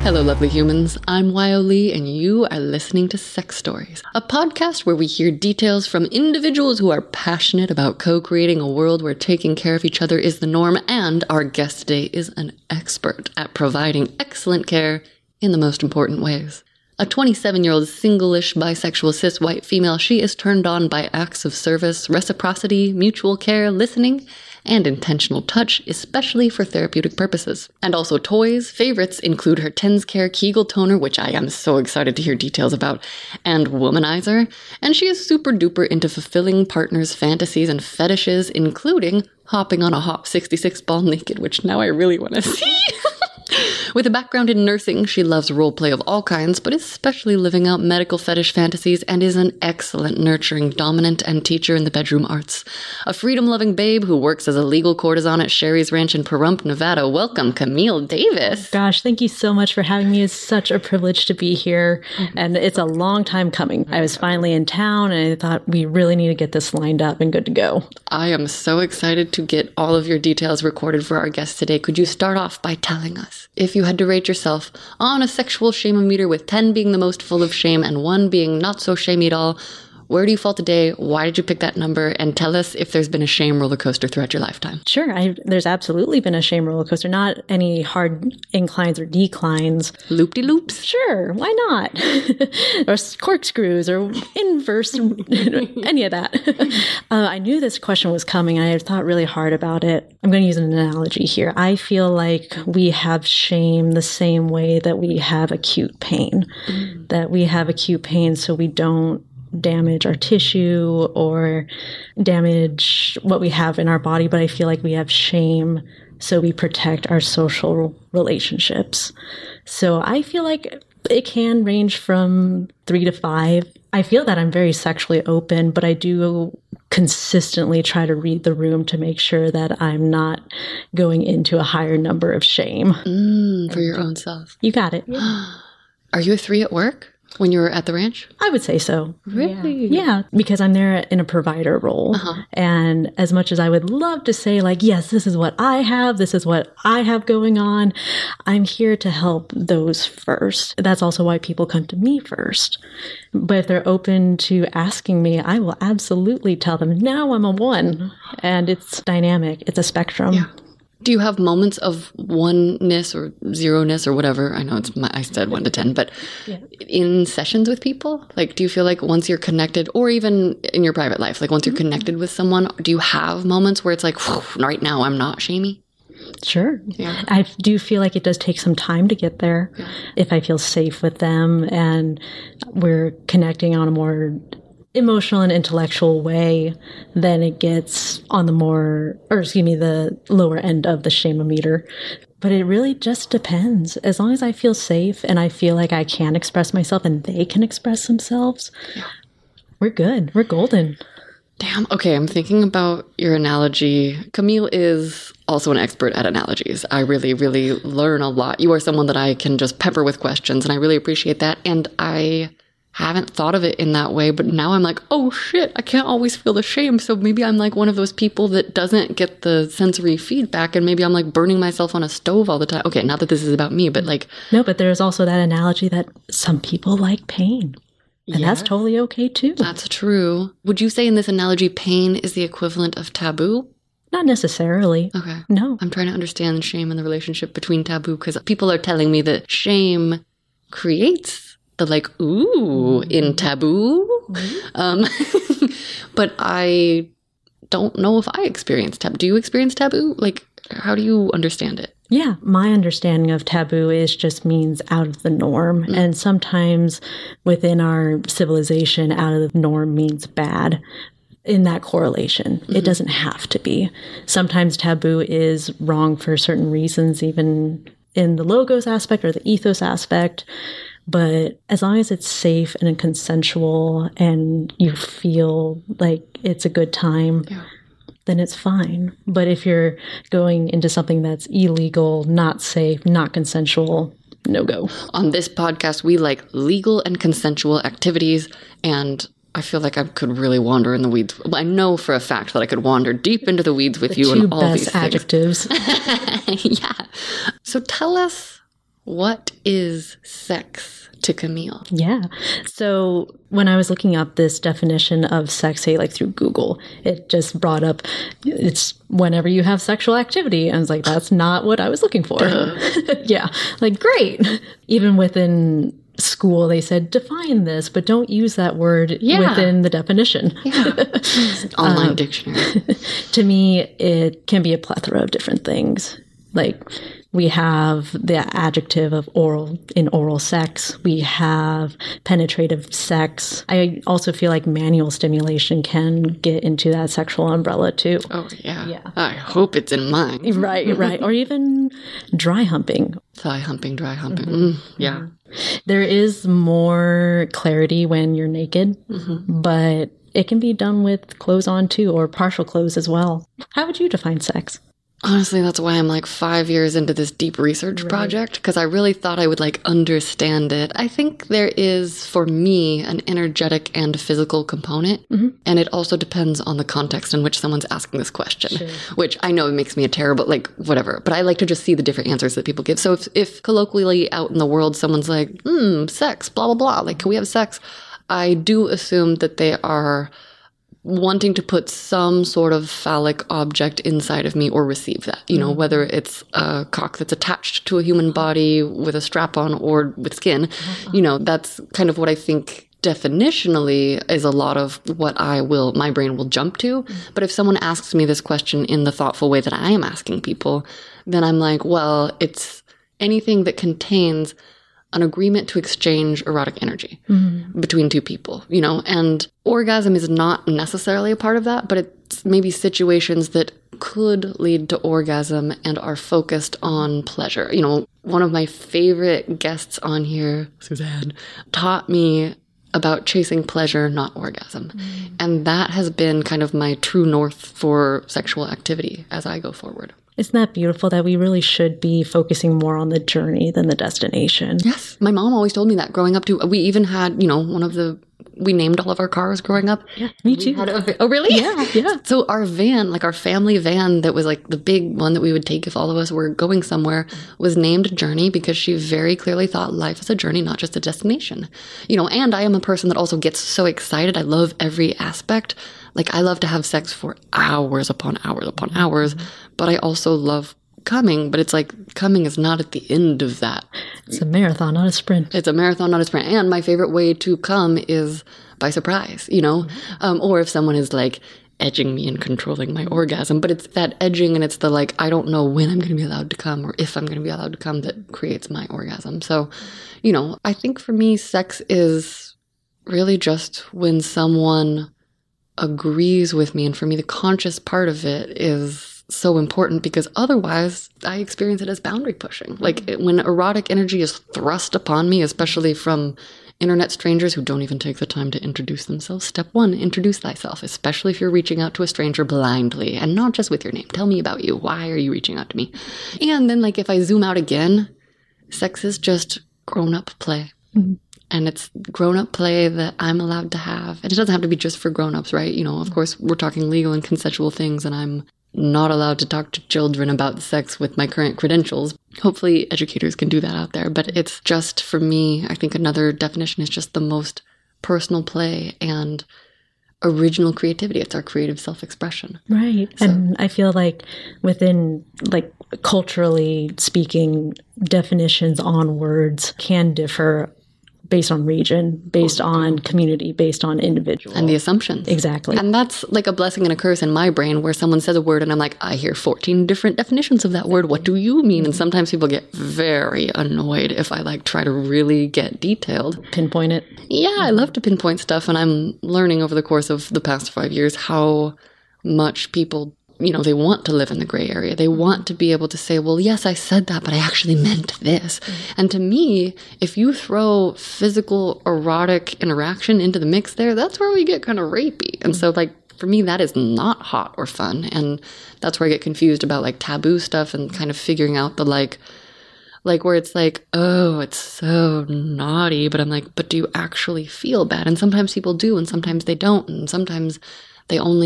Hello, lovely humans. I'm Wyo Lee, and you are listening to Sex Stories, a podcast where we hear details from individuals who are passionate about co-creating a world where taking care of each other is the norm, and our guest today is an expert at providing excellent care in the most important ways. A 27-year-old single-ish bisexual cis white female, she is turned on by acts of service, reciprocity, mutual care, listening, and intentional touch, especially for therapeutic purposes. And also toys. Favorites include her Tens Care Kegel toner, which I am so excited to hear details about, and Womanizer. And she is super duper into fulfilling partners' fantasies and fetishes, including hopping on a Hop 66 ball naked, which now I really want to see. With a background in nursing, she loves roleplay of all kinds, but especially living out medical fetish fantasies, and is an excellent nurturing dominant and teacher in the bedroom arts. A freedom-loving babe who works as a legal courtesan at Sherry's Ranch in Pahrump, Nevada. Welcome, Camille Davis. Gosh, thank you so much for having me. It's such a privilege to be here, and it's a long time coming. I was finally in town, and I thought we really need to get this lined up and good to go. I am so excited to get all of your details recorded for our guest today. Could you start off by telling us, if you had to rate yourself on a sexual shame-o-meter, with 10 being the most full of shame and 1 being not so shamey at all, where do you fall today? Why did you pick that number? And tell us if there's been a shame roller coaster throughout your lifetime. Sure. There's absolutely been a shame roller coaster. Not any hard inclines or declines. Loop-de-loops? Sure. Why not? Or corkscrews or inverse, any of that. I knew this question was coming. I thought really hard about it. I'm going to use an analogy here. I feel like we have shame the same way that we have acute pain. That we have acute pain so we don't damage our tissue or damage what we have in our body, but I feel like we have shame so we protect our social relationships. So I feel like it can range from 3 to 5. I feel that I'm very sexually open, but I do consistently try to read the room to make sure that I'm not going into a higher number of shame. For your own self. You got it. Are you a 3 at work? When you were at the ranch? I would say so. Really? Yeah, because I'm there in a provider role. And as much as I would love to say, like, yes, this is what I have going on, I'm here to help those first. That's also why people come to me first. But if they're open to asking me, I will absolutely tell them, now I'm a 1. And it's dynamic. It's a spectrum. Yeah. Do you have moments of oneness or zeroness or whatever? I know I said 1 to 10, but in sessions with people, like, do you feel like once you're connected, or even in your private life, like once you're connected with someone, do you have moments where it's like, right now I'm not shamey? Sure. Yeah. I do feel like it does take some time to get there. Yeah. If I feel safe with them and we're connecting on a more emotional and intellectual way, then it gets on the lower end of the shame-o-meter. But it really just depends. As long as I feel safe and I feel like I can express myself and they can express themselves, we're good. We're golden. Damn. Okay, I'm thinking about your analogy. Camille is also an expert at analogies. I really, really learn a lot. You are someone that I can just pepper with questions, and I really appreciate that. And I haven't thought of it in that way, but now I'm like, oh shit, I can't always feel the shame. So maybe I'm like one of those people that doesn't get the sensory feedback, and maybe I'm like burning myself on a stove all the time. Okay, not that this is about me, but like... No, but there's also that analogy that some people like pain. And that's totally okay too. That's true. Would you say in this analogy, pain is the equivalent of taboo? Not necessarily. Okay. No. I'm trying to understand shame and the relationship between taboo, because people are telling me that shame creates the like, ooh, in taboo. But I don't know if I experience taboo. Do you experience taboo? Like, how do you understand it? Yeah, my understanding of taboo just means out of the norm. And sometimes within our civilization, out of the norm means bad. In that correlation, it doesn't have to be. Sometimes taboo is wrong for certain reasons, even in the logos aspect or the ethos aspect. But as long as it's safe and consensual and you feel like it's a good time, then it's fine. But if you're going into something that's illegal, not safe, not consensual, no go. On this podcast, we like legal and consensual activities, and I feel like I could really wander in the weeds. I know for a fact that I could wander deep into the weeds with you and all these adjectives. Yeah. So tell us What is sex to Camille? Yeah. So when I was looking up this definition of sex, say like through Google, it just brought up it's whenever you have sexual activity. I was like, that's not what I was looking for. Yeah. Like, great. Even within school, they said, define this, but don't use that word within the definition. Yeah. Online dictionary. To me, it can be a plethora of different things. Like, we have the adjective of oral sex. We have penetrative sex. I also feel like manual stimulation can get into that sexual umbrella too. Oh, yeah. I hope it's in mine. Right. Or even dry humping. Thigh humping, dry humping. Yeah. There is more clarity when you're naked, but it can be done with clothes on too, or partial clothes as well. How would you define sex? Honestly, that's why I'm like 5 years into this deep research project, because I really thought I would like understand it. I think there is, for me, an energetic and physical component. And it also depends on the context in which someone's asking this question, which I know makes me a terrible, like, whatever. But I like to just see the different answers that people give. So if colloquially out in the world, someone's like, sex, blah, blah, blah, like, can we have sex? I do assume that they are wanting to put some sort of phallic object inside of me or receive that, you know, whether it's a cock that's attached to a human body with a strap on or with skin, you know, that's kind of what I think definitionally is a lot of what my brain will jump to. But if someone asks me this question in the thoughtful way that I am asking people, then I'm like, well, it's anything that contains an agreement to exchange erotic energy between two people, you know, and orgasm is not necessarily a part of that, but it's maybe situations that could lead to orgasm and are focused on pleasure. You know, one of my favorite guests on here, Suzanne, taught me about chasing pleasure, not orgasm. And that has been kind of my true north for sexual activity as I go forward. Isn't that beautiful that we really should be focusing more on the journey than the destination? Yes. My mom always told me that growing up too. We even had, you know, we named all of our cars growing up. Yeah, me too. Oh, really? Yeah. So our van, like our family van that was like the big one that we would take if all of us were going somewhere, was named Journey because she very clearly thought life is a journey, not just a destination. You know, and I am a person that also gets so excited. I love every aspect. Like, I love to have sex for hours upon hours upon hours, but I also love coming, but it's like coming is not at the end of that. It's a marathon, not a sprint. It's a marathon, not a sprint. And my favorite way to come is by surprise, you know? Or if someone is like edging me and controlling my orgasm, but it's that edging and it's the like, I don't know when I'm going to be allowed to come or if I'm going to be allowed to come that creates my orgasm. So, you know, I think for me, sex is really just when someone agrees with me. And for me, the conscious part of it is so important because otherwise I experience it as boundary pushing. Like when erotic energy is thrust upon me, especially from internet strangers who don't even take the time to introduce themselves. Step 1, introduce thyself, especially if you're reaching out to a stranger blindly and not just with your name. Tell me about you. Why are you reaching out to me? And then like if I zoom out again, sex is just grown-up play. And it's grown-up play that I'm allowed to have. And it doesn't have to be just for grown-ups, right? You know, of course, we're talking legal and consensual things, and I'm not allowed to talk to children about sex with my current credentials. Hopefully, educators can do that out there. But it's just, for me, I think another definition is just the most personal play and original creativity. It's our creative self-expression. Right. So. And I feel like within, like, culturally speaking, definitions on words can differ based on region, based on community, based on individual. And the assumptions. Exactly. And that's like a blessing and a curse in my brain where someone says a word and I'm like, I hear 14 different definitions of that word. What do you mean? And sometimes people get very annoyed if I like try to really get detailed. Pinpoint it. Yeah, I love to pinpoint stuff. And I'm learning over the course of the past 5 years how much people, you know, they want to live in the gray area. They want to be able to say, well, yes, I said that, but I actually meant this. And to me, if you throw physical erotic interaction into the mix there, that's where we get kind of rapey. And so like, for me, that is not hot or fun. And that's where I get confused about like taboo stuff and kind of figuring out the like where it's like, oh, it's so naughty. But I'm like, but do you actually feel bad? And sometimes people do, and sometimes they don't. And sometimes they only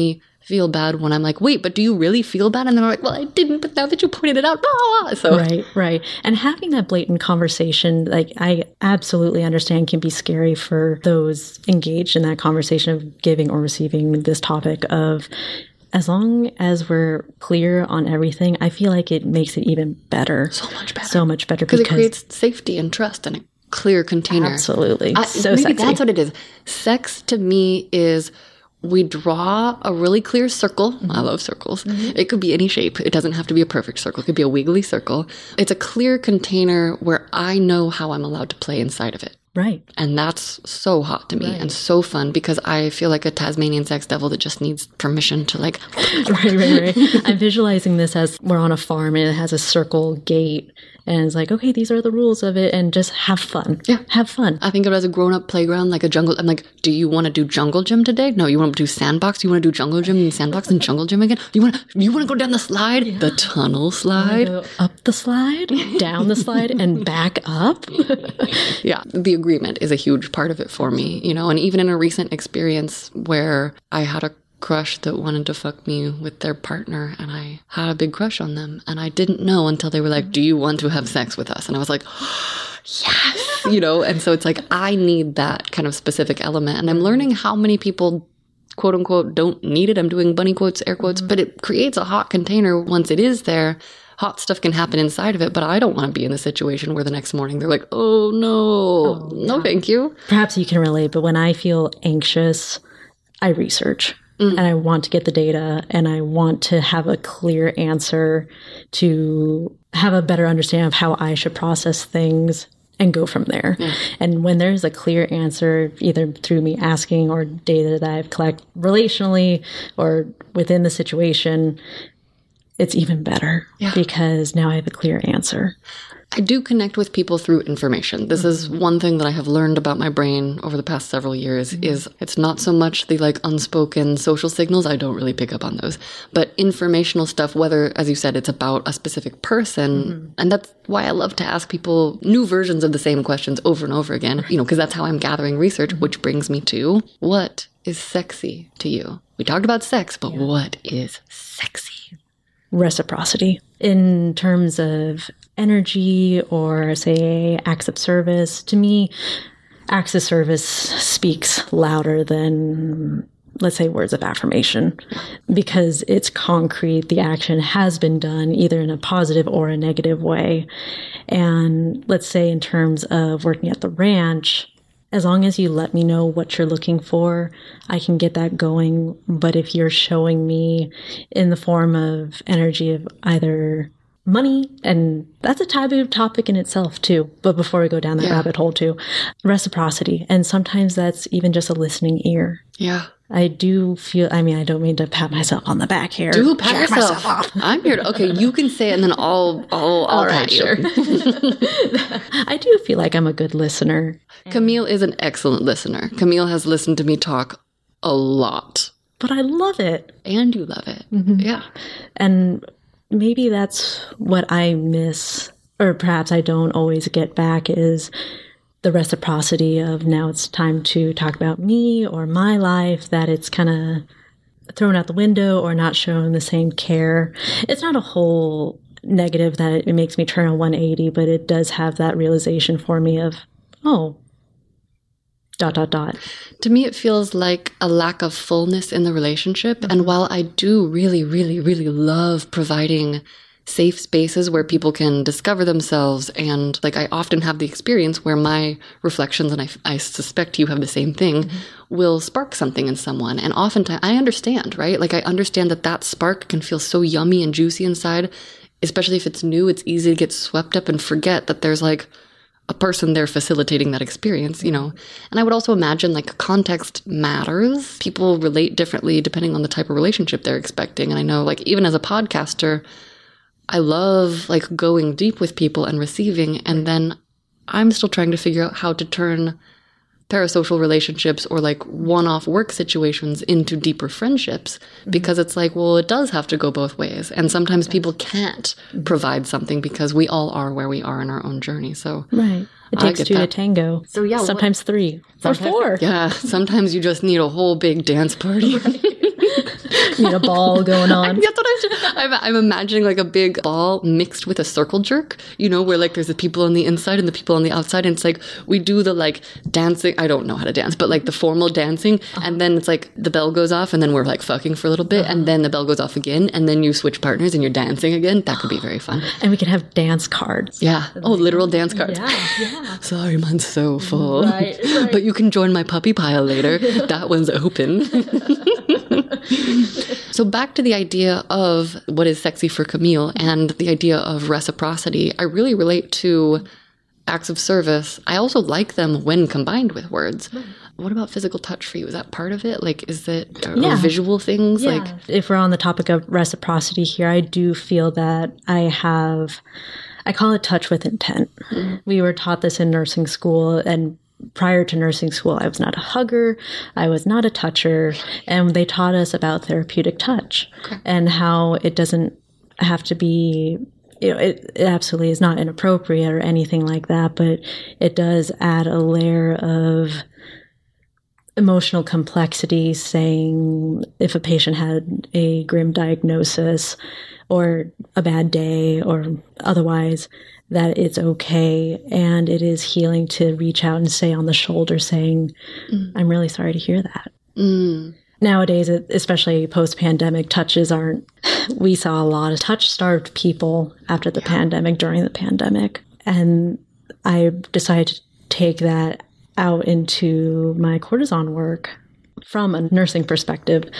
feel bad when I'm like, wait, but do you really feel bad? And they're like, well, I didn't, but now that you pointed it out, blah, blah, blah. So Right. And having that blatant conversation, like I absolutely understand can be scary for those engaged in that conversation of giving or receiving this topic of, as long as we're clear on everything, I feel like it makes it even better. So much better. So much better. Because it creates safety and trust and a clear container. Absolutely. So maybe sexy. that's what it is. Sex to me is we draw a really clear circle. Mm-hmm. I love circles. Mm-hmm. It could be any shape. It doesn't have to be a perfect circle. It could be a wiggly circle. It's a clear container where I know how I'm allowed to play inside of it. Right. And that's so hot to me and so fun because I feel like a Tasmanian sex devil that just needs permission to like... Right. I'm visualizing this as we're on a farm and it has a circle gate and it's like, okay, these are the rules of it and just have fun. Yeah. Have fun. I think of it as a grown-up playground, like a jungle. I'm like, do you want to do jungle gym today? No, you want to do sandbox? You want to do jungle gym and sandbox and jungle gym again? You want to go down the slide? Yeah. The tunnel slide? Go up the slide, down the slide, and back up? Yeah. The agreement is a huge part of it for me, you know, and even in a recent experience where I had a crush that wanted to fuck me with their partner and I had a big crush on them and I didn't know until they were like, do you want to have sex with us? And I was like, yes, you know, and so it's like, I need that kind of specific element. And I'm learning how many people, quote unquote, don't need it. I'm doing bunny quotes, air quotes, but it creates a hot container once it is there. Hot stuff can happen inside of it, but I don't want to be in the situation where the next morning they're like, oh, no, no, thank you. Perhaps you can relate, but when I feel anxious, I research and I want to get the data and I want to have a clear answer to have a better understanding of how I should process things and go from there. Yeah. And when there's a clear answer, either through me asking or data that I've collected relationally or within the situation, it's even better because now I have a clear answer. I do connect with people through information. This is one thing that I have learned about my brain over the past several years is it's not so much the like unspoken social signals. I don't really pick up on those, but informational stuff, whether, as you said, it's about a specific person. And that's why I love to ask people new versions of the same questions over and over again, you know, because that's how I'm gathering research, which brings me to what is sexy to you? We talked about sex, but what is sexy? Reciprocity in terms of energy or say acts of service. To me, acts of service speaks louder than, let's say, words of affirmation because it's concrete. The action has been done either in a positive or a negative way. And let's say in terms of working at the ranch, as long as you let me know what you're looking for, I can get that going. But if you're showing me in the form of energy of either money, and that's a taboo topic in itself too. But before we go down that rabbit hole too, reciprocity. And sometimes that's even just a listening ear. Yeah. I do feel, I mean, I don't mean to pat myself on the back here. Do pat yourself off. I'm here to, okay, you can say it and then I'll pat you. Sure. I do feel like I'm a good listener. Camille is an excellent listener. Camille has listened to me talk a lot. But I love it. And you love it. Mm-hmm. Yeah. And maybe that's what I miss, or perhaps I don't always get back, is the reciprocity of now it's time to talk about me or my life, that it's kind of thrown out the window or not shown the same care. It's not a whole negative that it makes me turn a 180, but it does have that realization for me of, oh, ... To me, it feels like a lack of fullness in the relationship. And while I do really, really, really love providing safe spaces where people can discover themselves, and like I often have the experience where my reflections, and I suspect you have the same thing, will spark something in someone. And oftentimes I understand, right? Like I understand that spark can feel so yummy and juicy inside, especially if it's new. It's easy to get swept up and forget that there's like a person there facilitating that experience, you know. And I would also imagine like context matters. People relate differently depending on the type of relationship they're expecting. And I know like even as a podcaster, I love like going deep with people and receiving. And then I'm still trying to figure out how to turn parasocial relationships or like one-off work situations into deeper friendships, because it's like, well, it does have to go both ways. And sometimes people can't provide something because we all are where we are in our own journey. So right. It takes two to tango. So yeah, sometimes three or four. Yeah. Sometimes you just need a whole big dance party. Need a ball going on. That's what I'm imagining, like a big ball mixed with a circle jerk, where like there's the people on the inside and the people on the outside. And it's like, we do the like dancing. I don't know how to dance, but like the formal dancing. And then it's like the bell goes off and then we're like fucking for a little bit. And then the bell goes off again. And then you switch partners and you're dancing again. That could be very fun. And we could have dance cards. Yeah. Oh, literal dance cards. Yeah. Sorry, mine's so full. Right. But you can join my puppy pile later. That one's open. So back to the idea of what is sexy for Camille and the idea of reciprocity. I really relate to acts of service. I also like them when combined with words. What about physical touch for you? Is that part of it? Like, is it or visual things? Yeah. Like, if we're on the topic of reciprocity here, I do feel that I call it touch with intent. We were taught this in nursing school, and prior to nursing school, I was not a hugger, I was not a toucher, and they taught us about therapeutic touch and how it doesn't have to be, it absolutely is not inappropriate or anything like that, but it does add a layer of emotional complexity, saying if a patient had a grim diagnosis or a bad day or otherwise, that it's okay and it is healing to reach out and say on the shoulder saying, I'm really sorry to hear that. Nowadays, especially post-pandemic, touches aren't, we saw a lot of touch-starved people after the pandemic, during the pandemic. And I decided to take that out into my cortisone work from a nursing perspective.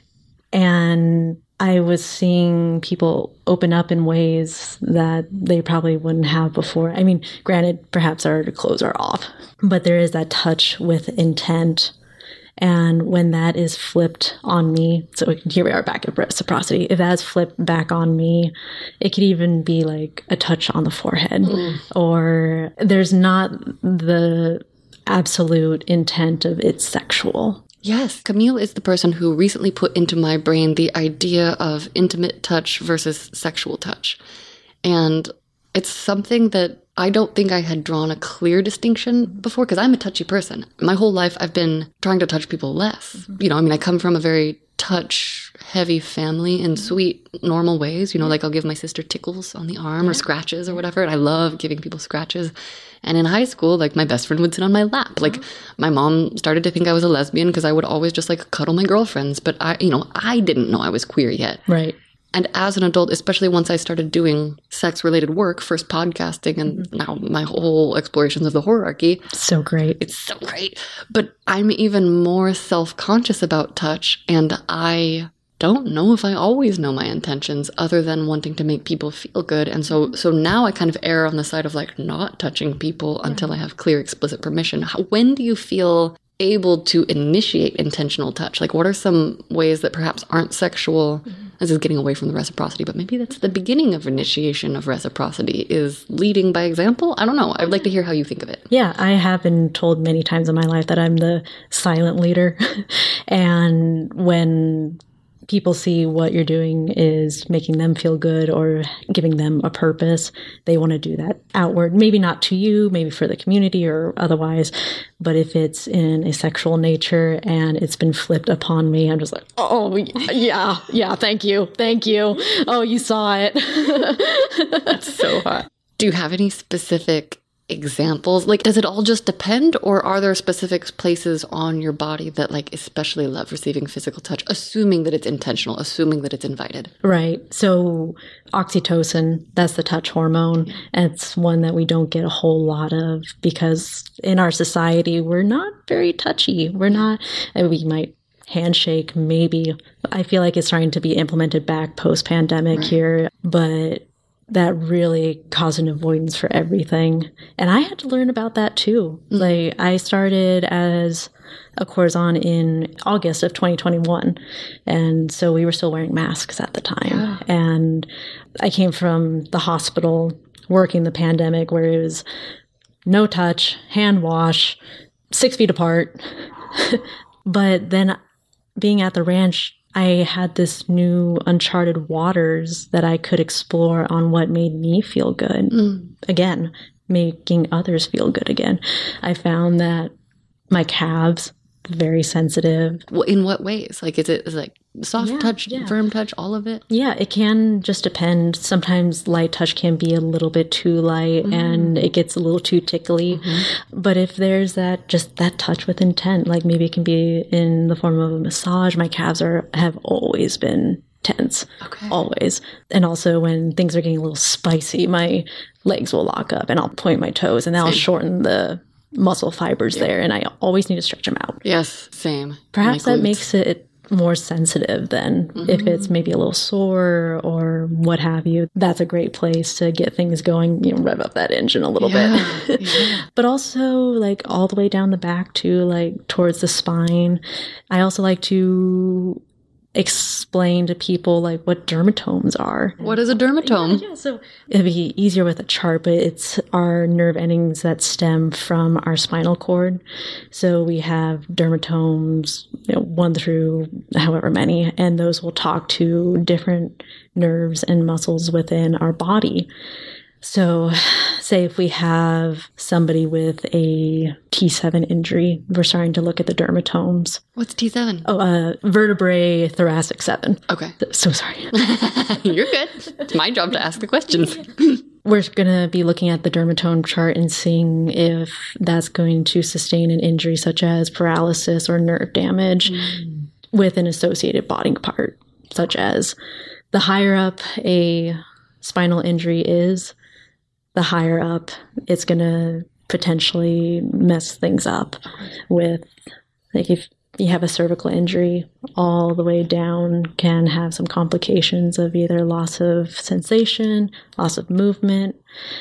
And I was seeing people open up in ways that they probably wouldn't have before. I mean, granted, perhaps our clothes are off, but there is that touch with intent. And when that is flipped on me, so here we are back at reciprocity. If that's flipped back on me, it could even be like a touch on the forehead, or there's not the absolute intent of it's sexual. Yes, Camille is the person who recently put into my brain the idea of intimate touch versus sexual touch. And it's something that I don't think I had drawn a clear distinction before, because I'm a touchy person. My whole life I've been trying to touch people less. I come from a very touch-heavy family in sweet, normal ways. Like I'll give my sister tickles on the arm or scratches or whatever, and I love giving people scratches. And in high school, like my best friend would sit on my lap. Like my mom started to think I was a lesbian because I would always just like cuddle my girlfriends. But I didn't know I was queer yet. Right. And as an adult, especially once I started doing sex-related work, first podcasting and now my whole explorations of the horarchy. So great. It's so great. But I'm even more self-conscious about touch, and I don't know if I always know my intentions other than wanting to make people feel good. And so now I kind of err on the side of like not touching people until I have clear, explicit permission. When do you feel able to initiate intentional touch? Like, what are some ways that perhaps aren't sexual? This is getting away from the reciprocity, but maybe that's the beginning of initiation of reciprocity, is leading by example. I don't know. I'd like to hear how you think of it. Yeah, I have been told many times in my life that I'm the silent leader. And when people see what you're doing is making them feel good or giving them a purpose, they want to do that outward. Maybe not to you, maybe for the community or otherwise. But if it's in a sexual nature and it's been flipped upon me, I'm just like, oh, yeah, thank you. Oh, you saw it. That's so hot. Do you have any specific examples? Like, does it all just depend, or are there specific places on your body that like especially love receiving physical touch, assuming that it's intentional, assuming that it's invited? Right. So oxytocin, that's the touch hormone. And it's one that we don't get a whole lot of because in our society, we're not very touchy. We might handshake, maybe. I feel like it's trying to be implemented back post-pandemic here, but that really caused an avoidance for everything. And I had to learn about that too. Like, I started as a courtesan in August of 2021. And so we were still wearing masks at the time. Yeah. And I came from the hospital working the pandemic where it was no touch, hand wash, 6 feet apart. But then being at the ranch, I had this new uncharted waters that I could explore on what made me feel good. Again, making others feel good again. I found that my calves very sensitive. In what ways? Like, is it like soft touch, firm touch, all of it? Yeah, it can just depend. Sometimes light touch can be a little bit too light and it gets a little too tickly. But if there's that touch with intent, like maybe it can be in the form of a massage. My calves have always been tense. Okay. Always. And also when things are getting a little spicy, my legs will lock up and I'll point my toes and that'll shorten the muscle fibers there, and I always need to stretch them out. Yes, same. Perhaps that makes it more sensitive than if it's maybe a little sore or what have you. That's a great place to get things going, rev up that engine a little bit. But also like all the way down the back too, like towards the spine. I also like to explain to people like what dermatomes are. What is a dermatome? Yeah, so it'd be easier with a chart, but it's our nerve endings that stem from our spinal cord. So we have dermatomes, 1 through however many, and those will talk to different nerves and muscles within our body. So say if we have somebody with a T7 injury, we're starting to look at the dermatomes. What's T7? Oh, vertebrae thoracic 7. Okay. So sorry. You're good. It's my job to ask the questions. We're going to be looking at the dermatome chart and seeing if that's going to sustain an injury such as paralysis or nerve damage with an associated body part, such as the higher up a spinal injury is, the higher up it's going to potentially mess things up with, like if you have a cervical injury, all the way down can have some complications of either loss of sensation, loss of movement.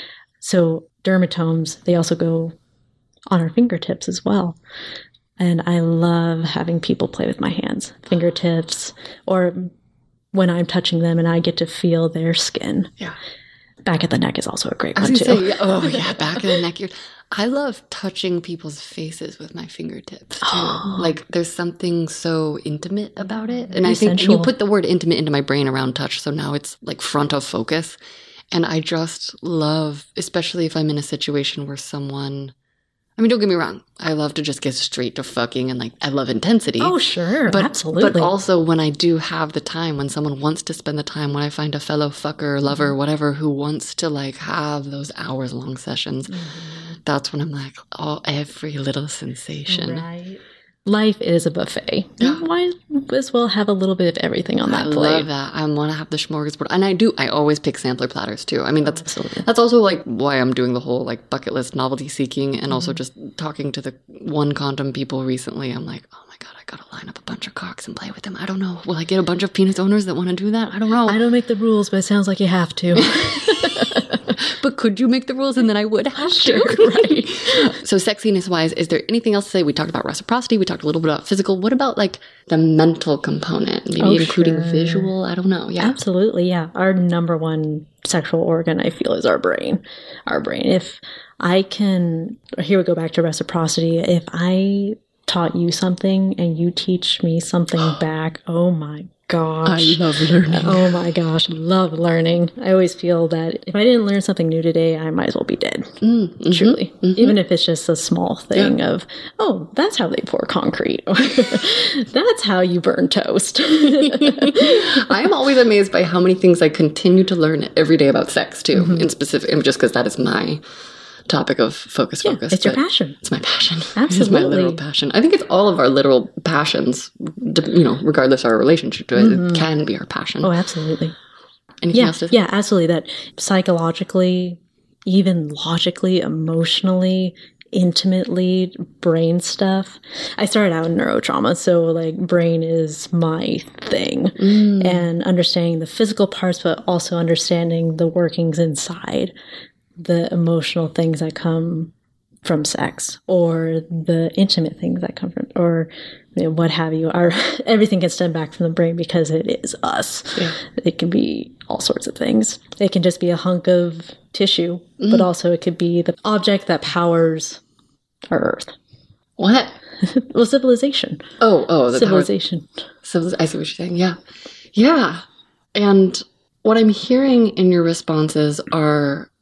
So dermatomes, they also go on our fingertips as well. And I love having people play with my hands, fingertips, or when I'm touching them and I get to feel their skin. Yeah. Back of the neck is also a great one, too. Back of the neck. I love touching people's faces with my fingertips, too. Like, there's something so intimate about it. And I think you put the word intimate into my brain around touch, so now it's, like, front of focus. And I just love, especially if I'm in a situation where someone... I mean, don't get me wrong. I love to just get straight to fucking and, like, I love intensity. Oh, sure. Absolutely. But also when I do have the time, when someone wants to spend the time, when I find a fellow fucker, lover, whatever, who wants to, like, have those hours-long sessions, that's when I'm like, every little sensation. Right. Life is a buffet. Yeah. Why as well have a little bit of everything on that plate? I love that. I want to have the smorgasbord. And I always pick sampler platters too. I mean, that's also like why I'm doing the whole like bucket list novelty seeking and also just talking to the one condom people recently. I'm like, oh my God, I got to line up a bunch of cocks and play with them. I don't know. Will I get a bunch of penis owners that want to do that? I don't know. I don't make the rules, but it sounds like you have to. But could you make the rules and then I would have to? Right. So sexiness-wise, is there anything else to say? We talked about reciprocity. We talked a little bit about physical. What about like the mental component? Maybe including visual? I don't know. Yeah. Absolutely. Yeah. Our number one sexual organ, I feel, is our brain. Our brain. If I can, here we go back to reciprocity. If I taught you something and you teach me something back, oh my gosh. I love learning. Oh my gosh, love learning. I always feel that if I didn't learn something new today, I might as well be dead. Truly. Even if it's just a small thing of, oh, that's how they pour concrete. Or that's how you burn toast. I am always amazed by how many things I continue to learn every day about sex, too, in specific, just because that is my topic of focus. It's your passion. It's my passion. Absolutely. It's my literal passion. I think it's all of our literal passions, regardless of our relationship to it. It can be our passion. Oh, absolutely. Anything else to say? Yeah, absolutely. That psychologically, even logically, emotionally, intimately, brain stuff. I started out in neurotrauma, so like brain is my thing. And understanding the physical parts, but also understanding the workings inside. The emotional things that come from sex or the intimate things that come from, or what have you. Everything gets stemmed back from the brain because it is us. Yeah. It can be all sorts of things. It can just be a hunk of tissue, but also it could be the object that powers our Earth. What? Well, civilization. The civilization. I see what you're saying. Yeah. Yeah. And what I'm hearing in your responses are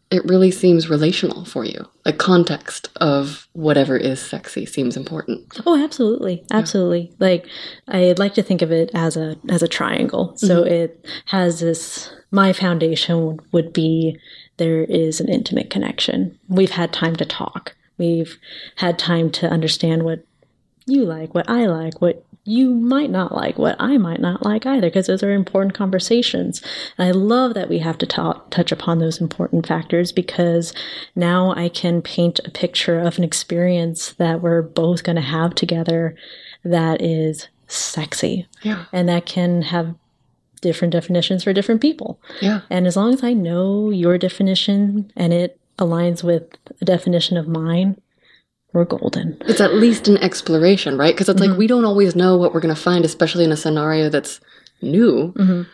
it really seems relational for you. Like context of whatever is sexy seems important. Oh, absolutely. Absolutely. Yeah. Like I'd like to think of it as a triangle. So it has this, my foundation would be there is an intimate connection. We've had time to talk. We've had time to understand what you like, what I like, what you might not like, what I might not like either, because those are important conversations. And I love that we have to touch upon those important factors, because now I can paint a picture of an experience that we're both going to have together that is sexy. Yeah. And that can have different definitions for different people. Yeah. And as long as I know your definition and it aligns with a definition of mine, we're golden. It's at least an exploration, right? Because it's like we don't always know what we're going to find, especially in a scenario that's new.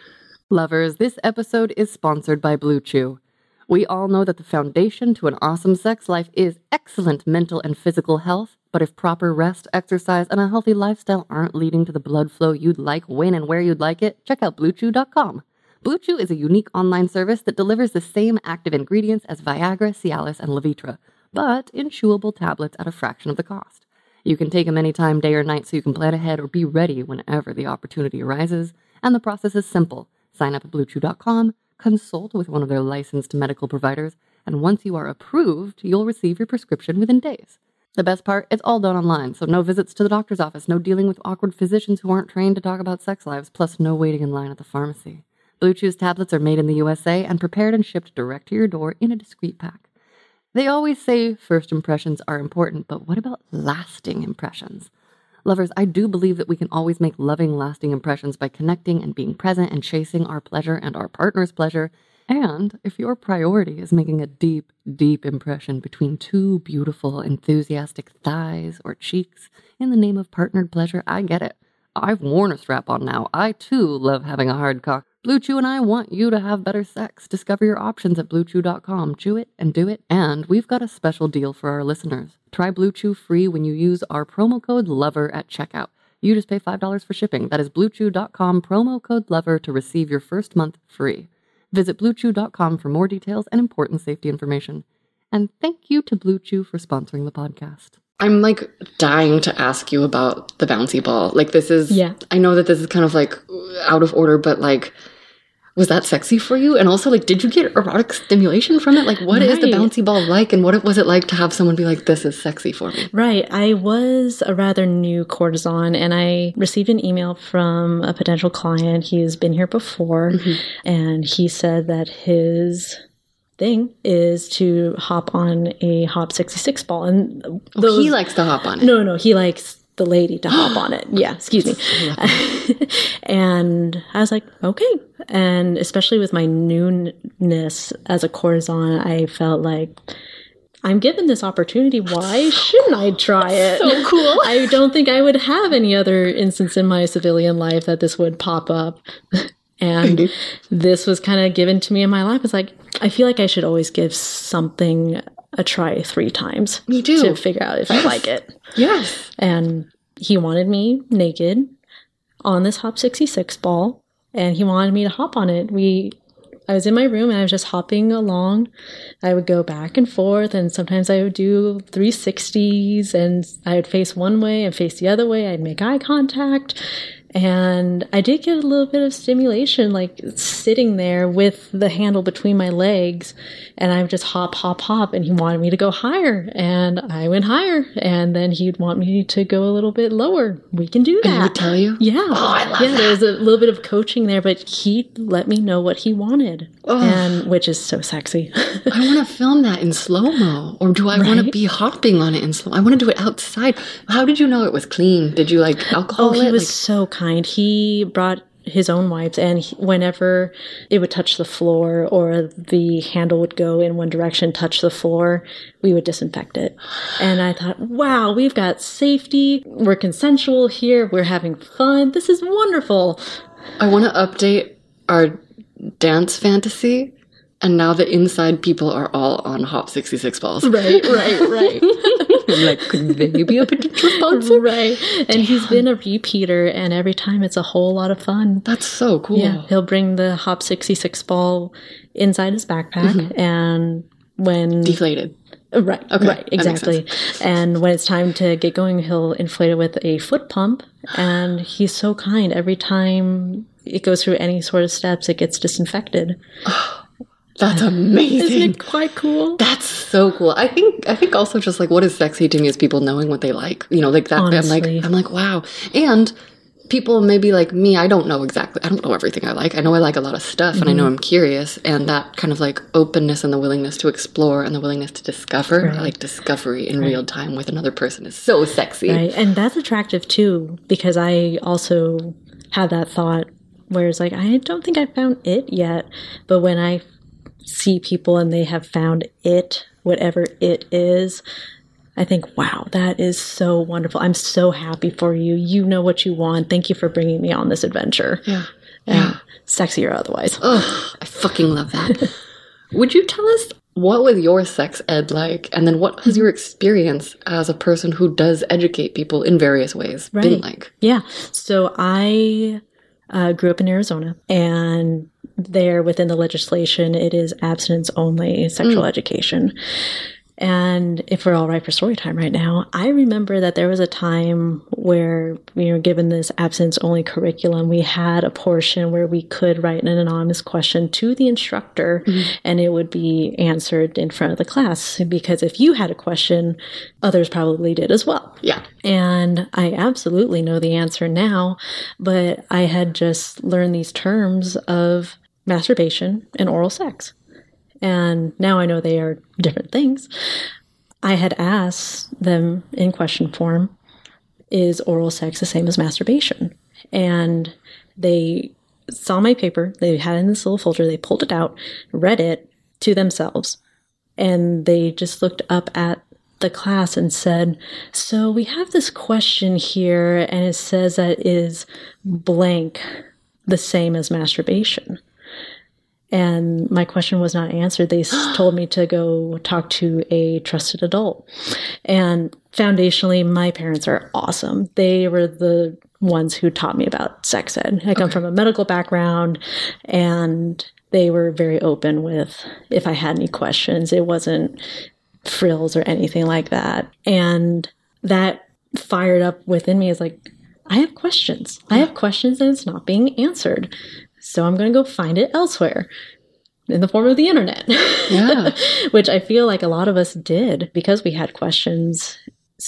Lovers, this episode is sponsored by Blue Chew. We all know that the foundation to an awesome sex life is excellent mental and physical health, but if proper rest, exercise, and a healthy lifestyle aren't leading to the blood flow you'd like when and where you'd like it, check out BlueChew.com. Blue Chew is a unique online service that delivers the same active ingredients as Viagra, Cialis, and Levitra, but in chewable tablets at a fraction of the cost. You can take them anytime, day or night, so you can plan ahead or be ready whenever the opportunity arises. And the process is simple. Sign up at BlueChew.com, consult with one of their licensed medical providers, and once you are approved, you'll receive your prescription within days. The best part, it's all done online, so no visits to the doctor's office, no dealing with awkward physicians who aren't trained to talk about sex lives, plus no waiting in line at the pharmacy. Blue Chew's tablets are made in the USA and prepared and shipped direct to your door in a discreet pack. They always say first impressions are important, but what about lasting impressions? Lovers, I do believe that we can always make loving, lasting impressions by connecting and being present and chasing our pleasure and our partner's pleasure. And if your priority is making a deep, deep impression between two beautiful, enthusiastic thighs or cheeks in the name of partnered pleasure, I get it. I've worn a strap-on now. I, too, love having a hard cock. Blue Chew and I want you to have better sex. Discover your options at BlueChew.com. Chew it and do it. And we've got a special deal for our listeners. Try Blue Chew free when you use our promo code LOVER at checkout. You just pay $5 for shipping. That is BlueChew.com, promo code LOVER to receive your first month free. Visit BlueChew.com for more details and important safety information. And thank you to Blue Chew for sponsoring the podcast. I'm like dying to ask you about the bouncy ball. Like this is, I know that this is kind of like out of order, but like, was that sexy for you? And also like, did you get erotic stimulation from it? Like what is the bouncy ball like? And what was it like to have someone be like, this is sexy for me? Right. I was a rather new courtesan and I received an email from a potential client. He's been here before and he said that his thing is to hop on a Hop 66 ball. And he likes to hop on it. No, he likes the lady to hop on it. Yeah, excuse me. And I was like, okay. And especially with my newness as a courtesan, I felt like I'm given this opportunity. Why shouldn't I try it? So cool. I don't think I would have any other instance in my civilian life that this would pop up. And this was kind of given to me in my life. It's like, I feel like I should always give something a try 3 times. Me too. To figure out if I like it. Yes. And he wanted me naked on this Hop 66 ball, and he wanted me to hop on it. I was in my room, and I was just hopping along. I would go back and forth, and sometimes I would do 360s, and I would face one way and face the other way. I'd make eye contact. And I did get a little bit of stimulation, like sitting there with the handle between my legs, and I would just hop, hop, hop, and he wanted me to go higher, and I went higher, and then he'd want me to go a little bit lower. We can do that. And he would tell you? Yeah. Oh, I love that. There was a little bit of coaching there, but he let me know what he wanted, and which is so sexy. I want to film that in slow-mo, or do I want to be hopping on it in slow? I want to do it outside. How did you know it was clean? Did you like alcohol it? He was so kind. He brought his own wipes, and whenever it would touch the floor or the handle would go in one direction, touch the floor, we would disinfect it. And I thought, wow, we've got safety. We're consensual here. We're having fun. This is wonderful. I want to update our dance fantasy. And now the inside people are all on Hop 66 balls. Right. I'm like, could they be a potential sponsor? Right. And he's been a repeater, and every time it's a whole lot of fun. That's so cool. Yeah. He'll bring the Hop 66 ball inside his backpack, and when Deflated. Right, Okay, right, exactly. And when it's time to get going, he'll inflate it with a foot pump, and he's so kind. Every time it goes through any sort of steps, it gets disinfected. That's amazing. Isn't it quite cool? That's so cool. I think also just like what is sexy to me is people knowing what they like. You know, like that. Honestly. I'm like, wow. And people maybe like me, I don't know everything I like. I know I like a lot of stuff and I know I'm curious, and that kind of like openness and the willingness to explore and the willingness to discover, Right. like discovery in real time with another person is so sexy. Right, and that's attractive too, because I also had that thought where it's like, I don't think I found it yet, but when I see people and they have found it, whatever it is, I think, wow, that is so wonderful. I'm so happy for you. You know what you want. Thank you for bringing me on this adventure. Yeah. Sexy or otherwise. Ugh, I fucking love that. Would you tell us what was your sex ed like? And then what has your experience as a person who does educate people in various ways been like? Yeah. So I grew up in Arizona, and there within the legislation, it is abstinence only sexual education. And if we're all right for story time right now, I remember that there was a time where, given this abstinence only curriculum, we had a portion where we could write an anonymous question to the instructor and it would be answered in front of the class. Because if you had a question, others probably did as well. Yeah. And I absolutely know the answer now, but I had just learned these terms of masturbation and oral sex. And now I know they are different things. I had asked them in question form, is oral sex the same as masturbation? And they saw my paper. They had it in this little folder. They pulled it out, read it to themselves. And they just looked up at the class and said, so we have this question here, and it says that is blank the same as masturbation? And my question was not answered. They told me to go talk to a trusted adult. And foundationally, my parents are awesome. They were the ones who taught me about sex ed. I come from a medical background, and they were very open with if I had any questions. It wasn't frills or anything like that. And that fired up within me as like, I have questions. I have questions and it's not being answered. So I'm going to go find it elsewhere in the form of the internet. Yeah. Which I feel like a lot of us did because we had questions.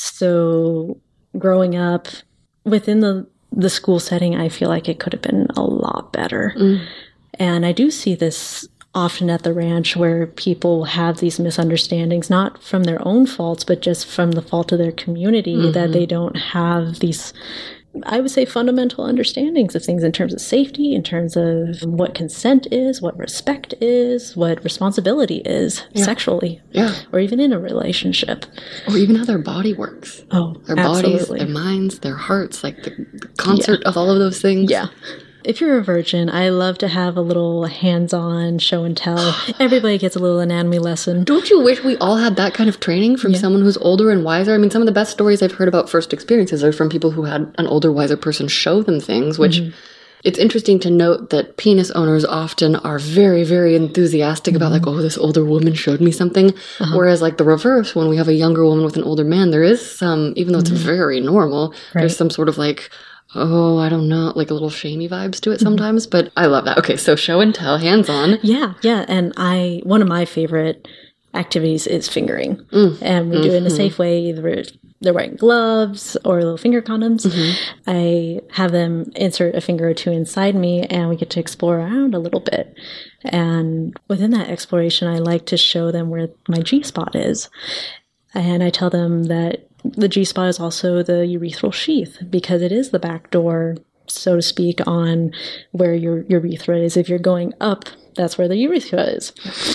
So growing up within the school setting, I feel like it could have been a lot better. And I do see this often at the ranch where people have these misunderstandings, not from their own faults, but just from the fault of their community, that they don't have these, I would say, fundamental understandings of things in terms of safety, in terms of what consent is, what respect is, what responsibility is sexually, or even in a relationship. Or even how their body works. Oh, Their absolutely. bodies, their minds, their hearts, like the concert of all of those things. Yeah. If you're a virgin, I love to have a little hands-on show and tell. Everybody gets a little anatomy lesson. Don't you wish we all had that kind of training from someone who's older and wiser? I mean, some of the best stories I've heard about first experiences are from people who had an older, wiser person show them things, which it's interesting to note that penis owners often are very, very enthusiastic about like, oh, this older woman showed me something. Whereas like the reverse, when we have a younger woman with an older man, there is some, even though it's very normal, there's some sort of like, oh, I don't know, like a little shamey vibes to it sometimes, but I love that. Okay, so show and tell, hands-on. Yeah. And one of my favorite activities is fingering. And we do it in a safe way. Either they're wearing gloves or little finger condoms. I have them insert a finger or two inside me, and we get to explore around a little bit. And within that exploration, I like to show them where my G-spot is. And I tell them that the G-spot is also the urethral sheath, because it is the back door, so to speak, on where your urethra is. If you're going up, that's where the urethra is.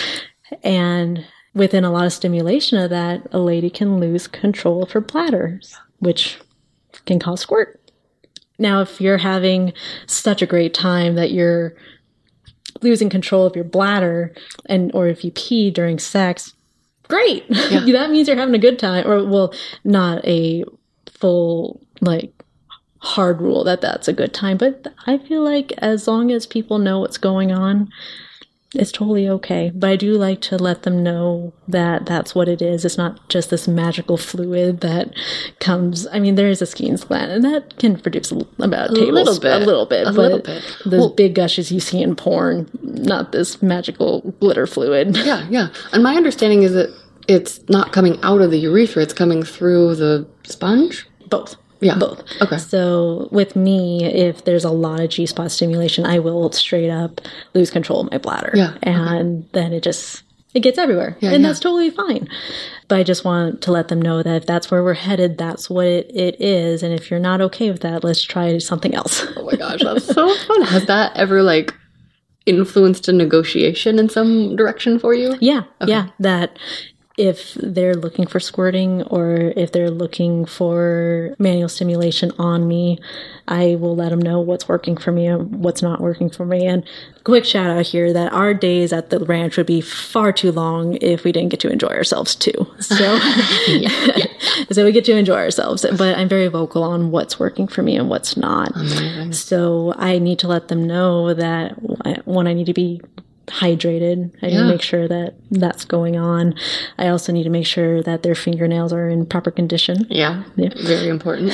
And within a lot of stimulation of that, a lady can lose control of her bladder, which can cause squirt. Now, if you're having such a great time that you're losing control of your bladder, or if you pee during sex, great. That means you're having a good time. Or, well, not a full, like, hard rule that that's a good time. But I feel like as long as people know what's going on, It's totally okay. But I do like to let them know that that's what it is. It's not just this magical fluid that comes. I mean, there is a Skene's gland, and that can produce about a little bit. Those big gushes you see in porn, not this magical glitter fluid. Yeah. And my understanding is that it's not coming out of the urethra, it's coming through the sponge? Both. Yeah. Both. Okay. So with me, if there's a lot of G-spot stimulation, I will straight up lose control of my bladder. Yeah. And then it gets everywhere. And that's totally fine. But I just want to let them know that if that's where we're headed, that's what it is. And if you're not okay with that, let's try something else. Oh my gosh, that's so fun. Has that ever influenced a negotiation in some direction for you? Yeah. Okay. Yeah. That if they're looking for squirting or if they're looking for manual stimulation on me, I will let them know what's working for me and what's not working for me. And quick shout out here that our days at the ranch would be far too long if we didn't get to enjoy ourselves too. So, so we get to enjoy ourselves, but I'm very vocal on what's working for me and what's not. Amazing. So I need to let them know that when I need to be hydrated. I need to make sure that that's going on. I also need to make sure that their fingernails are in proper condition. Yeah. Very important.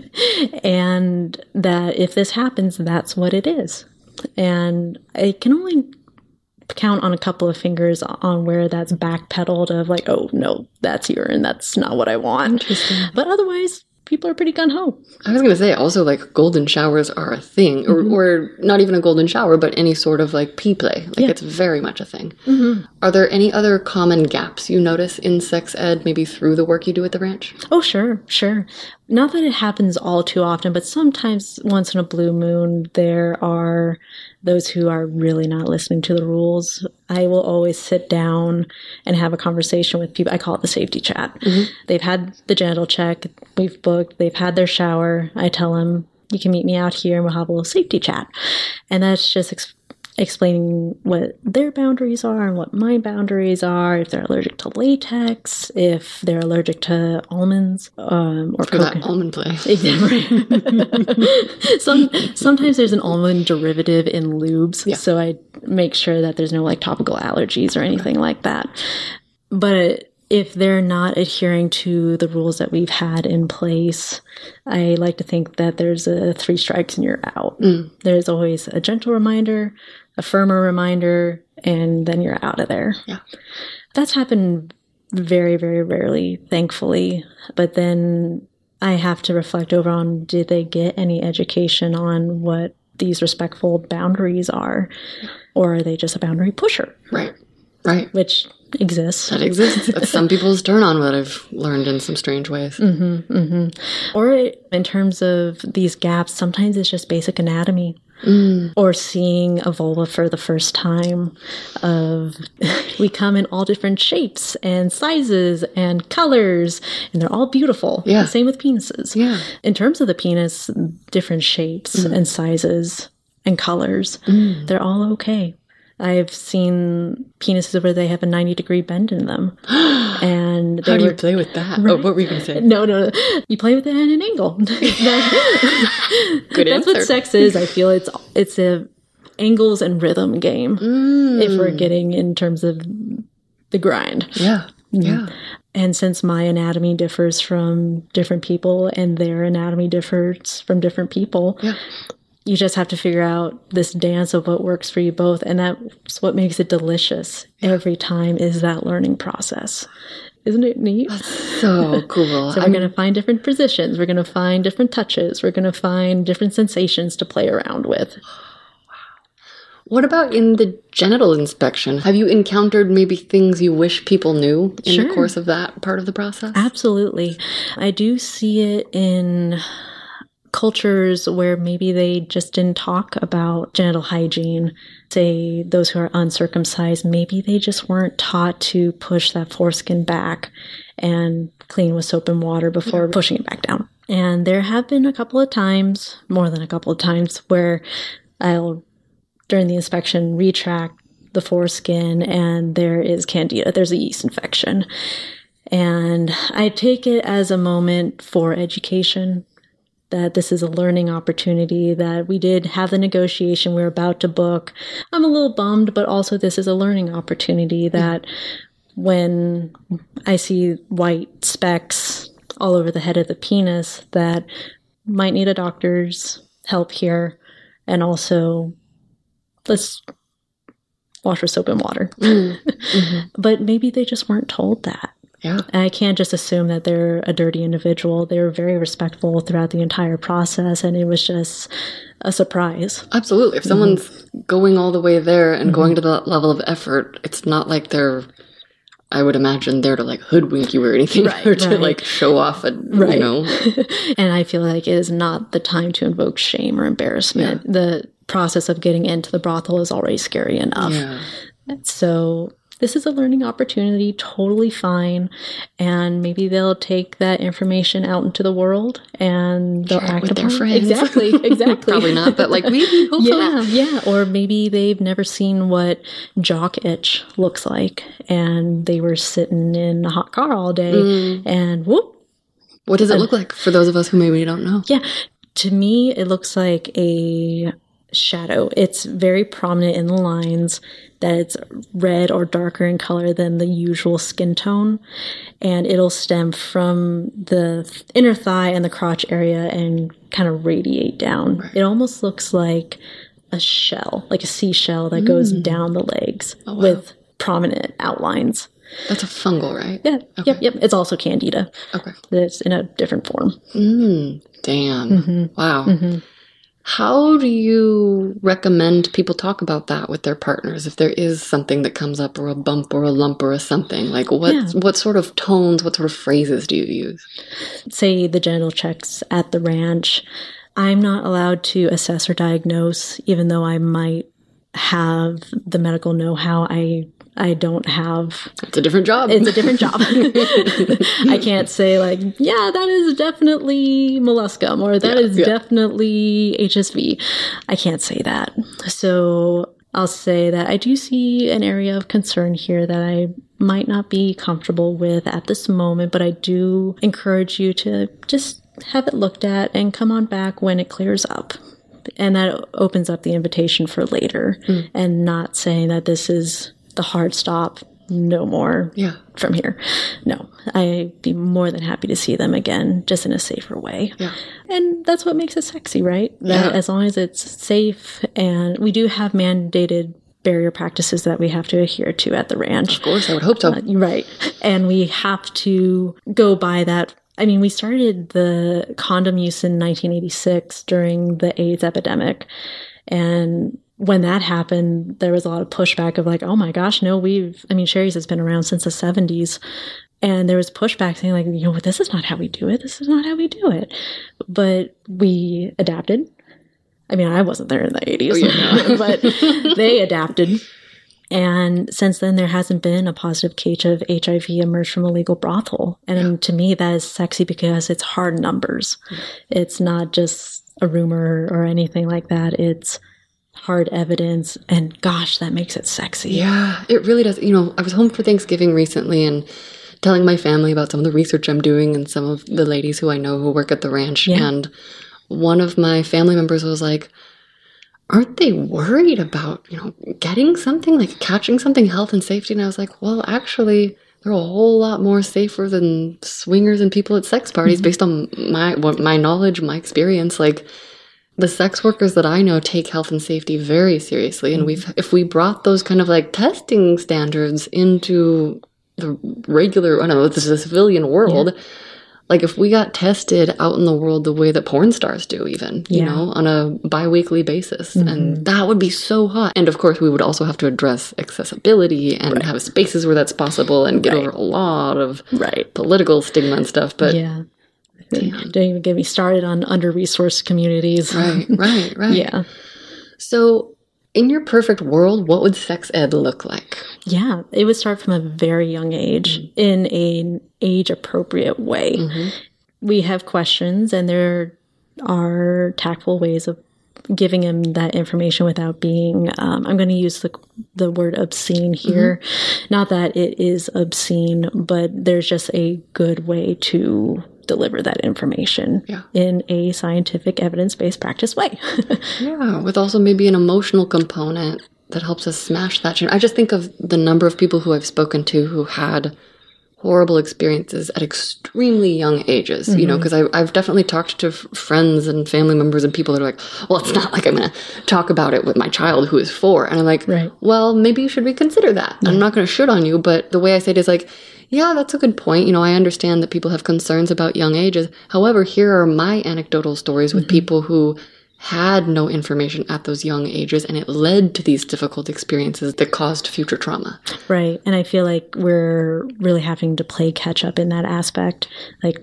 And that if this happens, that's what it is. And I can only count on a couple of fingers on where that's backpedaled of oh, no, that's urine. That's not what I want. Interesting. But otherwise, people are pretty gung-ho. I was going to say, also, golden showers are a thing. Mm-hmm. Or not even a golden shower, but any sort of, pee play. It's very much a thing. Mm-hmm. Are there any other common gaps you notice in sex ed, maybe through the work you do at the ranch? Oh, sure. Not that it happens all too often, but sometimes once in a blue moon, there are those who are really not listening to the rules. I will always sit down and have a conversation with people. I call it the safety chat. Mm-hmm. They've had the genital check. We've booked. They've had their shower. I tell them, you can meet me out here and we'll have a little safety chat. And that's just explaining what their boundaries are and what my boundaries are, if they're allergic to latex, if they're allergic to almonds, or for that almond play. Sometimes there's an almond derivative in lubes, so I make sure that there's no topical allergies or anything like that. But if they're not adhering to the rules that we've had in place, I like to think that there's a 3 strikes and you're out. Mm. There's always a gentle reminder, a firmer reminder, and then you're out of there. Yeah. That's happened very, very rarely, thankfully. But then I have to reflect over on, did they get any education on what these respectful boundaries are? Or are they just a boundary pusher? Right. Which exists. That exists. That's some people's turn on what I've learned in some strange ways. Mm-hmm, mm-hmm. Or in terms of these gaps, sometimes it's just basic anatomy. Or seeing a vulva for the first time. We come in all different shapes and sizes and colors, and they're all beautiful. Yeah. Same with penises. Yeah. In terms of the penis, different shapes and sizes and colors, they're all okay. I've seen penises where they have a 90-degree bend in them. And how do you play with that? Right? Oh, what were you going to say? No. You play with it at an angle. Good That's answer. what sex is. I feel it's a angles and rhythm game. If we're getting in terms of the grind. Yeah. Yeah. And since my anatomy differs from different people and their anatomy differs from different people, you just have to figure out this dance of what works for you both. And that's what makes it delicious every time, is that learning process. Isn't it neat? That's so cool. So we're going to find different positions. We're going to find different touches. We're going to find different sensations to play around with. What about in the genital inspection? Have you encountered maybe things you wish people knew in the course of that part of the process? Absolutely. I do see it in cultures where maybe they just didn't talk about genital hygiene. Say those who are uncircumcised, maybe they just weren't taught to push that foreskin back and clean with soap and water before pushing it back down. And there have been a couple of times, more than a couple of times, where I'll, during the inspection, retract the foreskin and there is candida. There's a yeast infection. And I take it as a moment for education. that this is a learning opportunity, that we did have the negotiation, we're about to book. I'm a little bummed, but also this is a learning opportunity that when I see white specks all over the head of the penis, that might need a doctor's help here. And also, let's wash with soap and water. But maybe they just weren't told that. Yeah. And I can't just assume that they're a dirty individual. They were very respectful throughout the entire process, and it was just a surprise. Absolutely. If someone's going all the way there and going to that level of effort, it's not like they're, I would imagine, there to like hoodwink you or anything, or to like show off, you know. And I feel like it is not the time to invoke shame or embarrassment. Yeah. The process of getting into the brothel is already scary enough. Yeah. So this is a learning opportunity, totally fine. And maybe they'll take that information out into the world and they'll act with upon their friends. Exactly. Probably not, but like maybe, hopefully. Yeah. Or maybe they've never seen what jock itch looks like, and they were sitting in a hot car all day, and whoop. What does it look like for those of us who maybe don't know? Yeah. To me, it looks like a shadow. It's very prominent in the lines, that it's red or darker in color than the usual skin tone. And it'll stem from the inner thigh and the crotch area and kind of radiate down. Right. It almost looks like a shell, like a seashell that goes down the legs with prominent outlines. That's a fungal, right? Yeah. Okay. Yep. It's also candida. Okay. It's in a different form. Damn. Wow. How do you recommend people talk about that with their partners if there is something that comes up, or a bump or a lump or a something? Like what sort of tones, what sort of phrases do you use? Say the genital checks at the ranch. I'm not allowed to assess or diagnose, even though I might have the medical know-how. I don't have... It's a different job. It's a different job. I can't say like, yeah, that is definitely molluscum, or that is definitely HSV. I can't say that. So I'll say that I do see an area of concern here that I might not be comfortable with at this moment, but I do encourage you to just have it looked at and come on back when it clears up. And that opens up the invitation for later, and not saying that this is the hard stop, no more from here. No, I'd be more than happy to see them again, just in a safer way. Yeah. And that's what makes it sexy, right? That as long as it's safe, and we do have mandated barrier practices that we have to adhere to at the ranch. Of course, I would hope so. Right. And we have to go by that. I mean, we started the condom use in 1986 during the AIDS epidemic. And when that happened, there was a lot of pushback of like, oh my gosh, no, Sherry's has been around since the 70s. And there was pushback saying like, you know what, this is not how we do it. This is not how we do it. But we adapted. I mean, I wasn't there in the 80s, but they adapted. And since then, there hasn't been a positive case of HIV emerged from a legal brothel. And to me, that is sexy because it's hard numbers. It's not just a rumor or anything like that. It's hard evidence. And gosh, that makes it sexy. Yeah, it really does. You know, I was home for Thanksgiving recently and telling my family about some of the research I'm doing and some of the ladies who I know who work at the ranch. Yeah. And one of my family members was like, aren't they worried about, getting something, like catching something, health and safety? And I was like, well, actually, they're a whole lot more safer than swingers and people at sex parties based on my knowledge, my experience. Like, the sex workers that I know take health and safety very seriously. And if we brought those kind of like testing standards into the regular, the civilian world, like if we got tested out in the world the way that porn stars do even, you know, on a bi-weekly basis, and that would be so hot. And of course, we would also have to address accessibility and have spaces where that's possible and get over a lot of political stigma and stuff. But don't even get me started on under-resourced communities. Right. Yeah. So in your perfect world, what would sex ed look like? Yeah, it would start from a very young age in an age-appropriate way. We have questions, and there are tactful ways of giving them that information without being, I'm going to use the word obscene here. Not that it is obscene, but there's just a good way to deliver that information in a scientific, evidence-based practice way. Yeah, with also maybe an emotional component that helps us smash that. I just think of the number of people who I've spoken to who had horrible experiences at extremely young ages, you know, because I've definitely talked to friends and family members and people that are like, well, it's not like I'm going to talk about it with my child who is 4. And I'm like, well, maybe you should reconsider that. I'm not going to shit on you, but the way I say it is like, yeah, that's a good point. You know, I understand that people have concerns about young ages. However, here are my anecdotal stories with people who had no information at those young ages, and it led to these difficult experiences that caused future trauma. Right. And I feel like we're really having to play catch up in that aspect. Like,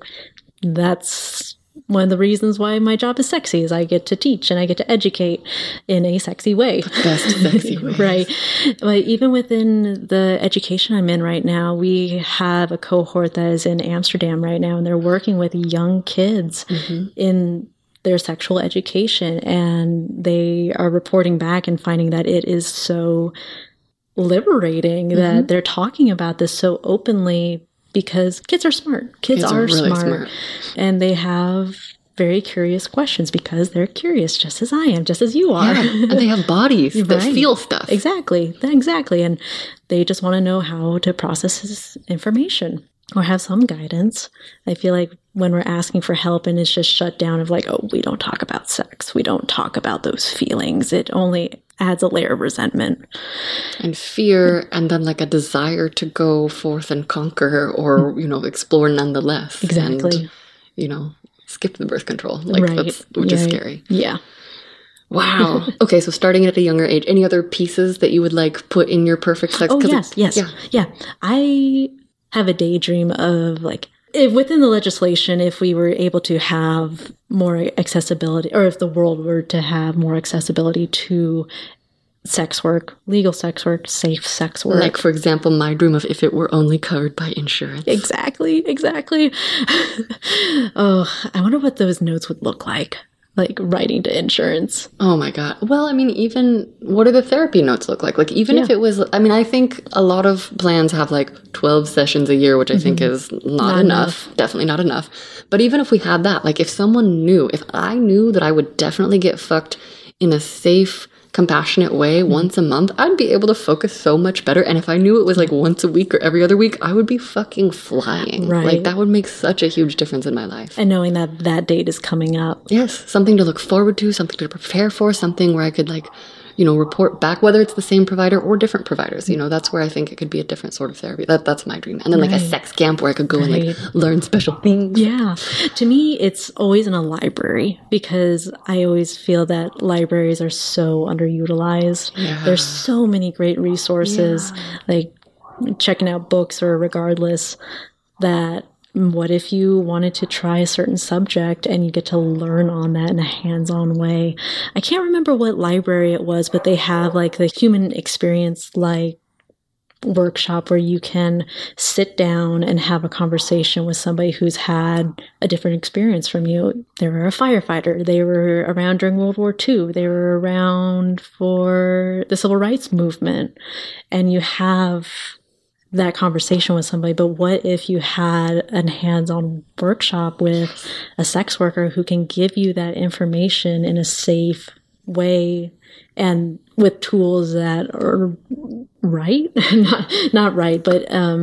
that's one of the reasons why my job is sexy, is I get to teach and I get to educate in a sexy way. The best sexy way. Right. But even within the education I'm in right now, we have a cohort that is in Amsterdam right now, and they're working with young kids in their sexual education, and they are reporting back and finding that it is so liberating that they're talking about this so openly, because kids are smart. Kids are really smart. And they have very curious questions because they're curious, just as I am, just as you are. Yeah, and they have bodies that feel stuff. Exactly. And they just want to know how to process this information or have some guidance. I feel like when we're asking for help and it's just shut down of like, oh, we don't talk about sex, we don't talk about those feelings, it only adds a layer of resentment and fear, and then like a desire to go forth and conquer or, you know, explore nonetheless. Exactly. And, you know, skip the birth control, like which is scary. Yeah. Wow. Okay, so starting at a younger age, any other pieces that you would like put in your perfect sex? Oh, yes. Yeah. I have a daydream of like, if within the legislation, if we were able to have more accessibility, or if the world were to have more accessibility to sex work, legal sex work, safe sex work. Like, for example, my dream of if it were only covered by insurance. Exactly. Oh, I wonder what those notes would look like writing to insurance. Oh my God. Well, I mean, even what do the therapy notes look like? Like, even if it was, I mean, I think a lot of plans have like 12 sessions a year, which I think is not enough. Definitely not enough. But even if we had that, like if someone knew, if I knew that I would definitely get fucked in a safe, compassionate way once a month, I'd be able to focus so much better. And if I knew it was like once a week or every other week, I would be fucking flying. Right. Like that would make such a huge difference in my life. And knowing that that date is coming up. Yes. Something to look forward to, something to prepare for, something where I could like, you know, report back, whether it's the same provider or different providers. You know, that's where I think it could be a different sort of therapy. That's my dream. And then like a sex camp where I could go and like learn special things. Yeah. To me, it's always in a library, because I always feel that libraries are so underutilized. Yeah. There's so many great resources, like checking out books or regardless, that what if you wanted to try a certain subject and you get to learn on that in a hands-on way? I can't remember what library it was, but they have like the human experience like workshop where you can sit down and have a conversation with somebody who's had a different experience from you. They were a firefighter. They were around during World War II. They were around for the civil rights movement. And you have that conversation with somebody. But what if you had a hands-on workshop with a sex worker who can give you that information in a safe way and with tools that are right? not right, but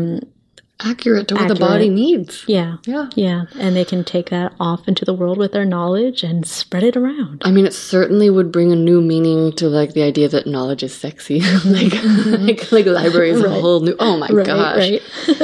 accurate to what the body needs. Yeah. And they can take that off into the world with their knowledge and spread it around. I mean, it certainly would bring a new meaning to like the idea that knowledge is sexy. like library is a whole new. Oh my gosh! Right.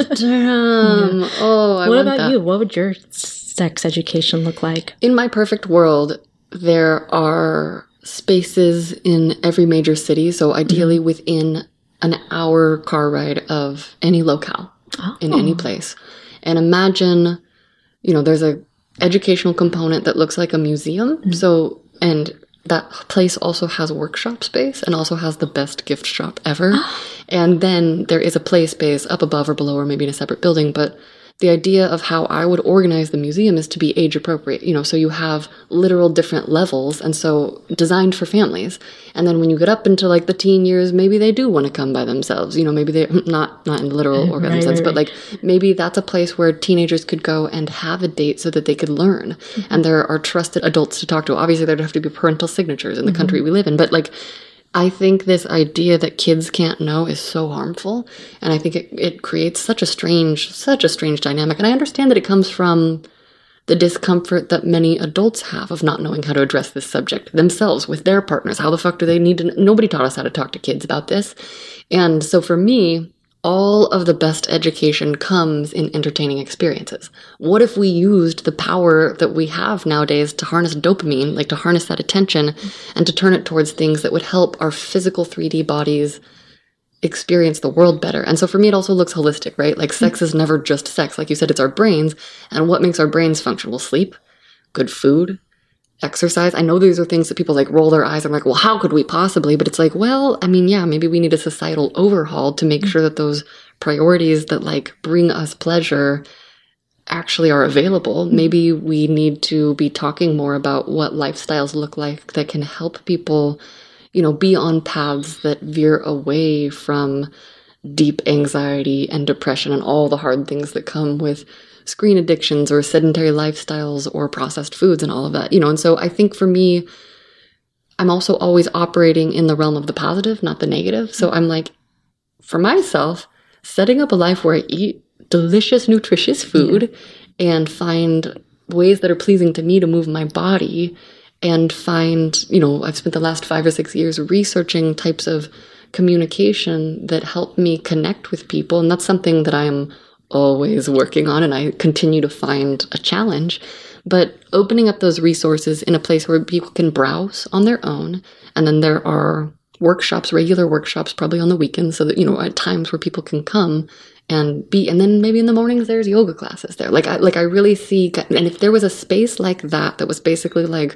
Damn. Oh, what about you? What would your sex education look like? In my perfect world, there are spaces in every major city. So ideally within an hour car ride of any locale. In any place. And imagine, you know, there's a educational component that looks like a museum. So, and that place also has workshop space and also has the best gift shop ever. And then there is a play space up above or below or maybe in a separate building, but the idea of how I would organize the museum is to be age appropriate, so you have literal different levels, and so designed for families. And then when you get up into like the teen years, maybe they do want to come by themselves, maybe they're not in the literal orgasm sense, but like maybe that's a place where teenagers could go and have a date so that they could learn. And there are trusted adults to talk to. Obviously there'd have to be parental signatures in the country we live in, but like, I think this idea that kids can't know is so harmful, and I think it creates such a strange dynamic. And I understand that it comes from the discomfort that many adults have of not knowing how to address this subject themselves with their partners. How the fuck do they need to? Nobody taught us how to talk to kids about this. And so for me, all of the best education comes in entertaining experiences. What if we used the power that we have nowadays to harness dopamine, like to harness that attention, and to turn it towards things that would help our physical 3D bodies experience the world better? And so for me, it also looks holistic, right? Like sex is never just sex. Like you said, it's our brains. And what makes our brains function? Well, sleep, good food, exercise. I know these are things that people like roll their eyes and like, well, how could we possibly? But it's like, well, I mean, yeah, maybe we need a societal overhaul to make sure that those priorities that like bring us pleasure actually are available. Maybe we need to be talking more about what lifestyles look like that can help people, be on paths that veer away from deep anxiety and depression and all the hard things that come with screen addictions or sedentary lifestyles or processed foods and all of that, and so I think for me, I'm also always operating in the realm of the positive, not the negative. So I'm like, for myself, setting up a life where I eat delicious, nutritious food and find ways that are pleasing to me to move my body and find, I've spent the last 5 or 6 years researching types of communication that help me connect with people. And that's something that I am always working on, and I continue to find a challenge. But opening up those resources in a place where people can browse on their own, and then there are workshops, regular workshops, probably on the weekends, so that, at times where people can come and be, and then maybe in the mornings there's yoga classes there. Like I really see, and if there was a space like that was basically like,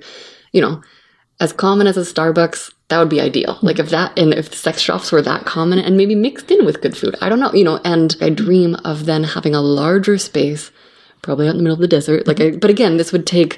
as common as a Starbucks, that would be ideal. Like if sex shops were that common and maybe mixed in with good food, I don't know, and I dream of then having a larger space, probably out in the middle of the desert. But again, this would take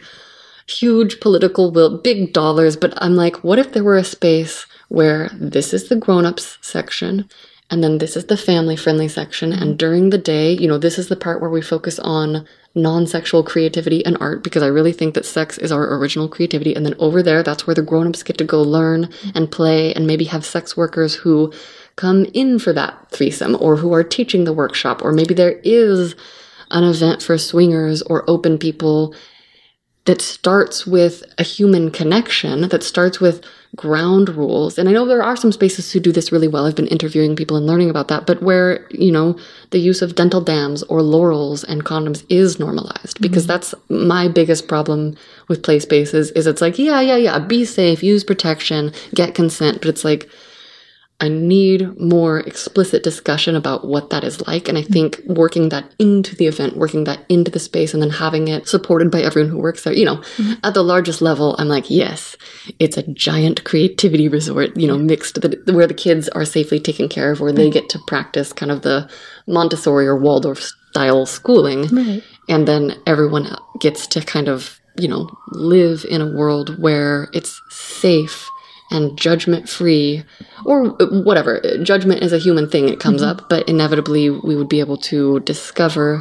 huge political will, big dollars. But I'm like, what if there were a space where this is the grown-ups section, and then this is the family-friendly section, and during the day, this is the part where we focus on non-sexual creativity and art, because I really think that sex is our original creativity, and then over there, that's where the grown-ups get to go learn and play, and maybe have sex workers who come in for that threesome, or who are teaching the workshop, or maybe there is an event for swingers or open people that starts with a human connection, that starts with ground rules. And I know there are some spaces who do this really well. I've been interviewing people and learning about that, but where, the use of dental dams or lorals and condoms is normalized, because that's my biggest problem with play spaces is it's like, yeah, be safe, use protection, get consent. But it's like, I need more explicit discussion about what that is like. And I think working that into the event, working that into the space, and then having it supported by everyone who works there, at the largest level, I'm like, yes, it's a giant creativity resort, mixed where the kids are safely taken care of, where they get to practice kind of the Montessori or Waldorf style schooling. Right. And then everyone gets to kind of, live in a world where it's safe and judgment-free, or whatever. Judgment is a human thing, it comes up, but inevitably we would be able to discover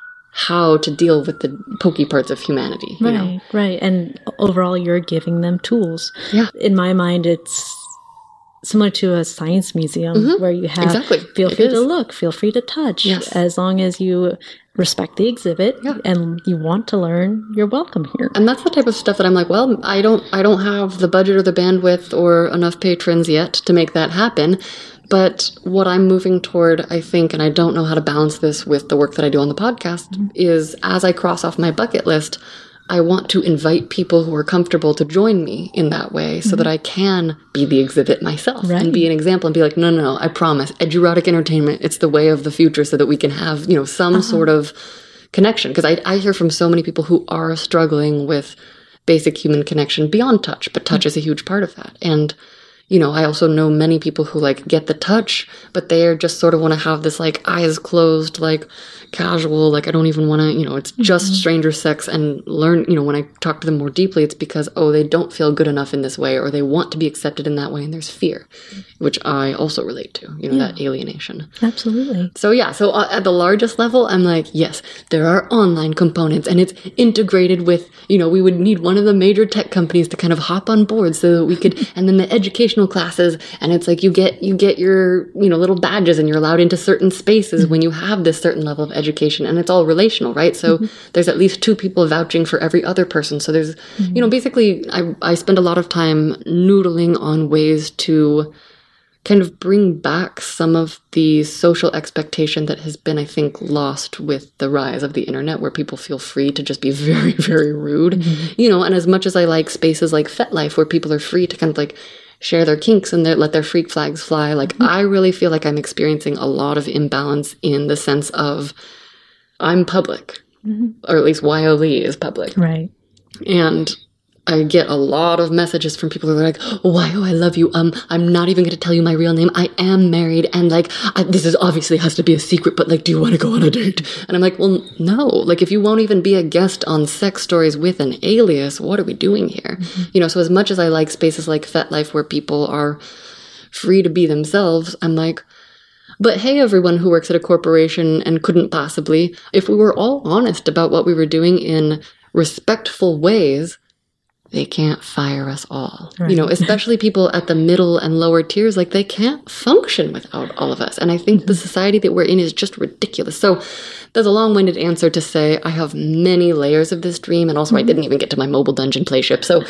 how to deal with the pokey parts of humanity. Right. And overall, you're giving them tools. Yeah. In my mind, it's similar to a science museum where you have, feel free to look, feel free to touch, as long as you respect the exhibit and you want to learn, you're welcome here. And that's the type of stuff that I'm like, well, I don't have the budget or the bandwidth or enough patrons yet to make that happen. But what I'm moving toward, I think, and I don't know how to balance this with the work that I do on the podcast, is as I cross off my bucket list, I want to invite people who are comfortable to join me in that way so that I can be the exhibit myself and be an example and be like, no, I promise, erotic entertainment, it's the way of the future so that we can have, some sort of connection. Because I hear from so many people who are struggling with basic human connection beyond touch, but touch is a huge part of that. And, I also know many people who like get the touch, but they are just sort of want to have this like eyes closed, like casual, like I don't even want to, it's just stranger sex, and learn, when I talk to them more deeply, it's because, they don't feel good enough in this way, or they want to be accepted in that way, and there's fear, which I also relate to, that alienation. Absolutely. So at the largest level, I'm like, yes, there are online components, and it's integrated with, we would need one of the major tech companies to kind of hop on board so that we could, and then the educational classes, and it's like you get your, little badges, and you're allowed into certain spaces when you have this certain level of education, and it's all relational, right? So there's at least 2 people vouching for every other person. So there's, basically I spend a lot of time noodling on ways to kind of bring back some of the social expectation that has been, I think, lost with the rise of the internet, where people feel free to just be very, very rude, and as much as I like spaces like FetLife, where people are free to kind of like share their kinks and let their freak flags fly, like I really feel like I'm experiencing a lot of imbalance in the sense of I'm public, or at least YO Lee is public. Right. And I get a lot of messages from people who are like, "Wow, I love you. I'm not even going to tell you my real name. I am married, and like, this is obviously has to be a secret. But like, do you want to go on a date?" And I'm like, "Well, no. Like, if you won't even be a guest on Sex Stories with an alias, what are we doing here?" So as much as I like spaces like FetLife where people are free to be themselves, I'm like, but hey, everyone who works at a corporation and couldn't possibly, if we were all honest about what we were doing in respectful ways, they can't fire us all. Right. Especially people at the middle and lower tiers, like they can't function without all of us. And I think the society that we're in is just ridiculous. So there's a long-winded answer to say I have many layers of this dream, and also I didn't even get to my mobile dungeon playship. So,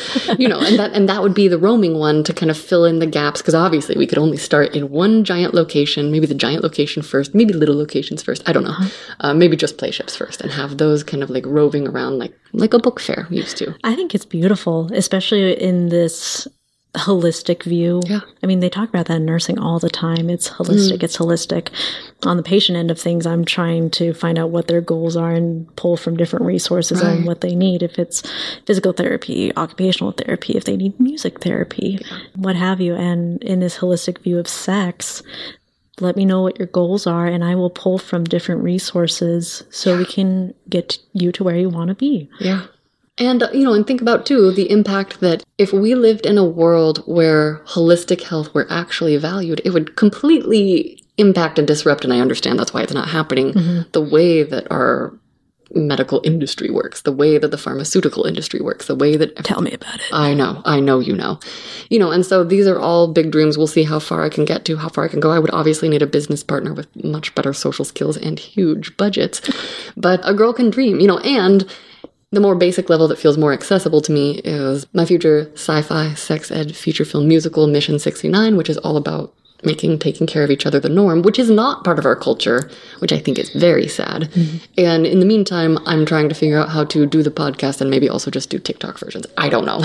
and that would be the roaming one to kind of fill in the gaps, because obviously we could only start in one giant location, maybe the giant location first, maybe little locations first, I don't know. Maybe just playships first, and have those kind of like roving around like a book fair used to. I think it's beautiful, especially in this holistic view. Yeah. I mean, they talk about that in nursing all the time. It's holistic. It's holistic. On the patient end of things, I'm trying to find out what their goals are and pull from different resources on what they need. If it's physical therapy, occupational therapy, if they need music therapy, what have you. And in this holistic view of sex, let me know what your goals are, and I will pull from different resources so we can get you to where you want to be. Yeah. And, and think about, too, the impact that if we lived in a world where holistic health were actually valued, it would completely impact and disrupt, and I understand that's why it's not happening, the way that our medical industry works, the way that the pharmaceutical industry works, the way that... Tell me about it. I know you know. And so these are all big dreams. We'll see how far I can get to, how far I can go. I would obviously need a business partner with much better social skills and huge budgets. But a girl can dream, and... the more basic level that feels more accessible to me is my future sci-fi, sex ed, feature film musical, Mission 69, which is all about making taking care of each other the norm, which is not part of our culture, which I think is very sad. And in the meantime, I'm trying to figure out how to do the podcast and maybe also just do TikTok versions. I don't know.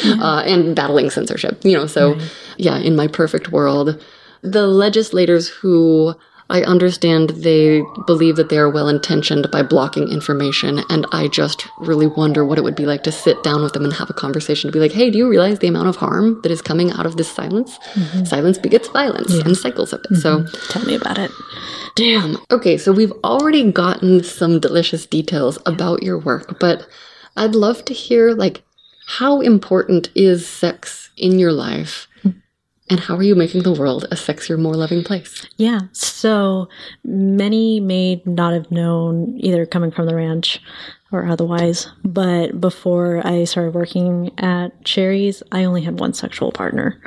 And battling censorship, so in my perfect world, the legislators who... I understand they believe that they are well-intentioned by blocking information, and I just really wonder what it would be like to sit down with them and have a conversation to be like, hey, do you realize the amount of harm that is coming out of this silence? Silence begets violence and cycles of it. So tell me about it. Damn. Okay, so we've already gotten some delicious details about your work, but I'd love to hear, how important is sex in your life? And how are you making the world a sexier, more loving place? Yeah. So many may not have known, either coming from the ranch or otherwise, but before I started working at Cherries, I only had one sexual partner.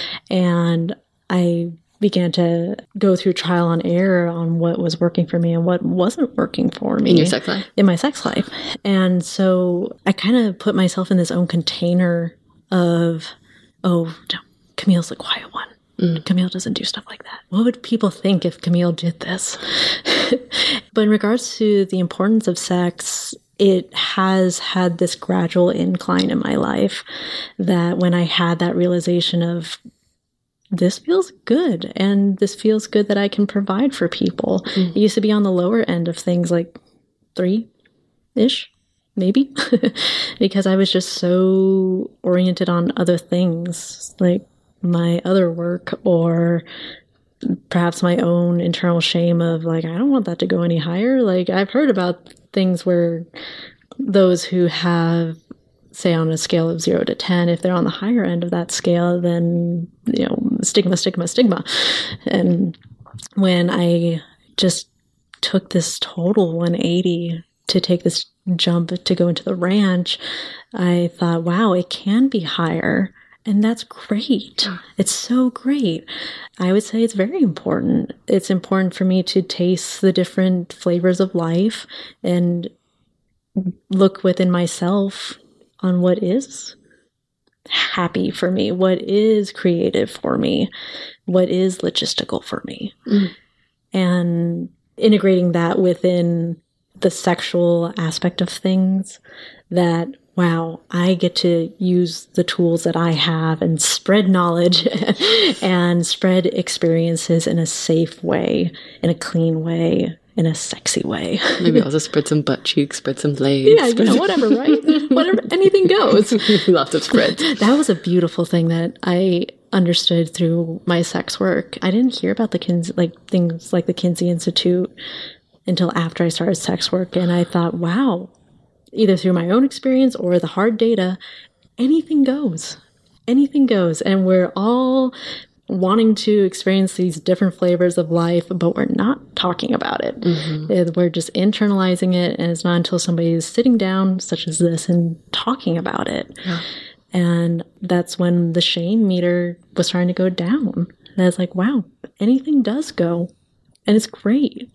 And I began to go through trial and error on what was working for me and what wasn't working for me. In your sex life? In my sex life. And so I kind of put myself in this own container of, Camille's the quiet one. Camille doesn't do stuff like that. What would people think if Camille did this? But in regards to the importance of sex, it has had this gradual incline in my life that when I had that realization of this feels good and this feels good that I can provide for people. It used to be on the lower end of things, like 3-ish. Maybe, because I was just so oriented on other things, like my other work, or perhaps my own internal shame of like, I don't want that to go any higher. Like, I've heard about things where those who have, say, on a scale of 0 to 10, if they're on the higher end of that scale, then, you know, stigma. And when I just took this total 180 to take this jump to go into the ranch, I thought, wow, it can be higher. And that's great. It's so great. I would say it's very important. It's important for me to taste the different flavors of life and look within myself on what is happy for me, what is creative for me, what is logistical for me. And integrating that within the sexual aspect of things, that, wow, I get to use the tools that I have and spread knowledge and spread experiences in a safe way, in a clean way, in a sexy way. Maybe also spread some butt cheeks, spread some legs. Yeah, you know, whatever, right? Whatever, anything goes. Lots of spreads. That was a beautiful thing that I understood through my sex work. I didn't hear about the things like the Kinsey Institute until after I started sex work. And I thought, wow, either through my own experience or the hard data, anything goes. Anything goes. And we're all wanting to experience these different flavors of life, but we're not talking about it. We're just internalizing it, and it's not until somebody is sitting down, such as this, and talking about it. Yeah. And that's when the shame meter was starting to go down. And I was like, wow, anything does go. And it's great.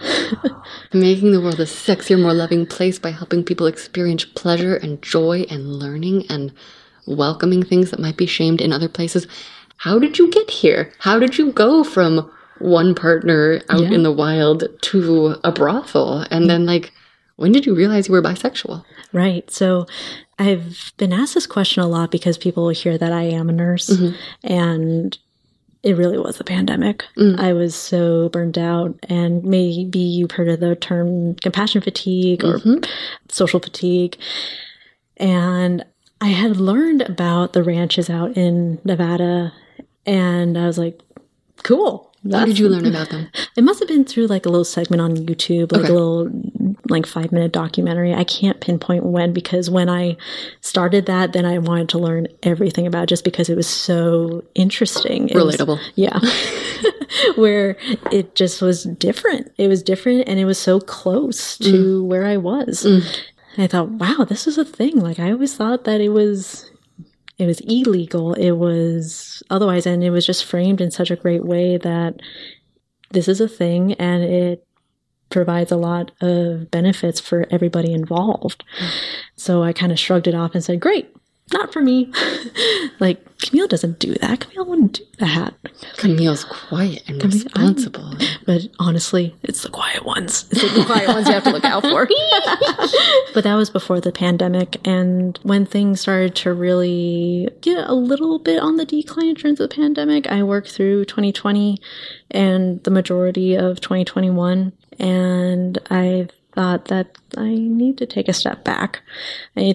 Making the world a sexier, more loving place by helping people experience pleasure and joy and learning and welcoming things that might be shamed in other places. How did you get here? How did you go from one partner out in the wild to a brothel? And then, like, when did you realize you were bisexual? Right. So I've been asked this question a lot because people hear that I am a nurse, and it really was the pandemic. I was so burned out, and maybe you've heard of the term compassion fatigue or social fatigue. And I had learned about the ranches out in Nevada, and I was like, cool. How did you learn about them? It must have been through like a little segment on YouTube, like a little like 5-minute documentary. I can't pinpoint when, because when I started that, then I wanted to learn everything about it just because it was so interesting. Relatable. Where it just was different. It was different, and it was so close to where I was. And I thought, wow, this is a thing. Like, I always thought that it was illegal. It was otherwise, and it was just framed in such a great way that this is a thing, and it provides a lot of benefits for everybody involved. So I kind of shrugged it off and said, great, not for me. Like, Camille doesn't do that. Camille wouldn't do that. Camille's quiet and responsible. But honestly, it's the quiet ones. It's the quiet ones you have to look out for. But that was before the pandemic. And when things started to really get a little bit on the decline in terms of the pandemic, I worked through 2020 and the majority of 2021. And I thought that I need to take a step back. And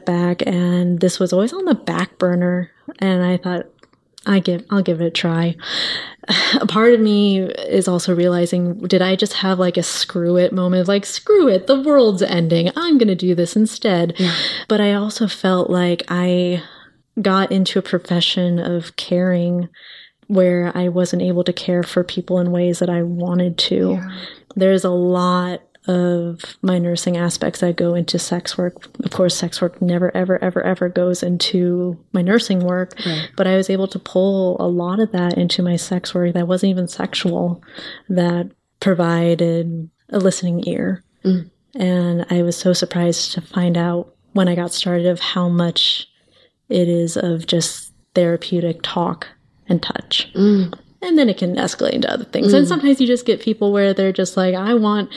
this was always on the back burner. And I thought, I'll give it a try. A part of me is also realizing, did I just have like a screw it moment of like, screw it, the world's ending, I'm going to do this instead. Yeah. But I also felt like I got into a profession of caring where I wasn't able to care for people in ways that I wanted to. Yeah. There's a lot of my nursing aspects that go into sex work. Of course, sex work never, ever, ever, ever goes into my nursing work. Right. But I was able to pull a lot of that into my sex work that wasn't even sexual, that provided a listening ear. And I was so surprised to find out when I got started of how much it is of just therapeutic talk and touch. And then it can escalate into other things. And sometimes you just get people where they're just like, I want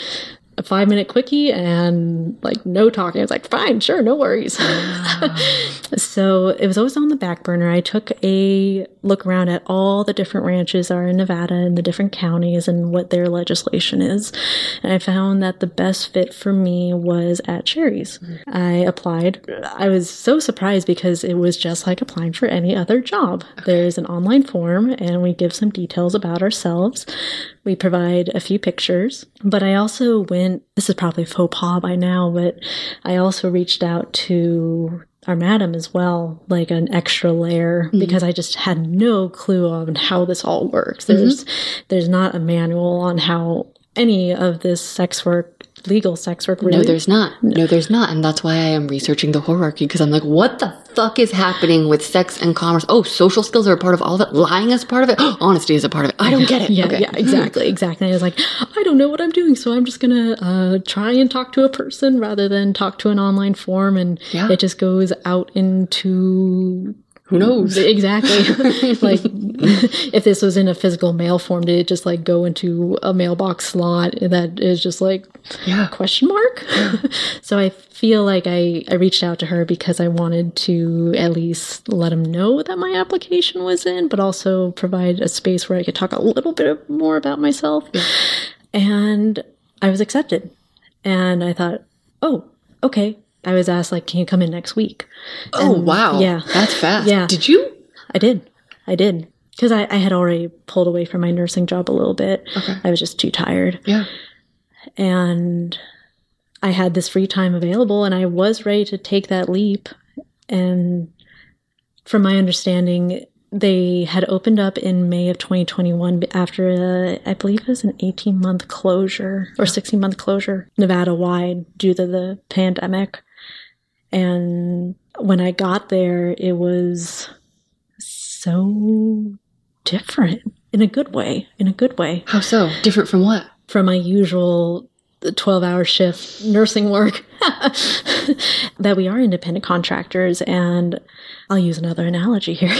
a 5-minute quickie and like no talking. I was like, fine, sure, no worries. Wow. So it was always on the back burner. I took a look around at all the different ranches are in Nevada and the different counties and what their legislation is. And I found that the best fit for me was at Sherry's. I applied. I was so surprised because it was just like applying for any other job. There's an online form and we give some details about ourselves. We provide a few pictures, but I also went, this is probably faux pas by now, but I also reached out to our madam as well, like an extra layer, because I just had no clue on how this all works. There's not a manual on how any of this sex work, legal sex work really. No, there's not. No, there's not. And that's why I am researching the hierarchy, because I'm like, what the fuck is happening with sex and commerce? Oh, social skills are a part of all of it. Lying is part of it. Honesty is a part of it. I don't get it. Yeah, yeah, exactly. And I was like, I don't know what I'm doing, so I'm just going to try and talk to a person rather than talk to an online form. And it just goes out into... Who knows? Exactly. Like, if this was in a physical mail form, did it just like go into a mailbox slot that is just like question mark? Yeah. So I feel like I reached out to her because I wanted to at least let them know that my application was in, but also provide a space where I could talk a little bit more about myself. Yeah. And I was accepted. And I thought, oh, okay. I was asked, like, can you come in next week? Oh, wow. Yeah. That's fast. Yeah. Did you? I did. Because I had already pulled away from my nursing job a little bit. Okay. I was just too tired. Yeah. And I had this free time available, and I was ready to take that leap. And from my understanding, they had opened up in May of 2021 after, I believe it was an 18-month closure or 16-month closure Nevada-wide due to the pandemic. And when I got there, it was so different in a good way. How so? Different from what? From my usual 12-hour shift nursing work. That we are independent contractors, and I'll use another analogy here.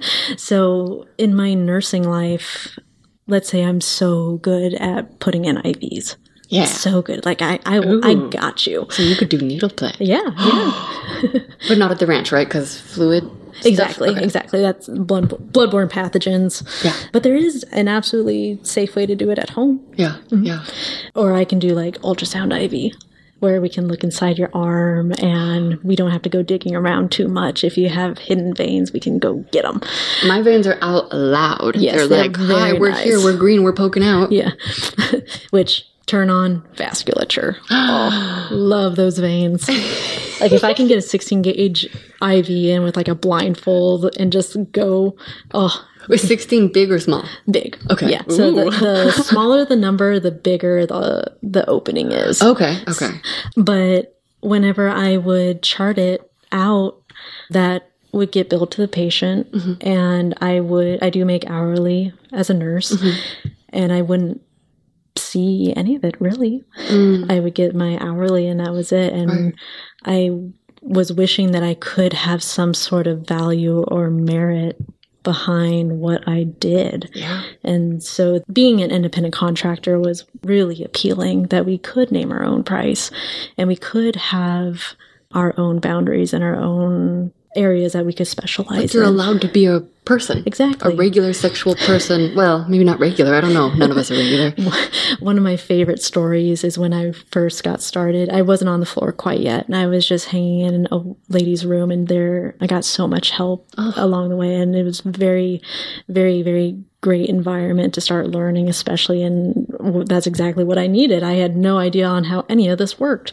So in my nursing life, let's say I'm so good at putting in IVs. Yeah. So good. Like I got you. So you could do needle play. Yeah. But not at the ranch, right? Because fluid Exactly. That's bloodborne pathogens. Yeah. But there is an absolutely safe way to do it at home. Yeah. Mm-hmm. Yeah. Or I can do like ultrasound IV, where we can look inside your arm and we don't have to go digging around too much. If you have hidden veins, we can go get them. My veins are out loud. Yes, they're like, hi, we're nice. Here, we're green, we're poking out. Yeah. Which turn on vasculature. Oh, love those veins. Like if I can get a 16 gauge IV in with like a blindfold and just go, Was 16 big or small? Big. Okay. Yeah. So the smaller the number, the bigger the opening is. Okay. But whenever I would chart it out, that would get billed to the patient, and I do make hourly as a nurse, and I wouldn't see any of it really. I would get my hourly and that was it. And I was wishing that I could have some sort of value or merit behind what I did. Yeah. And so being an independent contractor was really appealing, that we could name our own price and we could have our own boundaries and our own areas that we could specialize You're in. allowed to be a person. Exactly. A regular sexual person. Well, maybe not regular. I don't know. None of us are regular. One of my favorite stories is when I first got started. I wasn't on the floor quite yet, and I was just hanging in a ladies' room, and I got so much help along the way, and it was very, very, very great environment to start learning, especially, and that's exactly what I needed. I had no idea on how any of this worked.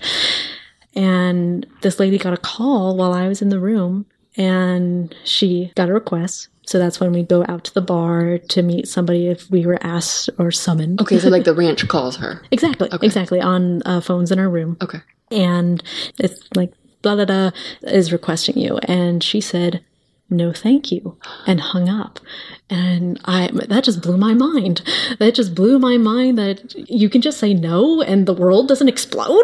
And this lady got a call while I was in the room, and she got a request. So that's when we go out to the bar to meet somebody if we were asked or summoned. Okay, so like the ranch calls her. Exactly, on phones in our room. Okay. And it's like, blah, blah, blah, is requesting you. And she said, no, thank you, and hung up. And that just blew my mind. That just blew my mind that you can just say no and the world doesn't explode.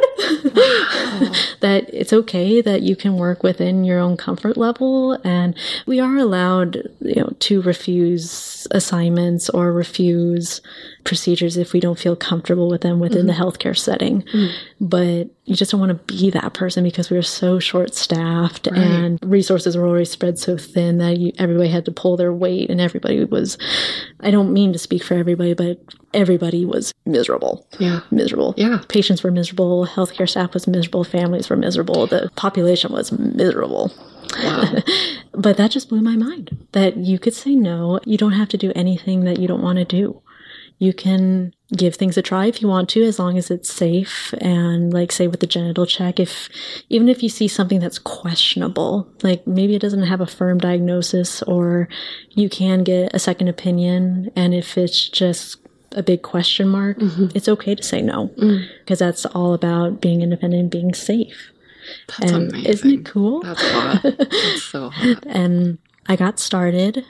That it's okay that you can work within your own comfort level. And we are allowed, to refuse assignments or refuse procedures if we don't feel comfortable with them within the healthcare setting. But you just don't want to be that person because we were so short-staffed and resources were already spread so thin that everybody had to pull their weight, and everybody was, I don't mean to speak for everybody, but everybody was miserable. Yeah. Miserable. Yeah. Patients were miserable. Healthcare staff was miserable. Families were miserable. The population was miserable. Wow. But that just blew my mind, that you could say no. You don't have to do anything that you don't want to do. You can give things a try if you want to, as long as it's safe. And like, say with the genital check, even if you see something that's questionable, like maybe it doesn't have a firm diagnosis, or you can get a second opinion. And if it's just a big question mark, it's okay to say no, because that's all about being independent and being safe. That's and amazing. Isn't it cool? That's hot. That's so hot. And I got started,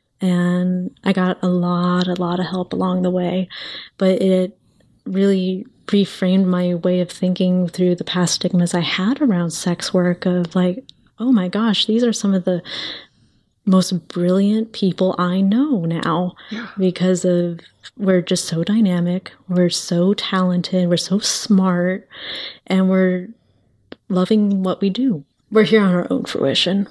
and I got a lot of help along the way, but it really reframed my way of thinking through the past stigmas I had around sex work, of like, oh my gosh, these are some of the most brilliant people I know now, because of, we're just so dynamic, we're so talented, we're so smart, and we're loving what we do. We're here on our own fruition,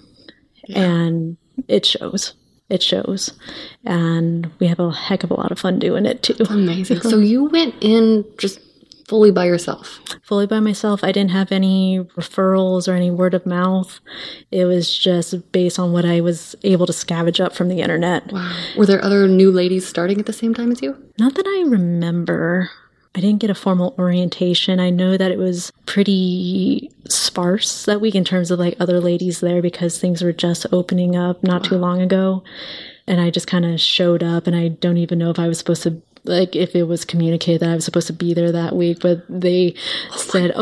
and it shows. It shows. And we have a heck of a lot of fun doing it too. Amazing. So you went in just fully by yourself? Fully by myself. I didn't have any referrals or any word of mouth. It was just based on what I was able to scavenge up from the internet. Wow. Were there other new ladies starting at the same time as you? Not that I remember. I didn't get a formal orientation. I know that it was pretty sparse that week in terms of like other ladies there, because things were just opening up not too long ago. And I just kind of showed up, and I don't even know if I was supposed to, like, if it was communicated that I was supposed to be there that week, but they said,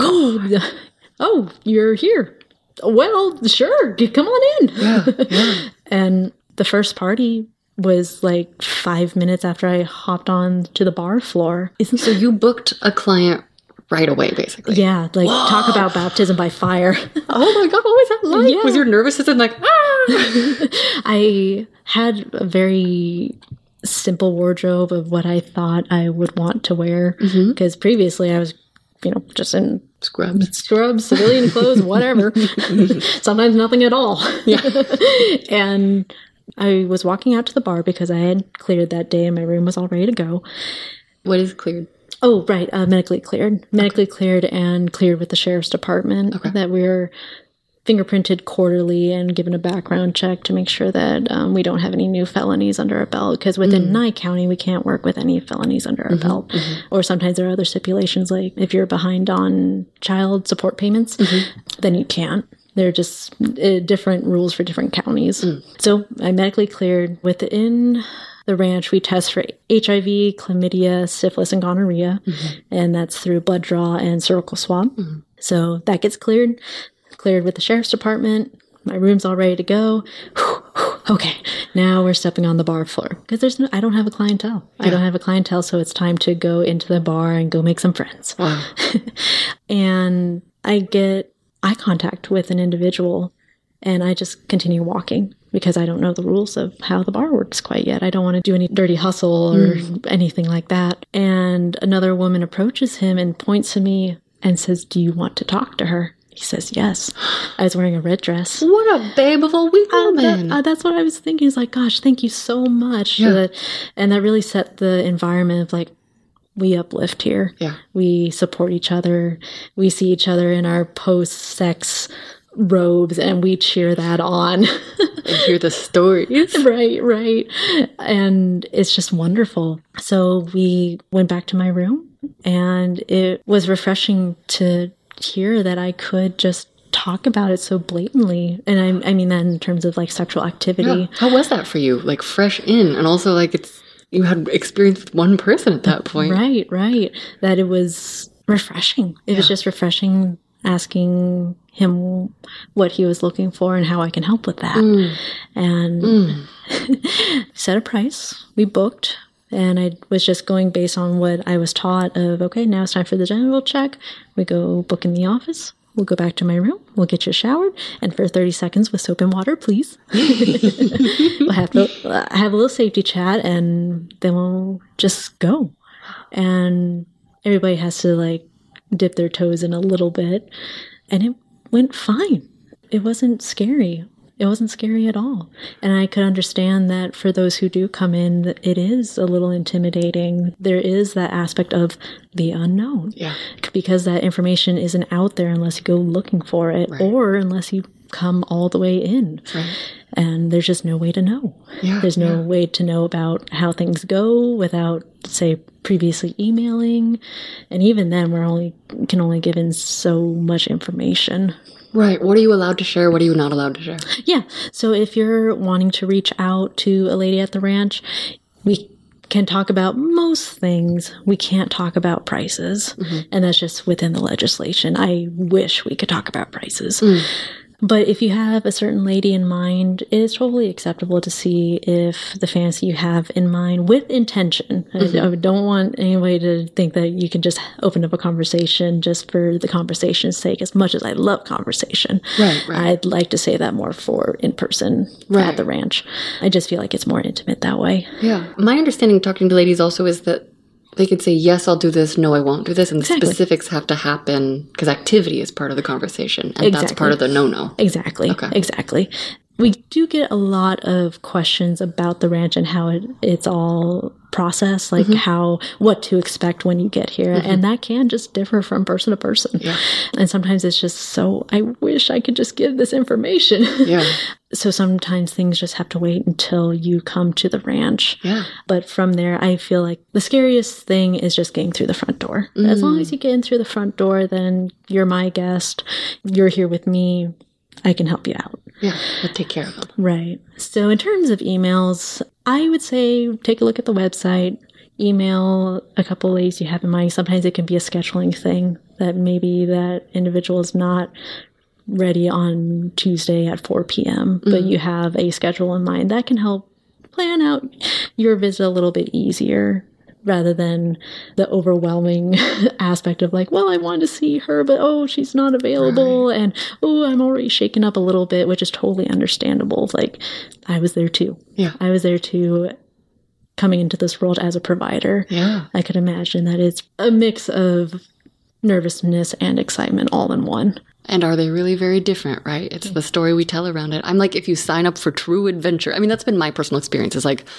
oh, you're here. Well, sure, come on in. Yeah. And the first party was like 5 minutes after I hopped on to the bar floor. So you booked a client right away, basically? Yeah, like, talk about baptism by fire. Oh my God, what was that like? Yeah. Was your nervous system like, I had a very simple wardrobe of what I thought I would want to wear, because previously I was, just in scrubs, civilian clothes, whatever. Sometimes nothing at all. Yeah. And I was walking out to the bar because I had cleared that day and my room was all ready to go. What is cleared? Oh, right. Medically cleared. Medically cleared and cleared with the sheriff's department. Okay. That we're fingerprinted quarterly and given a background check to make sure that we don't have any new felonies under our belt. Because within Nye County, we can't work with any felonies under our belt. Or sometimes there are other stipulations, like if you're behind on child support payments, then you can't. They're just different rules for different counties. So I medically cleared. Within the ranch, we test for HIV, chlamydia, syphilis, and gonorrhea. And that's through blood draw and cervical swab. So that gets cleared with the sheriff's department. My room's all ready to go. Okay, now we're stepping on the bar floor. Because I don't have a clientele. I don't have a clientele, so it's time to go into the bar and go make some friends. Wow. And I get eye contact with an individual, and I just continue walking because I don't know the rules of how the bar works quite yet. I don't want to do any dirty hustle or anything like that. And another woman approaches him and points to me and says, "Do you want to talk to her?" He says, "Yes." I was wearing a red dress. What a babe of a week woman. That's what I was thinking. It's like, gosh, thank you so much. Yeah. And that really set the environment of like, we uplift here. Yeah. We support each other. We see each other in our post-sex robes, and we cheer that on. And hear the stories. Right. And it's just wonderful. So we went back to my room, and it was refreshing to hear that I could just talk about it so blatantly. And I mean that in terms of like sexual activity. Yeah. How was that for you? Like fresh in, and also like you had experience with one person at that point. Right. That it was refreshing. It was just refreshing, asking him what he was looking for and how I can help with that. And set a price. We booked. And I was just going based on what I was taught of, okay, now it's time for the genital check. We go book in the office. We'll go back to my room. We'll get you showered. And for 30 seconds with soap and water, please. We'll have a little safety chat, and then we'll just go. And everybody has to like dip their toes in a little bit. And it went fine. It wasn't scary. It wasn't scary at all. And I could understand that for those who do come in, that it is a little intimidating. There is that aspect of the unknown. Yeah. Because that information isn't out there unless you go looking for it, Right. or unless you come all the way in. Right. And there's just no way to know. Yeah, There's no yeah. way to know about how things go without, say, previously emailing. And even then, can only give in so much information. Right. What are you allowed to share? What are you not allowed to share? Yeah. So if you're wanting to reach out to a lady at the ranch, we can talk about most things. We can't talk about prices. And that's just within the legislation. I wish we could talk about prices. But if you have a certain lady in mind, it is totally acceptable to see if the fantasy you have in mind with intention. I don't want anybody to think that you can just open up a conversation just for the conversation's sake, as much as I love conversation. Right. I'd like to say that more for in person at the ranch. I just feel like it's more intimate that way. Yeah. My understanding talking to ladies also is that they could say, yes, I'll do this. No, I won't do this. And the specifics have to happen because activity is part of the conversation. And that's part of the no-no. Exactly. Okay. Exactly. We do get a lot of questions about the ranch and how it's all processed, like what to expect when you get here. And that can just differ from person to person. Yeah. And sometimes it's just I wish I could just give this information. Yeah. So sometimes things just have to wait until you come to the ranch. Yeah. But from there, I feel like the scariest thing is just getting through the front door. As long as you get in through the front door, then you're my guest. You're here with me. I can help you out. Yeah. We'll take care of them. Right. So in terms of emails, I would say take a look at the website, email a couple ladies you have in mind. Sometimes it can be a scheduling thing that maybe that individual is not ready on Tuesday at 4 p.m., but you have a schedule in mind. That can help plan out your visit a little bit easier rather than the overwhelming aspect of like, well, I wanted to see her, but oh, she's not available. Right. And oh, I'm already shaken up a little bit, which is totally understandable. Like, I was there too. Yeah. I was there too, coming into this world as a provider. Yeah. I could imagine that it's a mix of nervousness and excitement all in one. And are they really very different, right? It's the story we tell around it. I'm like, if you sign up for true adventure, I mean, that's been my personal experience. It's like,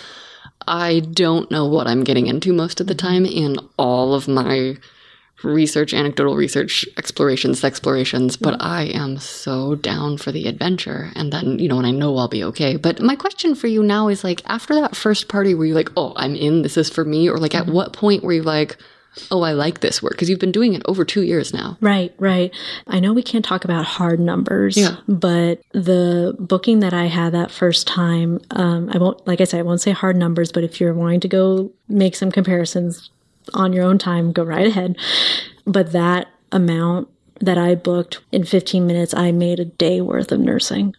I don't know what I'm getting into most of the time in all of my research, anecdotal research, explorations, but I am so down for the adventure. And then, and I know I'll be okay. But my question for you now is like, after that first party, were you like, oh, I'm in, this is for me? Or like, at what point were you like, oh, I like this work? Because you've been doing it over 2 years now. Right. I know we can't talk about hard numbers, yeah. But the booking that I had that first time, I won't say hard numbers, but if you're wanting to go make some comparisons on your own time, go right ahead. But that amount that I booked in 15 minutes, I made a day worth of nursing.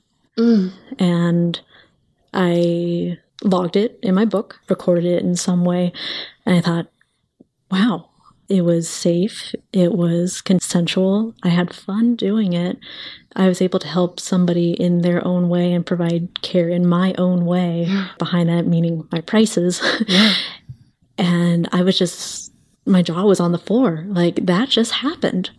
And I logged it in my book, recorded it in some way, and I thought, wow, it was safe. It was consensual. I had fun doing it. I was able to help somebody in their own way and provide care in my own way. Behind that, meaning my prices. Yeah. And I was just, my jaw was on the floor. Like, that just happened.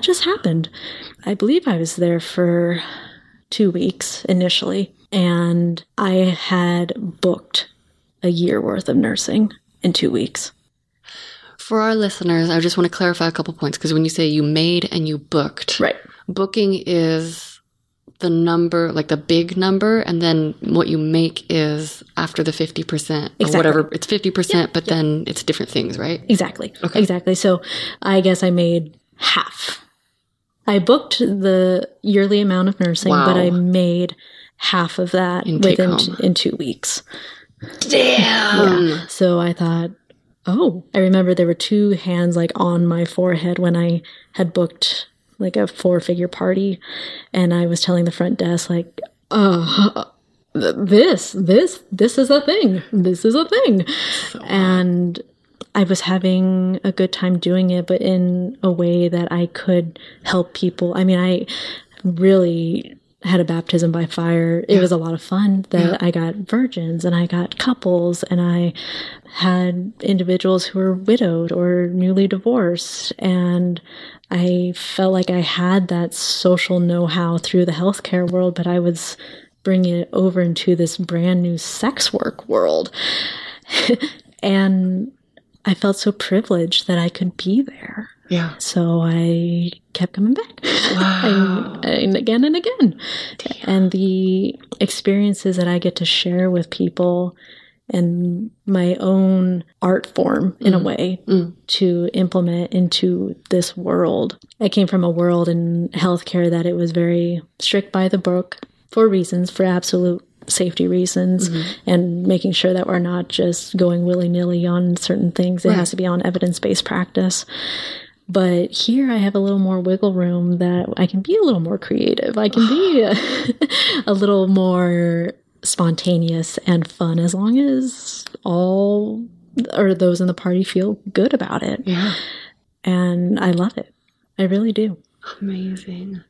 I believe I was there for 2 weeks initially. And I had booked a year worth of nursing in 2 weeks. For our listeners, I just want to clarify a couple points, because when you say you made and you booked, right? Booking is the number, like the big number, and then what you make is after the 50% or whatever. It's 50%, but then it's different things, right? Exactly. Okay. Exactly. So I guess I made half. I booked the yearly amount of nursing, but I made half of that in 2 weeks. Damn. Yeah. So I thought, oh, I remember there were 2 hands like on my forehead when I had booked like a 4-figure party, and I was telling the front desk like, this is a thing. This is a thing. And I was having a good time doing it, but in a way that I could help people. I mean, I really had a baptism by fire. It was a lot of fun that I got virgins and I got couples and I had individuals who were widowed or newly divorced. And I felt like I had that social know-how through the healthcare world, but I was bringing it over into this brand new sex work world. And I felt so privileged that I could be there. Yeah. So I kept coming back. Wow. and again and again. Damn. And the experiences that I get to share with people and my own art form in a way to implement into this world. I came from a world in healthcare that it was very strict by the book for reasons, for absolute safety reasons, and making sure that we're not just going willy-nilly on certain things. It has to be on evidence-based practice. But here I have a little more wiggle room that I can be a little more creative. I can be a little more spontaneous and fun as long as all or those in the party feel good about it. Yeah. And I love it. I really do. Amazing.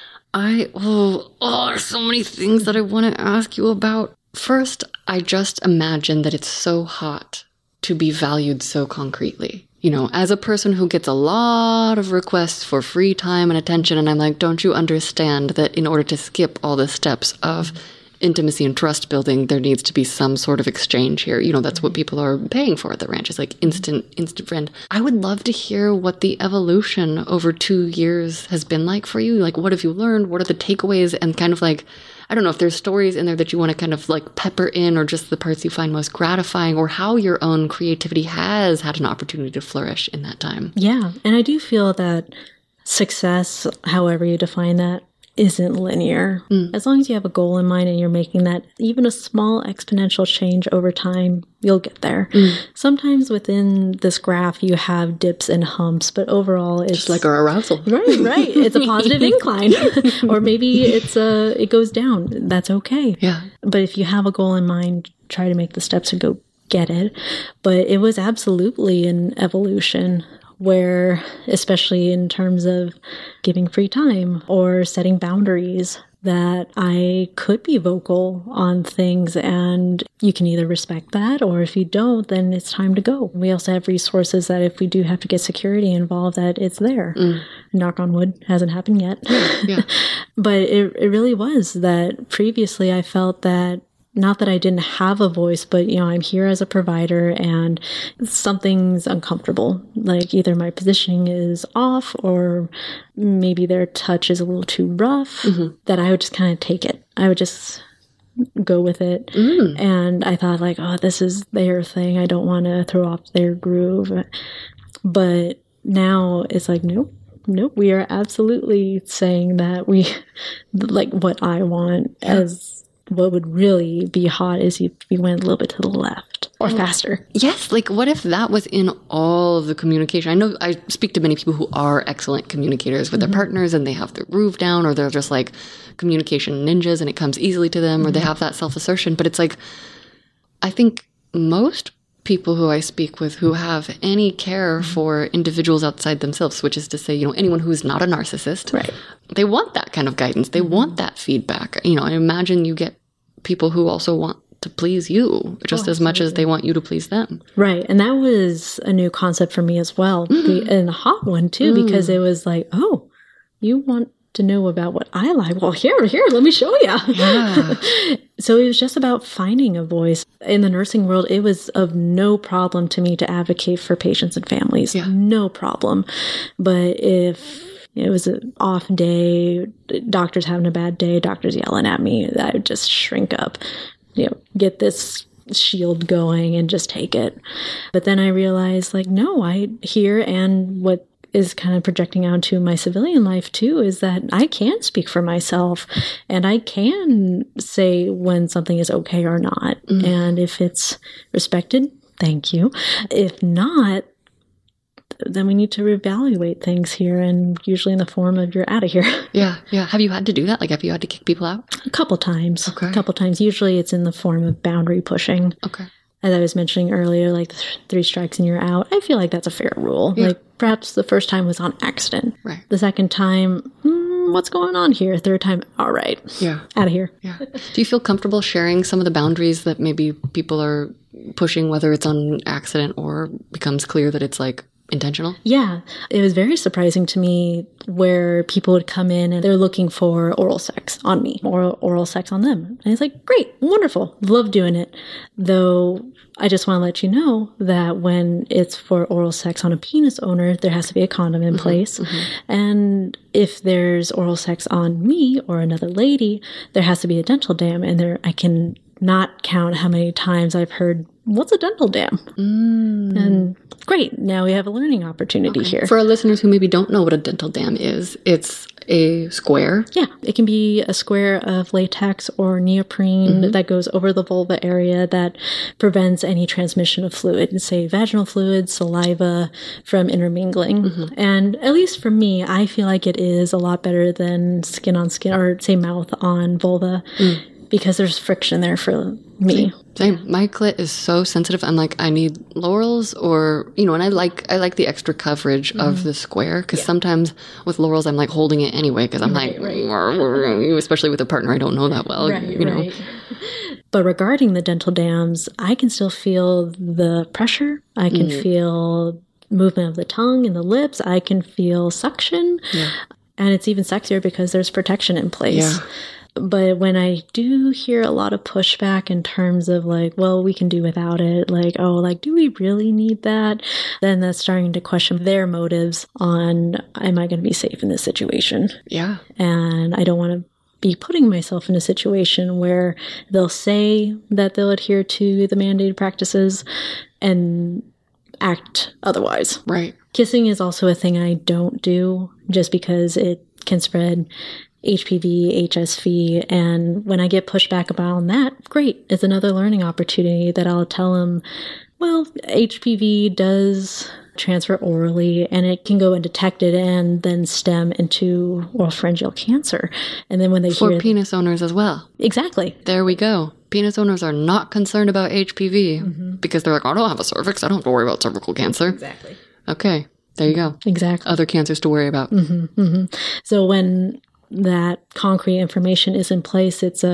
There's so many things that I want to ask you about. First, I just imagine that it's so hot to be valued so concretely. You know, as a person who gets a lot of requests for free time and attention, and I'm like, don't you understand that in order to skip all the steps of intimacy and trust building, there needs to be some sort of exchange here. You know, that's what people are paying for at the ranch. It's like instant friend. I would love to hear what the evolution over 2 years has been like for you. Like, what have you learned? What are the takeaways? And kind of like, I don't know if there's stories in there that you want to kind of like pepper in, or just the parts you find most gratifying, or how your own creativity has had an opportunity to flourish in that time. Yeah. And I do feel that success, however you define that, isn't linear. As long as you have a goal in mind and you're making that even a small exponential change over time, you'll get there. Sometimes within this graph you have dips and humps, but overall it's just like our arousal. Right. It's a positive incline. Or maybe it goes down. That's okay. Yeah. But if you have a goal in mind, try to make the steps to go get it. But it was absolutely an evolution where, especially in terms of giving free time or setting boundaries, that I could be vocal on things, and you can either respect that, or if you don't, then it's time to go. We also have resources that if we do have to get security involved, that it's there. Knock on wood, hasn't happened yet. Yeah. But it really was that previously I felt that, not that I didn't have a voice, but, you know, I'm here as a provider and something's uncomfortable. Like either my positioning is off or maybe their touch is a little too rough, that I would just kind of take it. I would just go with it. And I thought like, oh, this is their thing. I don't want to throw off their groove. But now it's like, nope, we are absolutely saying that we, like what I want as... What would really be hot is if we went a little bit to the left or faster. Yes. Like, what if that was in all of the communication? I know I speak to many people who are excellent communicators with their partners, and they have their groove down, or they're just like communication ninjas and it comes easily to them, or they have that self-assertion. But it's like, I think most people who I speak with who have any care for individuals outside themselves, which is to say, you know, anyone who's not a narcissist, right? They want that kind of guidance. They want that feedback. You know, I imagine you get people who also want to please you just as much as they want you to please them. Right. And that was a new concept for me as well. And a hot one too, because it was like, oh, you want to know about what I like? Well, here, let me show you. Yeah. So it was just about finding a voice. In the nursing world, it was of no problem to me to advocate for patients and families. Yeah. No problem. But if it was an off day, doctor's having a bad day, doctor's yelling at me, I would just shrink up, you know, get this shield going and just take it. But then I realized, like, no, I hear, and what is kind of projecting out to my civilian life too, is that I can speak for myself and I can say when something is okay or not. And if it's respected, thank you. If not, then we need to reevaluate things here, and usually in the form of you're out of here. Yeah. Have you had to do that? Like, have you had to kick people out? A couple times. Okay. A couple times. Usually it's in the form of boundary pushing. Okay. As I was mentioning earlier, like 3 strikes and you're out. I feel like that's a fair rule. Yeah. Like perhaps the first time was on accident. Right. The second time, what's going on here? Third time, all right. Yeah. Out of here. Yeah. Do you feel comfortable sharing some of the boundaries that maybe people are pushing, whether it's on accident or becomes clear that it's like intentional? Yeah. It was very surprising to me where people would come in and they're looking for oral sex on me or oral sex on them. And it's like, great, wonderful, love doing it. Though I just want to let you know that when it's for oral sex on a penis owner, there has to be a condom in place. And if there's oral sex on me or another lady, there has to be a dental dam. And I can not count how many times I've heard, what's a dental dam? And great, now we have a learning opportunity here. For our listeners who maybe don't know what a dental dam is, it's a square. Yeah, it can be a square of latex or neoprene that goes over the vulva area that prevents any transmission of fluid, say vaginal fluid, saliva, from intermingling. And at least for me, I feel like it is a lot better than skin on skin, or say mouth on vulva, because there's friction there for me. Same. My clit is so sensitive. I'm like, I need Lorals or, and I like the extra coverage of the square, because sometimes with Lorals, I'm like holding it anyway, because I'm especially with a partner I don't know that well, know. But regarding the dental dams, I can still feel the pressure. I can feel movement of the tongue and the lips. I can feel suction. And it's even sexier because there's protection in place. But when I do hear a lot of pushback in terms of like, well, we can do without it, like, oh, like, do we really need that? Then that's starting to question their motives on, am I going to be safe in this situation? Yeah. And I don't want to be putting myself in a situation where they'll say that they'll adhere to the mandated practices and act otherwise. Right. Kissing is also a thing I don't do just because it can spread HPV, HSV, and when I get pushback about that, great. It's another learning opportunity that I'll tell them, well, HPV does transfer orally, and it can go undetected and then stem into oropharyngeal cancer. And then when they hear... For penis owners as well. Exactly. There we go. Penis owners are not concerned about HPV because they're like, I don't have a cervix. I don't have to worry about cervical cancer. Exactly. Okay. There you go. Exactly. Other cancers to worry about. So when that concrete information is in place, it's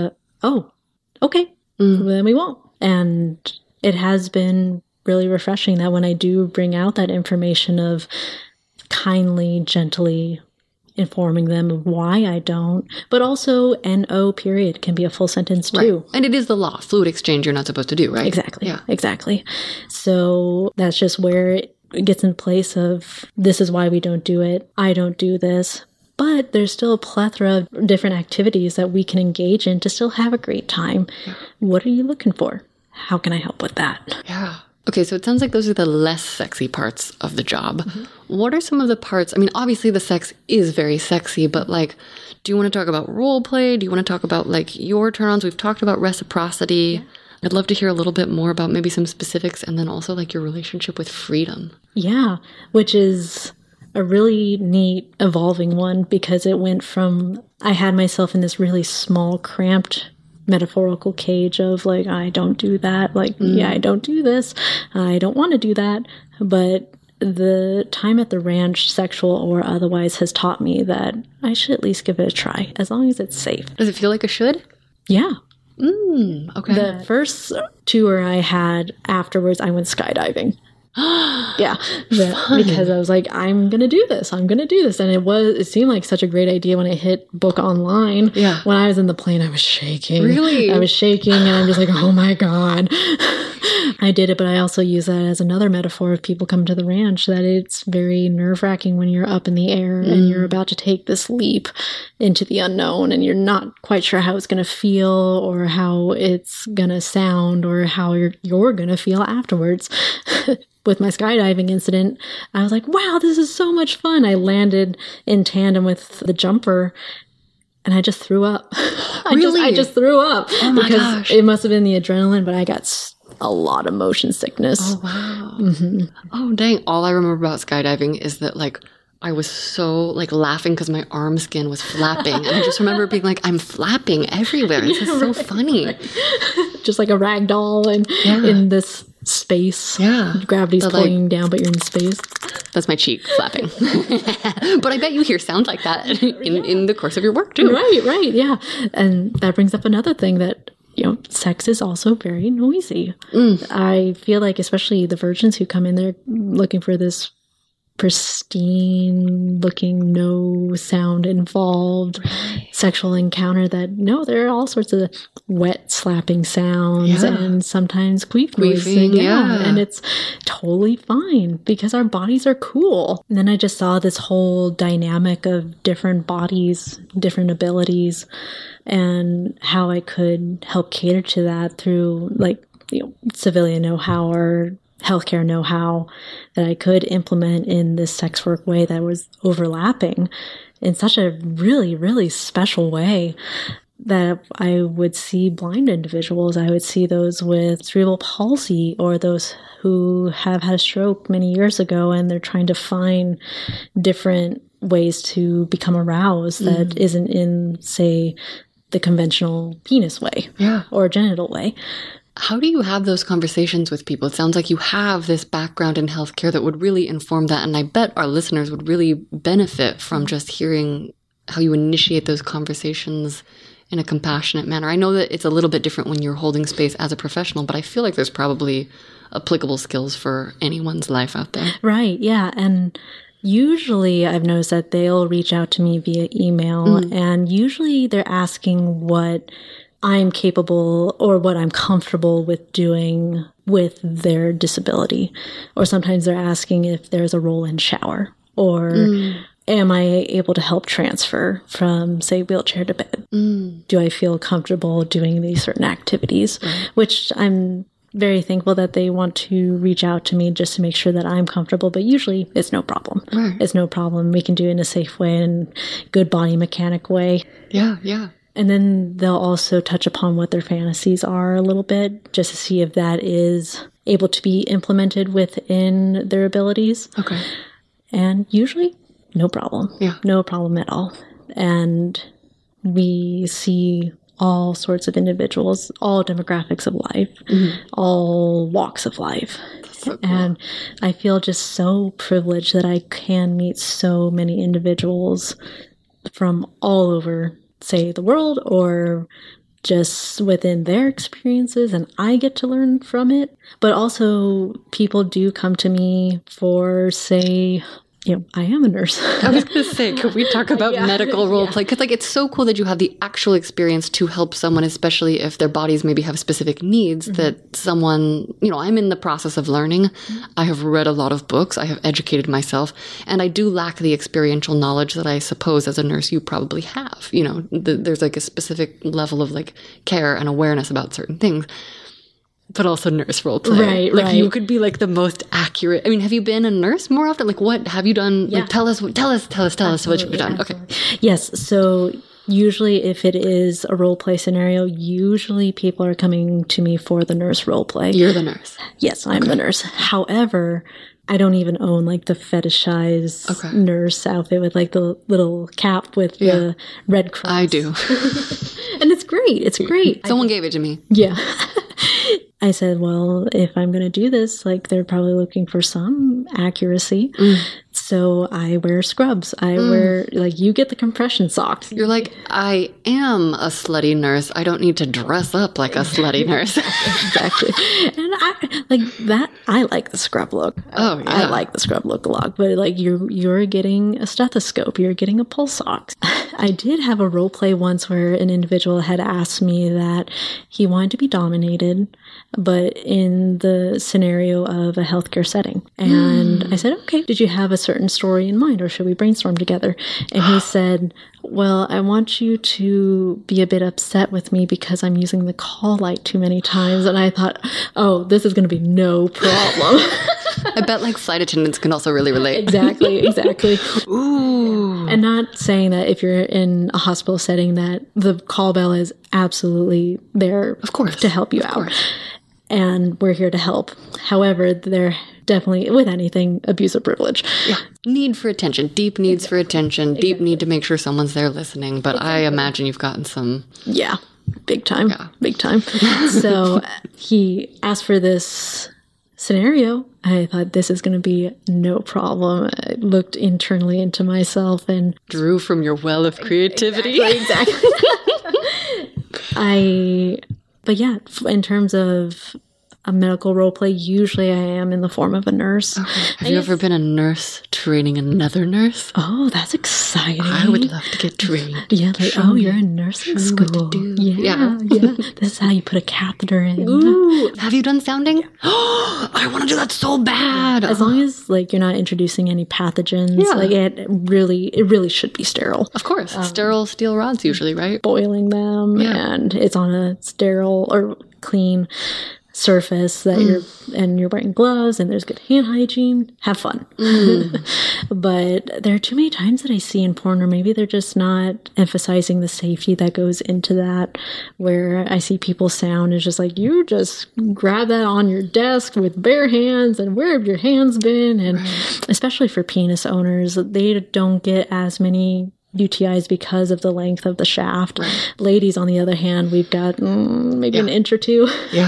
okay, then we won't. And it has been really refreshing that when I do bring out that information of kindly, gently informing them of why I don't, but also NO period can be a full sentence too. Right. And it is the law. Fluid exchange you're not supposed to do, right? Exactly. Yeah. Exactly. So that's just where it gets in place of, this is why we don't do it. I don't do this. But there's still a plethora of different activities that we can engage in to still have a great time. What are you looking for? How can I help with that? Yeah. Okay, so it sounds like those are the less sexy parts of the job. What are some of the parts? I mean, obviously the sex is very sexy, but like, do you want to talk about role play? Do you want to talk about like your turn-ons? We've talked about reciprocity. I'd love to hear a little bit more about maybe some specifics, and then also like your relationship with freedom. Yeah, which is a really neat evolving one, because it went from, I had myself in this really small, cramped metaphorical cage of like, I don't do that. Like, yeah, I don't do this. I don't want to do that. But the time at the ranch, sexual or otherwise, has taught me that I should at least give it a try, as long as it's safe. Does it feel like a should? Yeah. Okay. The first tour I had afterwards, I went skydiving. Yeah, because I was like, I'm gonna do this, and it seemed like such a great idea when I hit book online. Yeah, when I was in the plane, I was shaking. Really? I was shaking, and I'm just like, oh my god. I did it, but I also use that as another metaphor of people come to the ranch, that it's very nerve-wracking when you're up in the air and you're about to take this leap into the unknown, and you're not quite sure how it's going to feel or how it's going to sound or how you're going to feel afterwards. With my skydiving incident, I was like, wow, this is so much fun. I landed in tandem with the jumper, and I just threw up. Really? I just threw up. Oh my gosh. It must have been the adrenaline, but I got a lot of motion sickness. Oh, wow. Oh, dang. All I remember about skydiving is that, like, I was so, like, laughing because my arm skin was flapping. And I just remember being like, I'm flapping everywhere. This is so funny. Right. Just like a rag doll in this space. Yeah. Gravity's pulling you down, but you're in space. That's my cheek flapping. But I bet you hear sounds like that in the course of your work too. Right, yeah. And that brings up another thing that, sex is also very noisy. I feel like especially the virgins who come in there looking for this pristine looking, no sound involved sexual encounter, that there are all sorts of wet slapping sounds and sometimes queefing. And it's totally fine because our bodies are cool. And then I just saw this whole dynamic of different bodies, different abilities, and how I could help cater to that through civilian know-how or healthcare know-how that I could implement in this sex work way that was overlapping in such a really, really special way that I would see blind individuals. I would see those with cerebral palsy or those who have had a stroke many years ago and they're trying to find different ways to become aroused that isn't in, say, the conventional penis way or genital way. How do you have those conversations with people? It sounds like you have this background in healthcare that would really inform that. And I bet our listeners would really benefit from just hearing how you initiate those conversations in a compassionate manner. I know that it's a little bit different when you're holding space as a professional, but I feel like there's probably applicable skills for anyone's life out there. Right. Yeah. And usually I've noticed that they'll reach out to me via email and usually they're asking what I'm capable or what I'm comfortable with doing with their disability. Or sometimes they're asking if there's a roll-in shower or am I able to help transfer from, say, wheelchair to bed? Do I feel comfortable doing these certain activities? Which I'm very thankful that they want to reach out to me just to make sure that I'm comfortable, but usually it's no problem. It's no problem. We can do it in a safe way and good body mechanic way. Yeah. And then they'll also touch upon what their fantasies are a little bit, just to see if that is able to be implemented within their abilities. Okay. And usually, no problem. No problem at all. And we see all sorts of individuals, all demographics of life, all walks of life. So cool. And I feel just so privileged that I can meet so many individuals from all over, say, the world or just within their experiences, and I get to learn from it. But also people do come to me for, say, I am a nurse. I was going to say, could we talk about medical role play? Because it's so cool that you have the actual experience to help someone, especially if their bodies maybe have specific needs that someone, I'm in the process of learning. I have read a lot of books. I have educated myself. And I do lack the experiential knowledge that I suppose as a nurse you probably have. There's a specific level of care and awareness about certain things. But also nurse role play. Right. You could be the most accurate. I mean, have you been a nurse more often? What have you done? Tell us what you've done. Okay. Yes. So usually if it is a role play scenario, usually people are coming to me for the nurse role play. You're the nurse. Yes, I'm the nurse. However, I don't even own the fetishized nurse outfit with the little cap with the red cross. I do. And it's great. It's great. Someone gave it to me. Yeah. I said, well, if I'm going to do this, they're probably looking for some accuracy. So I wear scrubs. I wear, you get the compression socks. You're I am a slutty nurse. I don't need to dress up like a slutty nurse. Exactly. And I like the scrub look. Oh, yeah. I like the scrub look a lot. But you're getting a stethoscope. You're getting a pulse ox. I did have a role play once where an individual had asked me that he wanted to be dominated, but in the scenario of a healthcare setting. And I said, okay, did you have a certain story in mind or should we brainstorm together? And he said, well, I want you to be a bit upset with me because I'm using the call light too many times. And I thought, oh, this is going to be no problem. I bet flight attendants can also really relate. Exactly. Ooh. And not saying that if you're in a hospital setting that the call bell is absolutely there, of course, to help you out. And we're here to help. However, they're definitely, with anything, abuse of privilege. Yeah. Need for attention. Deep needs for attention. Deep need to make sure someone's there listening. But I imagine you've gotten some... Yeah. Big time. Big time. So he asked for this scenario I thought this is going to be no problem. I looked internally into myself and drew from your well of creativity. Exactly. But yeah, in terms of a medical role play, usually I am in the form of a nurse. Okay. Have you ever been a nurse training another nurse? Oh, that's exciting. I would love to get trained. Yeah, like, you're in nursing school. What to do. Yeah. This is how you put a catheter in. Ooh, have you done sounding? I want to do that so bad. As long as like you're not introducing any pathogens, like it really should be sterile. Of course, sterile steel rods usually, right? Boiling them, and it's on a sterile or clean surface that you're wearing gloves and there's good hand hygiene. Have fun. But there are too many times that I see in porn, or maybe they're just not emphasizing the safety that goes into that, where I see people sound is just like, you just grab that on your desk with bare hands, and where have your hands been? And especially for penis owners, they don't get as many UTIs because of the length of the shaft. Ladies, on the other hand, we've got maybe an inch or two.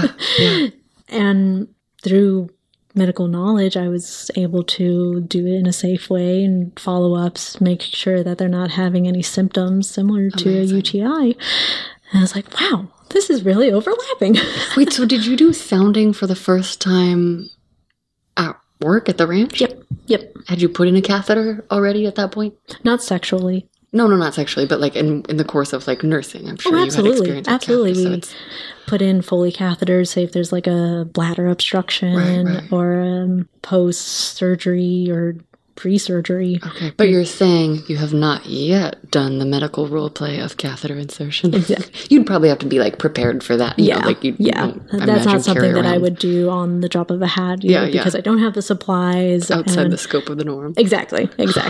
And through medical knowledge, I was able to do it in a safe way and follow-ups, make sure that they're not having any symptoms similar to a UTI. And I was like, wow, this is really overlapping. Wait, so did you do sounding for the first time at work at the ranch? Yep. Had you put in a catheter already at that point? Not sexually. No, not sexually, but like in the course of like nursing, I'm sure you had experience with absolutely. catheters, so put in Foley catheters, say if there's like a bladder obstruction or post-surgery or pre-surgery. Okay, but you're saying you have not yet done the medical role play of catheter insertion. Exactly. You'd probably have to be like prepared for that. You know, like that's not something that I would do on the drop of a hat. Because I don't have the supplies. Outside the scope of the norm. Exactly.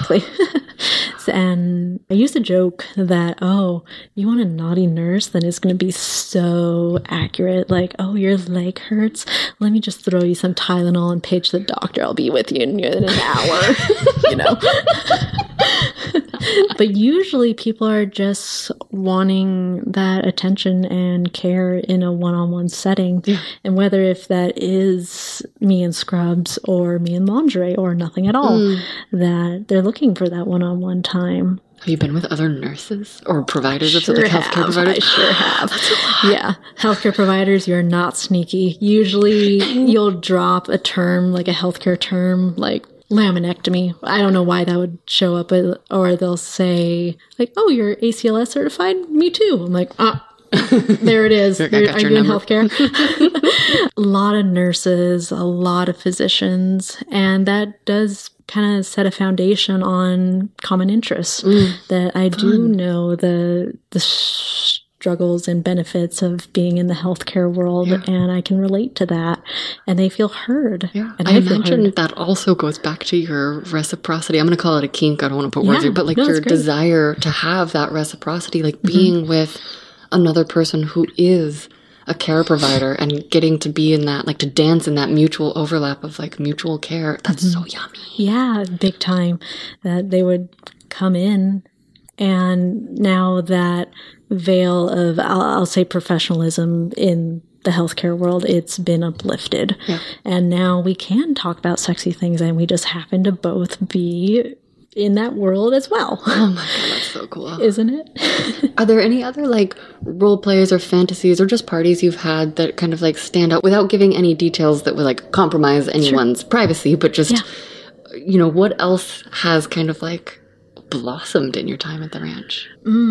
And I used to joke that, you want a naughty nurse, then it's going to be so accurate. Like, your leg hurts. Let me just throw you some Tylenol and page the doctor. I'll be with you in an hour. But usually people are just wanting that attention and care in a one-on-one setting. And whether if that is me in scrubs or me in lingerie or nothing at all, that they're looking for that one-on-one time. Have you been with other nurses or providers of like healthcare providers? I sure have. Yeah. Healthcare providers, you're not sneaky. Usually you'll drop a term, like a healthcare term, like laminectomy. I don't know why that would show up, or they'll say like, you're ACLS certified? Me too. I'm like, there it is. Are you in healthcare? A lot of nurses, a lot of physicians, and that does kind of set a foundation on common interests that I do know the struggles and benefits of being in the healthcare world, and I can relate to that, and they feel heard. And I imagine that also goes back to your reciprocity. I'm going to call it a kink. I don't want to put words here, but like your desire to have that reciprocity, like being with another person who is a care provider and getting to be in that, like to dance in that mutual overlap of like mutual care. That's so yummy. Yeah, big time. That they would come in, and now that veil of, I'll say, professionalism in the healthcare world, it's been uplifted. And now we can talk about sexy things, and we just happen to both be in that world as well. Oh my God, that's so cool. Isn't it? Are there any other like role plays or fantasies or just parties you've had that kind of like stand out without giving any details that would like compromise anyone's privacy, but just, what else has kind of like blossomed in your time at the ranch?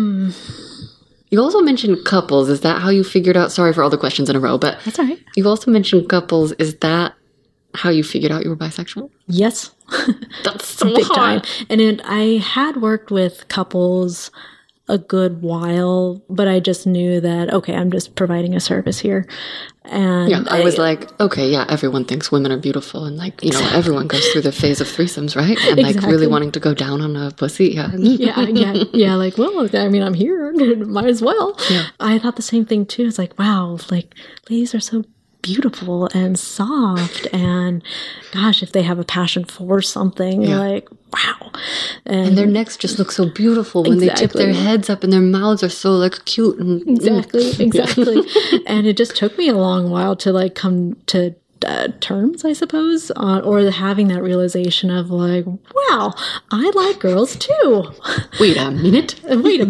You also mentioned couples. Is that how you figured out? Sorry for all the questions in a row, but that's all right. You also mentioned couples. Is that how you figured out you were bisexual? Yes. That's so big hard. Time. And I had worked with couples a good while, but I just knew that, okay, I'm just providing a service here. And I was like, okay, everyone thinks women are beautiful, and like, everyone goes through the phase of threesomes, right? And like really wanting to go down on a pussy. Like, well, I mean, I'm here, might as well. I thought the same thing too. It's like, wow, like ladies are so beautiful and soft, and gosh, if they have a passion for something, like, wow. And their necks just look so beautiful when they tip their heads up, and their mouths are so like cute. And, exactly. And it just took me a long while to like come to terms, I suppose, or having that realization of like, wow, I like girls too. Wait a minute.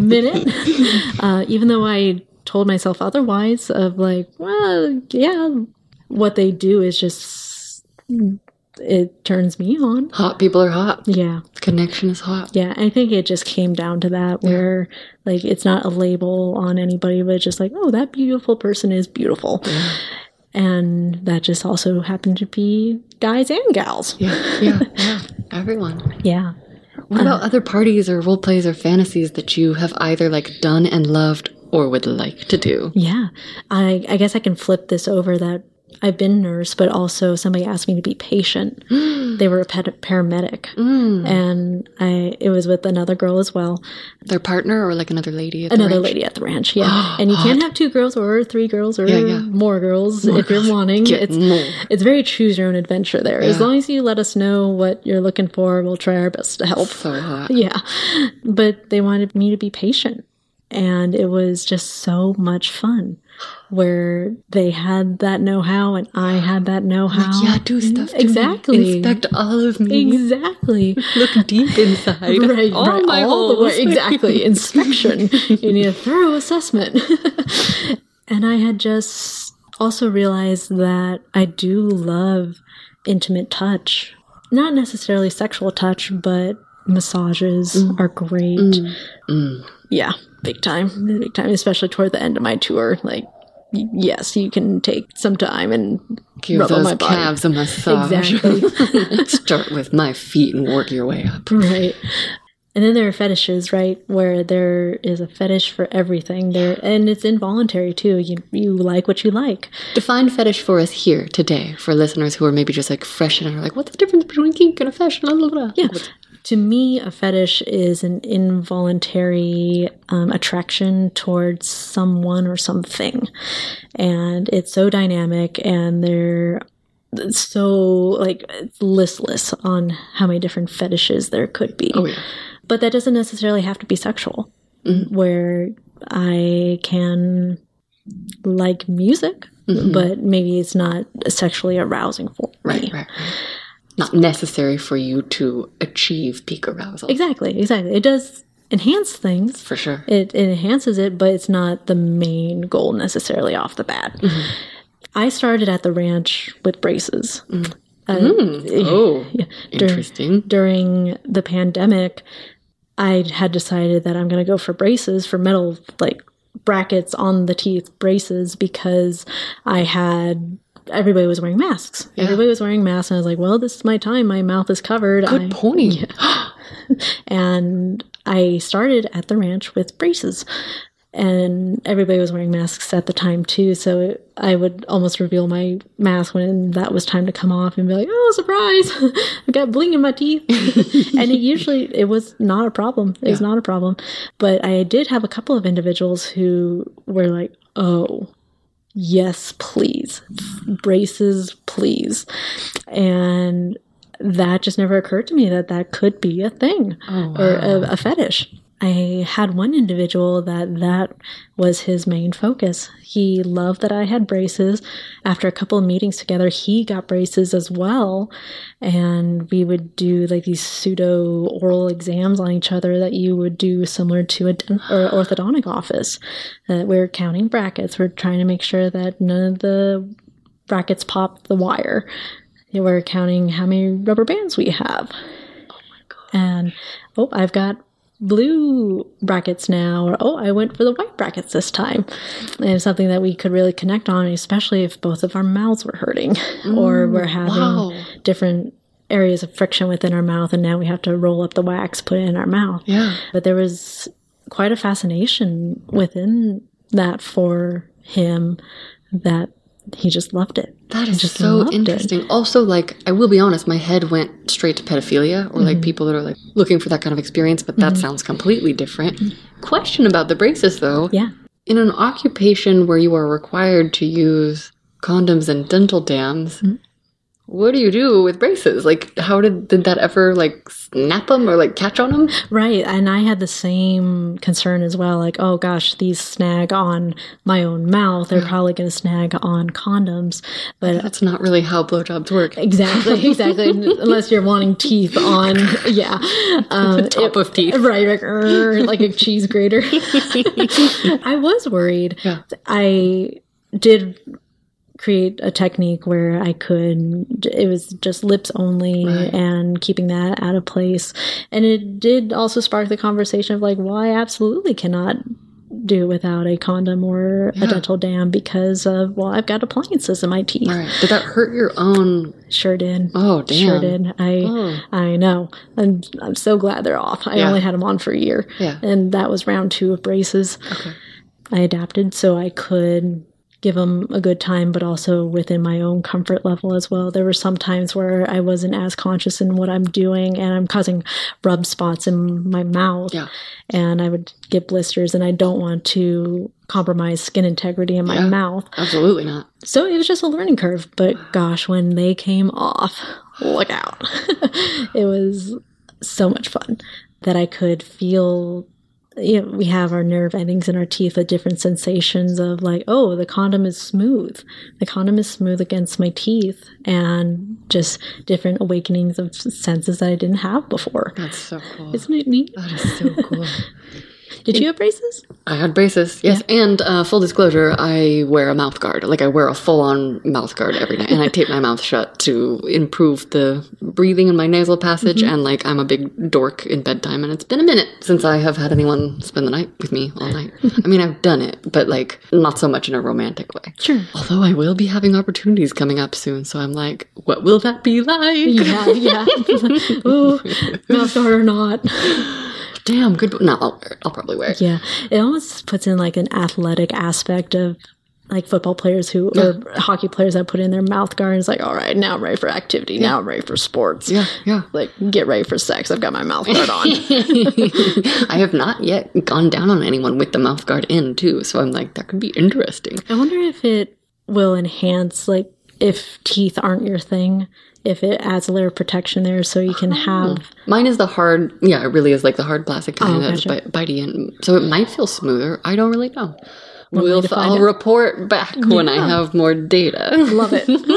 Even though I told myself otherwise of like, well, yeah, what they do is just, it turns me on. Hot people are hot. Yeah. Connection is hot. Yeah, I think it just came down to that where like it's not a label on anybody, but it's just like, oh, that beautiful person is beautiful. Yeah. And that just also happened to be guys and gals. Yeah. Everyone. Yeah. What about other parties or role plays or fantasies that you have either like done and loved or would like to do? Yeah. I guess I can flip this over that I've been nurse, but also somebody asked me to be patient. They were a paramedic. And it was with another girl as well. Their partner or like another lady at the Another ranch? lady at the ranch, yeah. And you can't have 2 girls or 3 girls or more girls if you're wanting. It's very choose your own adventure there. As long as you let us know what you're looking for, we'll try our best to help. So hot. Yeah. But they wanted me to be patient. And it was just so much fun where they had that know-how and I had that know-how. Yeah, do stuff to exactly. me. Inspect all of me. Exactly. Look deep inside. Right, all my all holes. the way. Exactly. Inspection. You need a thorough assessment. And I had just also realized that I do love intimate touch. Not necessarily sexual touch, but massages are great. Yeah, big time, especially toward the end of my tour. Like, yes, you can take some time and give rub on those my body. calves a massage. Exactly. Start with my feet and work your way up. Right. And then there are fetishes, right, where there is a fetish for everything there, and it's involuntary too. You like what you like. Define fetish for us here today for listeners who are maybe just like fresh and are like, what's the difference between kink and a fetish? Blah, blah, blah. Yeah. To me, a fetish is an involuntary attraction towards someone or something. And it's so dynamic and they're so, like, it's listless on how many different fetishes there could be. Oh, yeah. But that doesn't necessarily have to be sexual, where I can like music, but maybe it's not sexually arousing for me. Right. Not necessary for you to achieve peak arousal. Exactly. It does enhance things. For sure. It enhances it, but it's not the main goal necessarily off the bat. I started at the ranch with braces. Interesting. During the pandemic, I had decided that I'm going to go for braces, for metal, like, brackets on the teeth braces, because everybody was wearing masks. Yeah. Everybody was wearing masks, and I was like, well, this is my time. My mouth is covered. Good point. Yeah. And I started at the ranch with braces. And everybody was wearing masks at the time, too. So I would almost reveal my mask when that was time to come off and be like, oh, surprise. I got bling in my teeth. And it was not a problem. It was not a problem. But I did have a couple of individuals who were like, oh, yes, please. Braces, please. And that just never occurred to me that could be a thing or a fetish. I had one individual that was his main focus. He loved that I had braces. After a couple of meetings together, he got braces as well. And we would do like these pseudo oral exams on each other that you would do similar to or orthodontic office. We're counting brackets. We're trying to make sure that none of the brackets pop the wire. We're counting how many rubber bands we have. Oh my God. And, I've got blue brackets now, or I went for the white brackets this time. And it's something that we could really connect on, especially if both of our mouths were hurting or we're having different areas of friction within our mouth, and now we have to roll up the wax, put it in our mouth. Yeah. But there was quite a fascination within that for him that he just loved it. That is just so interesting. Also, like, I will be honest, my head went straight to pedophilia or like people that are like looking for that kind of experience, but that sounds completely different. Question about the braces, though. Yeah. In an occupation where you are required to use condoms and dental dams, what do you do with braces? Like, how did that ever, like, snap them or, like, catch on them? Right. And I had the same concern as well. Like, oh gosh, these snag on my own mouth. They're probably going to snag on condoms. But That's not really how blowjobs work. exactly. Unless you're wanting teeth on, Top of teeth. Right, like a cheese grater. I was worried. Yeah. I did create a technique where it was just lips only and keeping that out of place. And it did also spark the conversation of like, well, I absolutely cannot do without a condom or a dental dam because of, well, I've got appliances in my teeth. Right. Did that hurt your own? Sure did. Oh, damn. Sure did. I know. And I'm so glad they're off. I only had them on for a year. Yeah. And that was round 2 of braces. Okay. I adapted so I could give them a good time, but also within my own comfort level as well. There were some times where I wasn't as conscious in what I'm doing and I'm causing rub spots in my mouth. Yeah. And I would get blisters and I don't want to compromise skin integrity in my mouth. Absolutely not. So it was just a learning curve. But gosh, when they came off, look out. It was so much fun that I could feel. We have our nerve endings in our teeth with different sensations of like, oh, the condom is smooth. The condom is smooth against my teeth, and just different awakenings of senses that I didn't have before. That's so cool. Isn't it neat? That is so cool. Did you have braces? I had braces, yes. Yeah. And full disclosure, I wear a mouth guard. Like, I wear a full-on mouth guard every night. And I tape my mouth shut to improve the breathing in my nasal passage. And, like, I'm a big dork in bedtime. And it's been a minute since I have had anyone spend the night with me all night. I mean, I've done it, but, like, not so much in a romantic way. Sure. Although I will be having opportunities coming up soon. So I'm like, what will that be like? Yeah. Ooh, mouth guard or not. Damn, good. No, I'll wear it. I'll probably wear it. Yeah. It almost puts in like an athletic aspect of like football players or hockey players that put in their mouth guard. It's like, all right, now I'm ready for activity. Now I'm ready for sports. Yeah. Like, get ready for sex. I've got my mouth guard on. I have not yet gone down on anyone with the mouth guard in, too. So I'm like, that could be interesting. I wonder if it will enhance, like, if teeth aren't your thing, if it adds a layer of protection there so you can have... Mine is the hard... Yeah, it really is like the hard plastic kind that's gotcha. bitey. And so it might feel smoother. I don't really know. I'll out. report back when I have more data. Love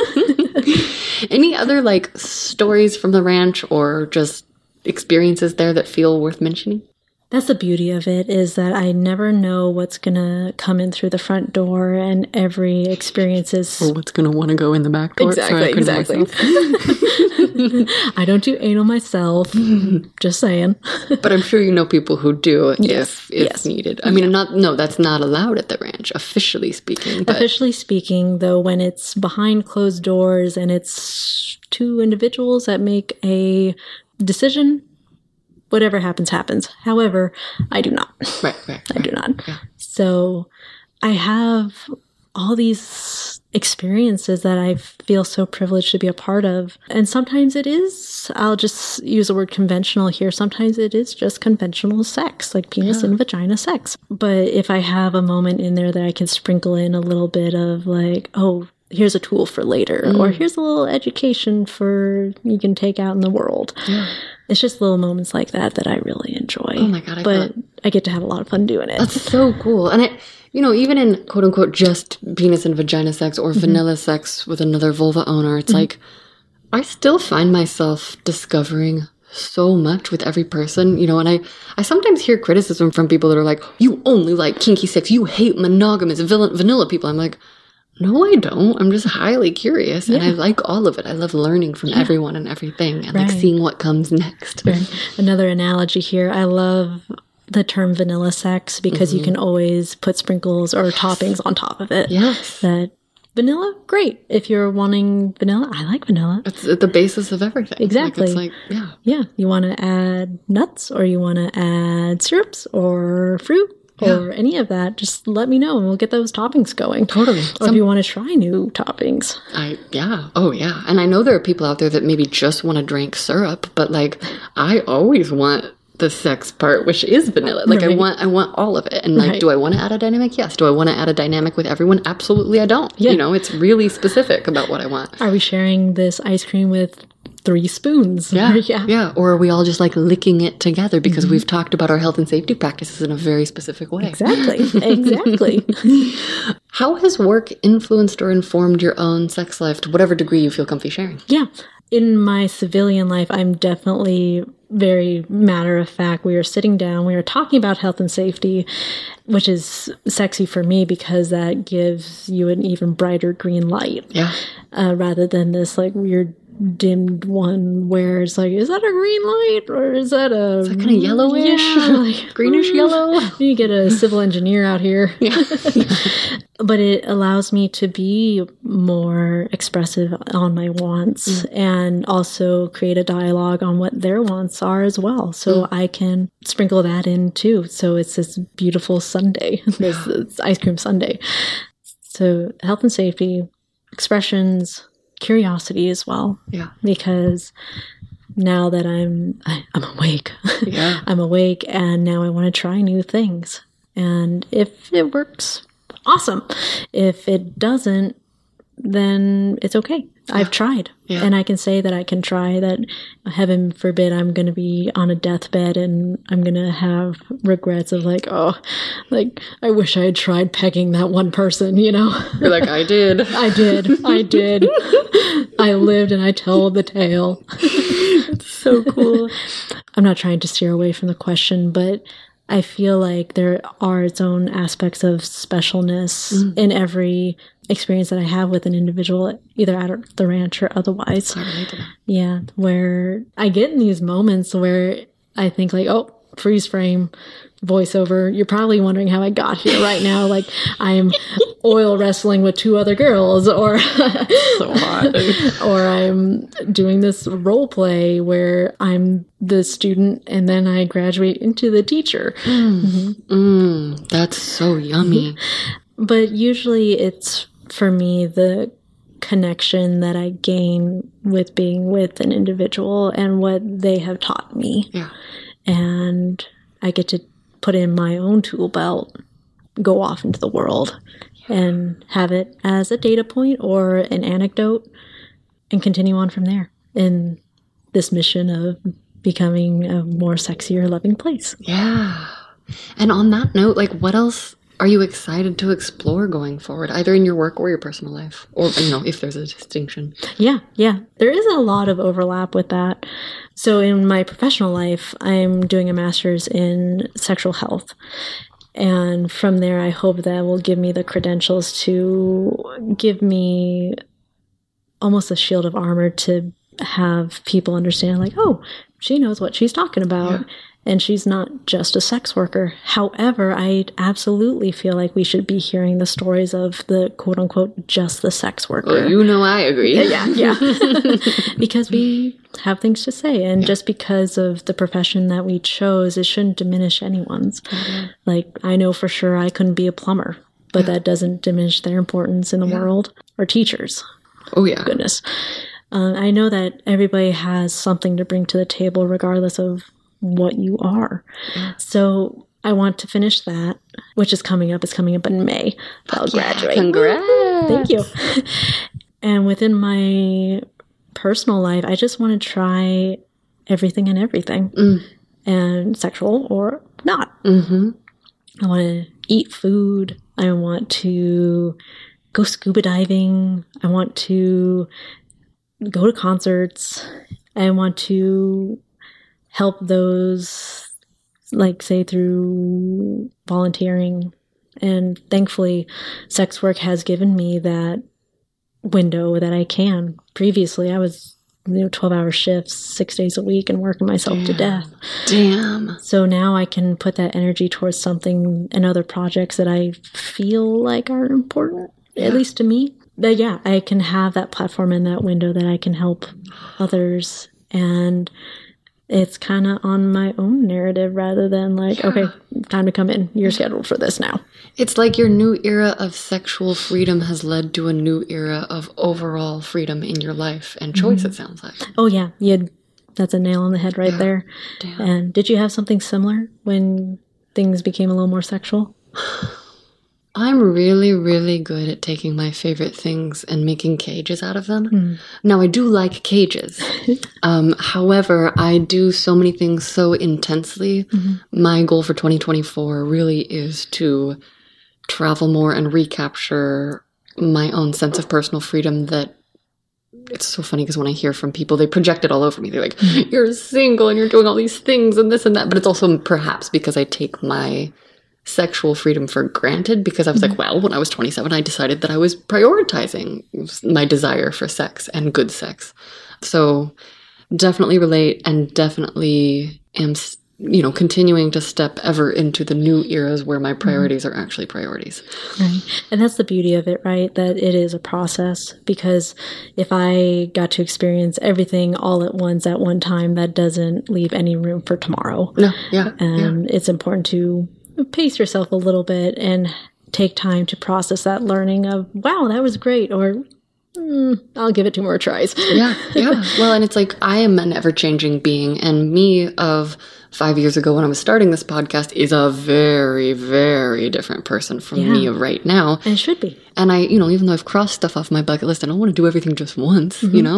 it. Any other, like, stories from the ranch or just experiences there that feel worth mentioning? That's the beauty of it, is that I never know what's going to come in through the front door, and every experience is... Or what's going to want to go in the back door. Exactly. I don't do anal myself. Just saying. But I'm sure you know people who do Yes. if needed. I mean, that's not allowed at the ranch, officially speaking. But... Officially speaking, though, when it's behind closed doors and it's 2 individuals that make a decision... Whatever happens, happens. However, I do not. Right. I do not. Yeah. So I have all these experiences that I feel so privileged to be a part of. And sometimes it is, I'll just use the word conventional here. Sometimes it is just conventional sex, like penis and vagina sex. But if I have a moment in there that I can sprinkle in a little bit of like, oh, here's a tool for later, or here's a little education for you can take out in the world. Yeah. It's just little moments like that I really enjoy. Oh my God. I get to have a lot of fun doing it. That's so cool. And even in quote unquote just penis and vagina sex or vanilla sex with another vulva owner, it's like, I still find myself discovering so much with every person, and I sometimes hear criticism from people that are like, you only like kinky sex, you hate monogamous vanilla people. I'm like, no, I don't. I'm just highly curious, and I like all of it. I love learning from everyone and everything, and like seeing what comes next. Right. Another analogy here, I love the term vanilla sex because you can always put sprinkles or toppings on top of it. Yes. That vanilla, great. If you're wanting vanilla, I like vanilla. It's at the basis of everything. Exactly. Like, it's like, Yeah. You want to add nuts, or you want to add syrups or fruit? Or any of that, just let me know and we'll get those toppings going. Totally. Or if you want to try new toppings. Oh yeah. And I know there are people out there that maybe just want to drink syrup, but like I always want the sex part, which is vanilla. Like, Right. I want all of it. And like, Right. do I want to add a dynamic? Yes. Do I want to add a dynamic with everyone? Absolutely, I don't. Yeah. You know, it's really specific about what I want. Are we sharing this ice cream with 3 spoons? Yeah. Yeah. Yeah. Or are we all just like licking it together because we've talked about our health and safety practices in a very specific way? Exactly. Exactly. How has work influenced or informed your own sex life to whatever degree you feel comfy sharing? Yeah. In my civilian life, I'm definitely very matter of fact. We are sitting down, we are talking about health and safety, which is sexy for me because that gives you an even brighter green light. Yeah. Rather than this like weird dimmed one where it's like, is that a green light or is that a Kind of yellowish, yeah, like, greenish yellow. you get a civil engineer out here. Yeah. But it allows me to be more expressive on my wants and also create a dialogue on what their wants are as well. So I can sprinkle that in too. So it's this beautiful Sunday, this ice cream Sunday. So health and safety, expressions, curiosity as well. Yeah. Because now that I'm awake, Yeah. I'm awake and now I want to try new things. And if it works, awesome. If it doesn't, then it's okay. I've tried. Yeah. And I can say that I can try, that heaven forbid I'm going to be on a deathbed and I'm going to have regrets of like, oh, like I wish I had tried pegging that one person, you know? You're like, I did. I did. I lived and I told the tale. So cool. I'm not trying to steer away from the question, but I feel like there are its own aspects of specialness in every experience that I have with an individual, either at the ranch or otherwise. I relate to that. Yeah, where I get in these moments where I think like, oh, freeze frame, voiceover. You're probably wondering how I got here right now. Like I'm oil wrestling with 2 other girls, or So hot. or I'm doing this role play where I'm the student and then I graduate into the teacher. That's so yummy. But usually it's, for me, the connection that I gain with being with an individual and what they have taught me. Yeah. And I get to put in my own tool belt, go off into the world, and have it as a data point or an anecdote and continue on from there in this mission of becoming a more sexier, loving place. Yeah. And on that note, like, what else are you excited to explore going forward, either in your work or your personal life? Or, you know, if there's a distinction. Yeah. There is a lot of overlap with that. So in my professional life, I'm doing a master's in sexual health. And from there, I hope that will give me the credentials to give me almost a shield of armor to have people understand, like, oh, she knows what she's talking about. Yeah. And she's not just a sex worker. However, I absolutely feel like we should be hearing the stories of the quote unquote just the sex worker. Well, you know, I agree. Yeah. Because we have things to say. And just because of the profession that we chose, it shouldn't diminish anyone's. Like, I know for sure I couldn't be a plumber, but that doesn't diminish their importance in the world. Or teachers. Oh, yeah. Goodness. I know that everybody has something to bring to the table regardless of what you are. So I want to finish that, which is coming up. It's coming up in May. I'll graduate. Congrats. Thank you. And within my personal life, I just want to try everything and everything, and sexual or not. I want to eat food. I want to go scuba diving. I want to go to concerts. I want to help those, like, say, through volunteering. And thankfully, sex work has given me that window that I can. Previously, I was 12-hour shifts, 6 days a week, and working myself to death. Damn. So now I can put that energy towards something and other projects that I feel like are important, at least to me. But yeah, I can have that platform and that window that I can help others. And it's kind of on my own narrative rather than like, okay, time to come in. You're scheduled for this now. It's like your new era of sexual freedom has led to a new era of overall freedom in your life and choice, it sounds like. Oh, yeah. You That's a nail on the head right there. Damn. And did you have something similar when things became a little more sexual? I'm really, really good at taking my favorite things and making cages out of them. Now, I do like cages. However, I do so many things so intensely. My goal for 2024 really is to travel more and recapture my own sense of personal freedom. That it's so funny because when I hear from people, they project it all over me. They're like, you're single and you're doing all these things and this and that. But it's also perhaps because I take my sexual freedom for granted, because I was like, well, when I was 27, I decided that I was prioritizing my desire for sex and good sex. So definitely relate, and definitely am, continuing to step ever into the new eras where my priorities are actually priorities. Right. And that's the beauty of it, right? That it is a process, because if I got to experience everything all at once at one time, that doesn't leave any room for tomorrow. No, yeah. And it's important to pace yourself a little bit and take time to process that learning of, wow, that was great, or I'll give it 2 more tries. Yeah. Well, and it's like, I am an ever-changing being, and me of 5 years ago when I was starting this podcast is a very, very different person from me of right now. And it should be. And I, even though I've crossed stuff off my bucket list, I don't want to do everything just once,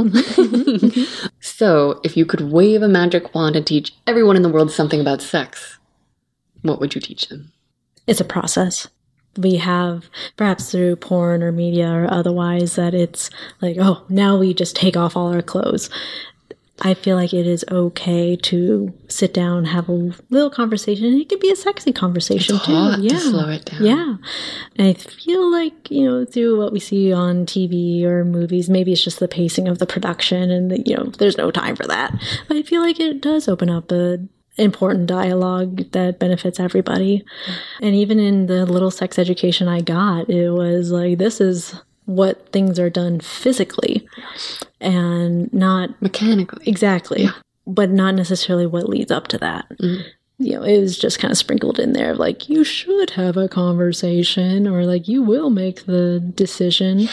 So if you could wave a magic wand and teach everyone in the world something about sex, what would you teach them? It's a process. We have, perhaps through porn or media or otherwise, that it's like, oh, now we just take off all our clothes. I feel like it is okay to sit down, have a little conversation. And it could be a sexy conversation, it's too. Hot to slow it down. Yeah. And I feel like, through what we see on TV or movies, maybe it's just the pacing of the production and, there's no time for that. But I feel like it does open up a important dialogue that benefits everybody. And even in the little sex education I got, it was like, this is what things are done physically and not mechanically. Exactly. But not necessarily what leads up to that. It was just kind of sprinkled in there, like, you should have a conversation, or like, you will make the decision.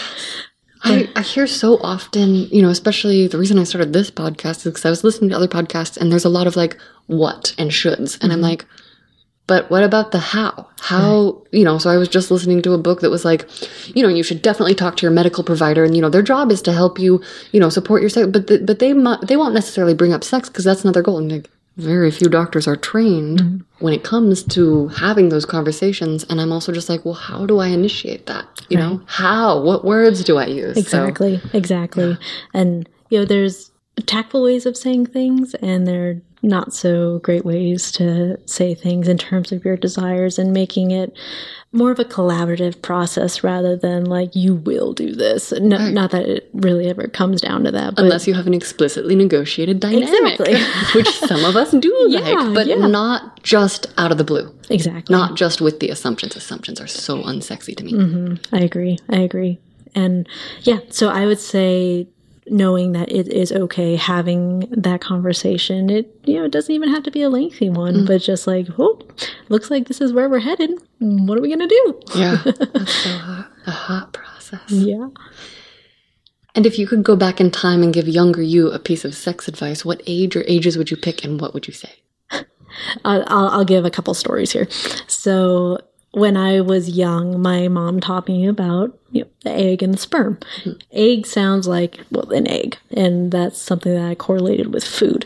I hear so often, especially the reason I started this podcast is because I was listening to other podcasts, and there's a lot of like what and shoulds. And I'm like, but what about the how? How, so I was just listening to a book that was like, you should definitely talk to your medical provider, and, their job is to help you, support your sex, but they won't necessarily bring up sex because that's not their goal. And like, very few doctors are trained when it comes to having those conversations. And I'm also just like, well, how do I initiate that? How? What words do I use? Exactly. Yeah. And, there's tactful ways of saying things, and there are not so great ways to say things in terms of your desires, and making it more of a collaborative process rather than like, you will do this. Not that it really ever comes down to that. But unless you have an explicitly negotiated dynamic, exactly. which some of us do but not just out of the blue. Exactly. Not just with the assumptions. Assumptions are so unsexy to me. I agree. And so I would say, knowing that it is okay having that conversation. It doesn't even have to be a lengthy one, but just like, oh, looks like this is where we're headed. What are we going to do? Yeah, that's so hot. A hot process. Yeah. And if you could go back in time and give younger you a piece of sex advice, what age or ages would you pick, and what would you say? I'll give a couple stories here. So when I was young, my mom taught me about the egg and the sperm. Egg sounds like, an egg. And that's something that I correlated with food.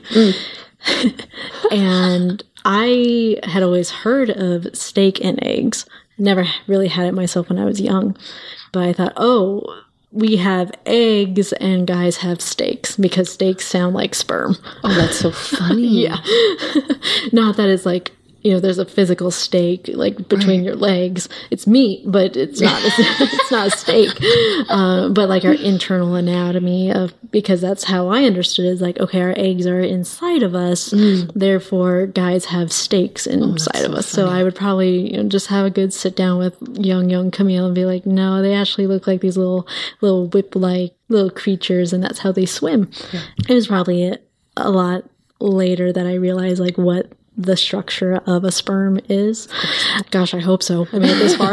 And I had always heard of steak and eggs. Never really had it myself when I was young. But I thought, we have eggs and guys have steaks, because steaks sound like sperm. Oh, that's so funny. Yeah. Not that it's like, there's a physical steak like between your legs. It's meat, but it's not. It's not a steak. But like our internal anatomy because that's how I understood it. Is like, okay, our eggs are inside of us, therefore guys have steaks inside of us. Funny. So I would probably just have a good sit down with young Camille and be like, no, they actually look like these little whip-like little creatures, and that's how they swim. Yeah. It was probably a lot later that I realized like what the structure of a sperm is. Gosh, I hope so. I made it this far.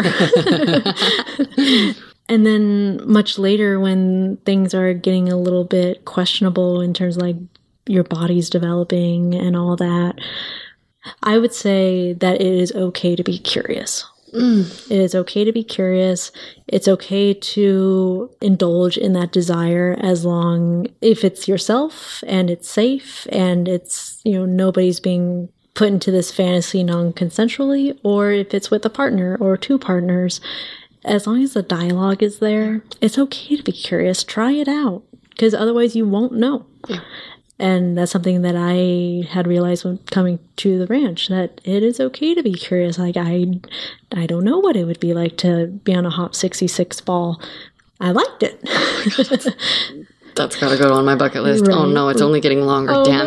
And then much later, when things are getting a little bit questionable in terms of like your body's developing and all that. I would say that it is okay to be curious. It is okay to be curious. It's okay to indulge in that desire as long if it's yourself and it's safe and it's, nobody's being put into this fantasy non-consensually, or if it's with a partner or two partners. As long as the dialogue is there, it's okay to be curious. Try it out, because otherwise you won't know. Yeah. And that's something that I had realized when coming to the ranch, that it is okay to be curious. Like, I don't know what it would be like to be on a Hop 66 ball. I liked it. That's got to go on my bucket list. Right. Oh, no, it's only getting longer. Damn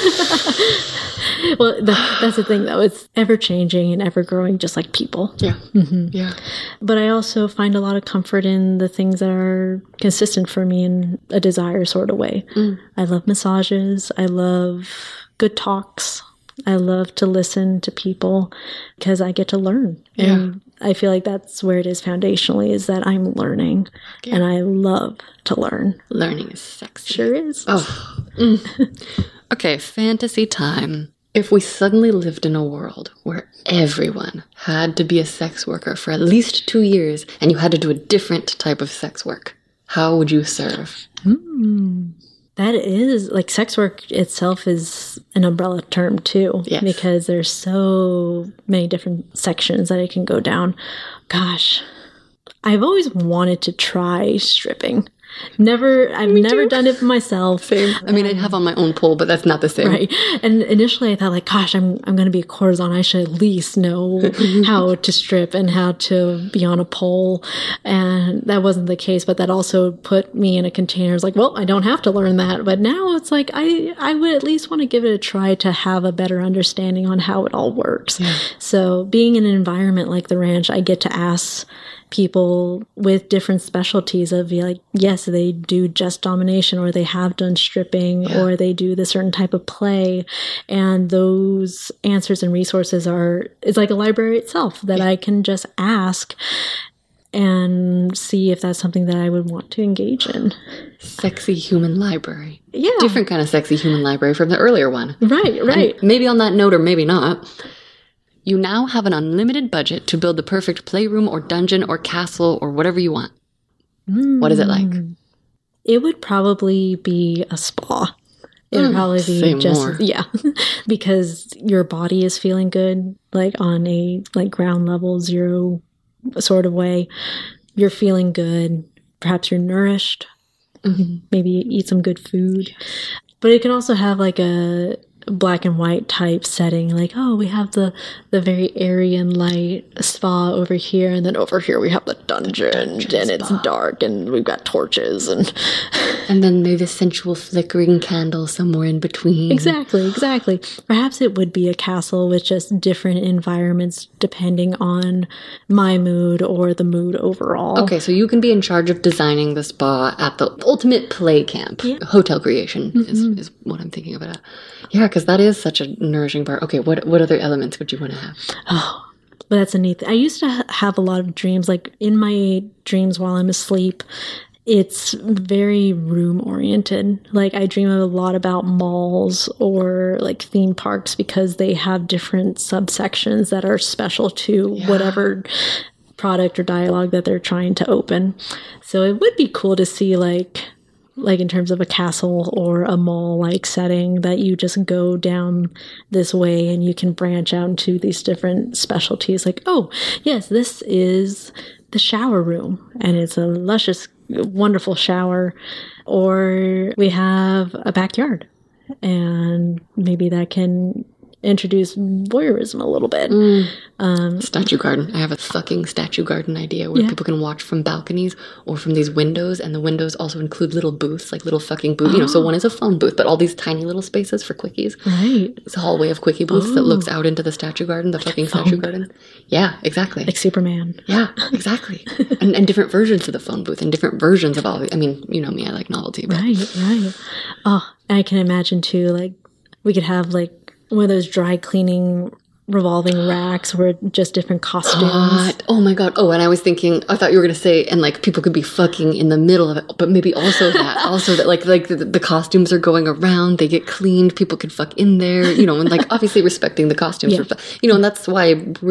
it. Well, that's the thing, though. It's ever-changing and ever-growing, just like people. Yeah. Mm-hmm. Yeah. But I also find a lot of comfort in the things that are consistent for me in a desire sort of way. I love massages. I love good talks. I love to listen to people because I get to learn. Yeah. And I feel like that's where it is foundationally, is that I'm learning. Yeah. And I love to learn. Learning is sexy. Sure is. Oh. Okay, fantasy time. If we suddenly lived in a world where everyone had to be a sex worker for at least 2 years and you had to do a different type of sex work, how would you serve? That is, like, sex work itself is an umbrella term too. Yes. Because there's so many different sections that it can go down. Gosh, I've always wanted to try stripping. I've never done it myself. Same. I mean, I have on my own pole, but that's not the same. Right. And initially I thought, like, gosh, I'm going to be a courtesan. I should at least know how to strip and how to be on a pole. And that wasn't the case, but that also put me in a container. It's like, well, I don't have to learn that. But now it's like, I would at least want to give it a try to have a better understanding on how it all works. Yeah. So being in an environment like the ranch, I get to ask people with different specialties of, like, yes, they do just domination, or they have done stripping, or they do the certain type of play. And those answers and resources it's like a library itself that I can just ask and see if that's something that I would want to engage in. Sexy human library. Yeah. Different kind of sexy human library from the earlier one. Right. And maybe on that note, or maybe not, you now have an unlimited budget to build the perfect playroom or dungeon or castle or whatever you want. What is it like? It would probably be a spa. It would probably be because your body is feeling good, like on a ground level zero sort of way. You're feeling good. Perhaps you're nourished. Maybe eat some good food. But it can also have like a black and white type setting, like, oh, we have the very airy and light spa over here, and then over here we have the dungeon and it's dark and we've got torches and then maybe a sensual flickering candle somewhere in between. Exactly. Perhaps it would be a castle with just different environments depending on my mood or the mood overall. Okay, so you can be in charge of designing the spa at the ultimate play camp. Hotel creation is what I'm thinking of it at. Yeah, because that is such a nourishing part. Okay, what other elements would you want to have? Oh, but that's a neat thing. I used to have a lot of dreams. Like, in my dreams while I'm asleep, it's very room-oriented. Like, I dream a lot about malls or, like, theme parks because they have different subsections that are special to whatever product or dialogue that they're trying to open. So it would be cool to see, like in terms of a castle or a mall-like setting, that you just go down this way and you can branch out into these different specialties. Like, oh, yes, this is the shower room, and it's a luscious, wonderful shower. Or we have a backyard, and maybe that can introduce voyeurism a little bit. Statue garden. I have a fucking statue garden idea where people can watch from balconies or from these windows, and the windows also include little booths, like little fucking booths. So one is a phone booth, but all these tiny little spaces for quickies. Right. It's a hallway of quickie booths that looks out into the statue garden, the fucking statue garden. Yeah, exactly. Like Superman. Yeah, exactly. and different versions of the phone booth and different versions of all the, I mean, you know me, I like novelty. But. Right. Oh, I can imagine too, like, we could have like one of those dry cleaning revolving racks where just different costumes. Hot. Oh my God. Oh, and I was thinking, I thought you were going to say, and like people could be fucking in the middle of it, but maybe also that like the costumes are going around, they get cleaned, people could fuck in there, you know, and like obviously respecting the costumes, you know, and that's why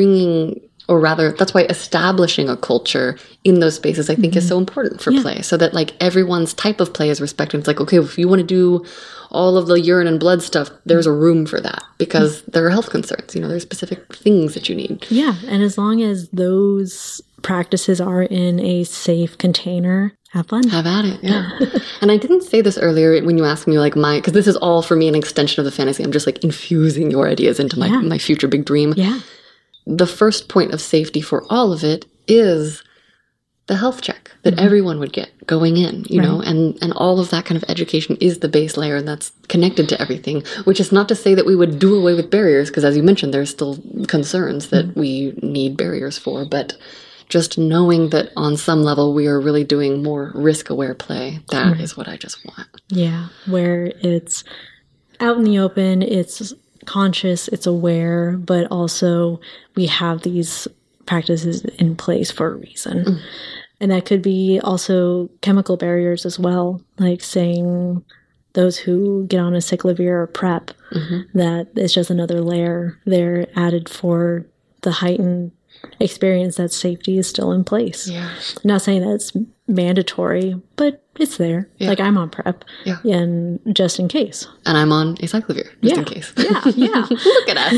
that's why establishing a culture in those spaces, I think, is so important for play, so that like everyone's type of play is respected. It's like, okay, if you want to do all of the urine and blood stuff, there's a room for that because there are health concerns. You know, there's specific things that you need. Yeah, and as long as those practices are in a safe container, have fun. Have at it, yeah. And I didn't say this earlier when you asked me like because this is all for me an extension of the fantasy. I'm just like infusing your ideas into my future big dream. Yeah. The first point of safety for all of it is the health check that everyone would get going in, you know, and all of that kind of education is the base layer, and that's connected to everything, which is not to say that we would do away with barriers, because as you mentioned, there's still concerns that we need barriers for, but just knowing that on some level we are really doing more risk-aware play, that is what I just want. Yeah, where it's out in the open, it's conscious, it's aware, but also we have these practices in place for a reason. And that could be also chemical barriers as well, like saying those who get on a cyclovir or PrEP, that it's just another layer there added for the heightened experience that safety is still in place. Yeah. I'm not saying that it's mandatory, but it's there. Yeah. Like I'm on PrEP, and just in case. And I'm on acyclovir, just in case. Yeah. Look at us.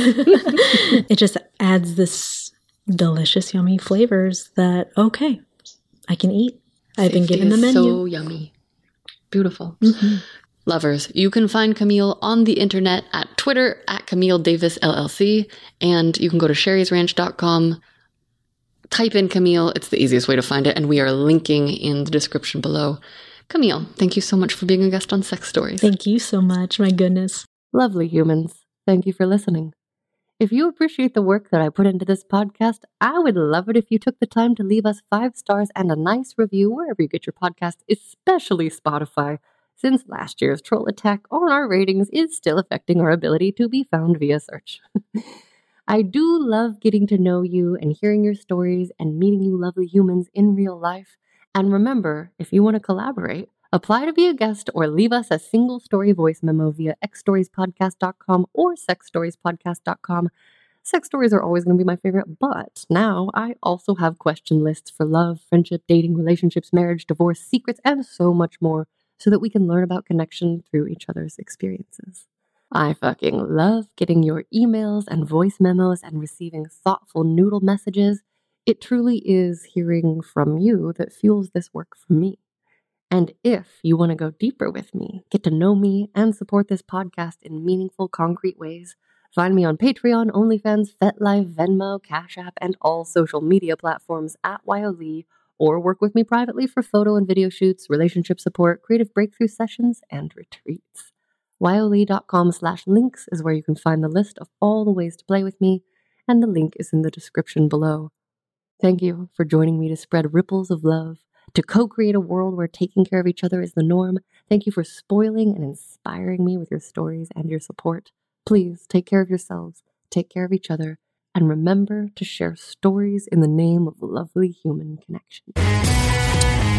It just adds this delicious, yummy flavors that, okay, I can eat. I've been given the menu. So yummy. Beautiful. Lovers, you can find Camille on the internet at Twitter at Camille Davis LLC, and you can go to sherrysranch.com, type in Camille. It's the easiest way to find it, and we are linking in the description below. Camille, thank you so much for being a guest on Sex Stories. Thank you so much. My goodness. Lovely humans. Thank you for listening. If you appreciate the work that I put into this podcast, I would love it if you took the time to leave us 5 stars and a nice review wherever you get your podcast, especially Spotify, since last year's troll attack on our ratings is still affecting our ability to be found via search. I do love getting to know you and hearing your stories and meeting you lovely humans in real life. And remember, if you want to collaborate, apply to be a guest or leave us a single story voice memo via xstoriespodcast.com or sexstoriespodcast.com. Sex stories are always going to be my favorite, but now I also have question lists for love, friendship, dating, relationships, marriage, divorce, secrets, and so much more, so that we can learn about connection through each other's experiences. I fucking love getting your emails and voice memos and receiving thoughtful noodle messages. It truly is hearing from you that fuels this work for me. And if you want to go deeper with me, get to know me, and support this podcast in meaningful, concrete ways, find me on Patreon, OnlyFans, FetLife, Venmo, Cash App, and all social media platforms at YOLEE, or work with me privately for photo and video shoots, relationship support, creative breakthrough sessions, and retreats. YOLEE.com/links is where you can find the list of all the ways to play with me, and the link is in the description below. Thank you for joining me to spread ripples of love, to co-create a world where taking care of each other is the norm. Thank you for spoiling and inspiring me with your stories and your support. Please take care of yourselves, take care of each other, and remember to share stories in the name of lovely human connection.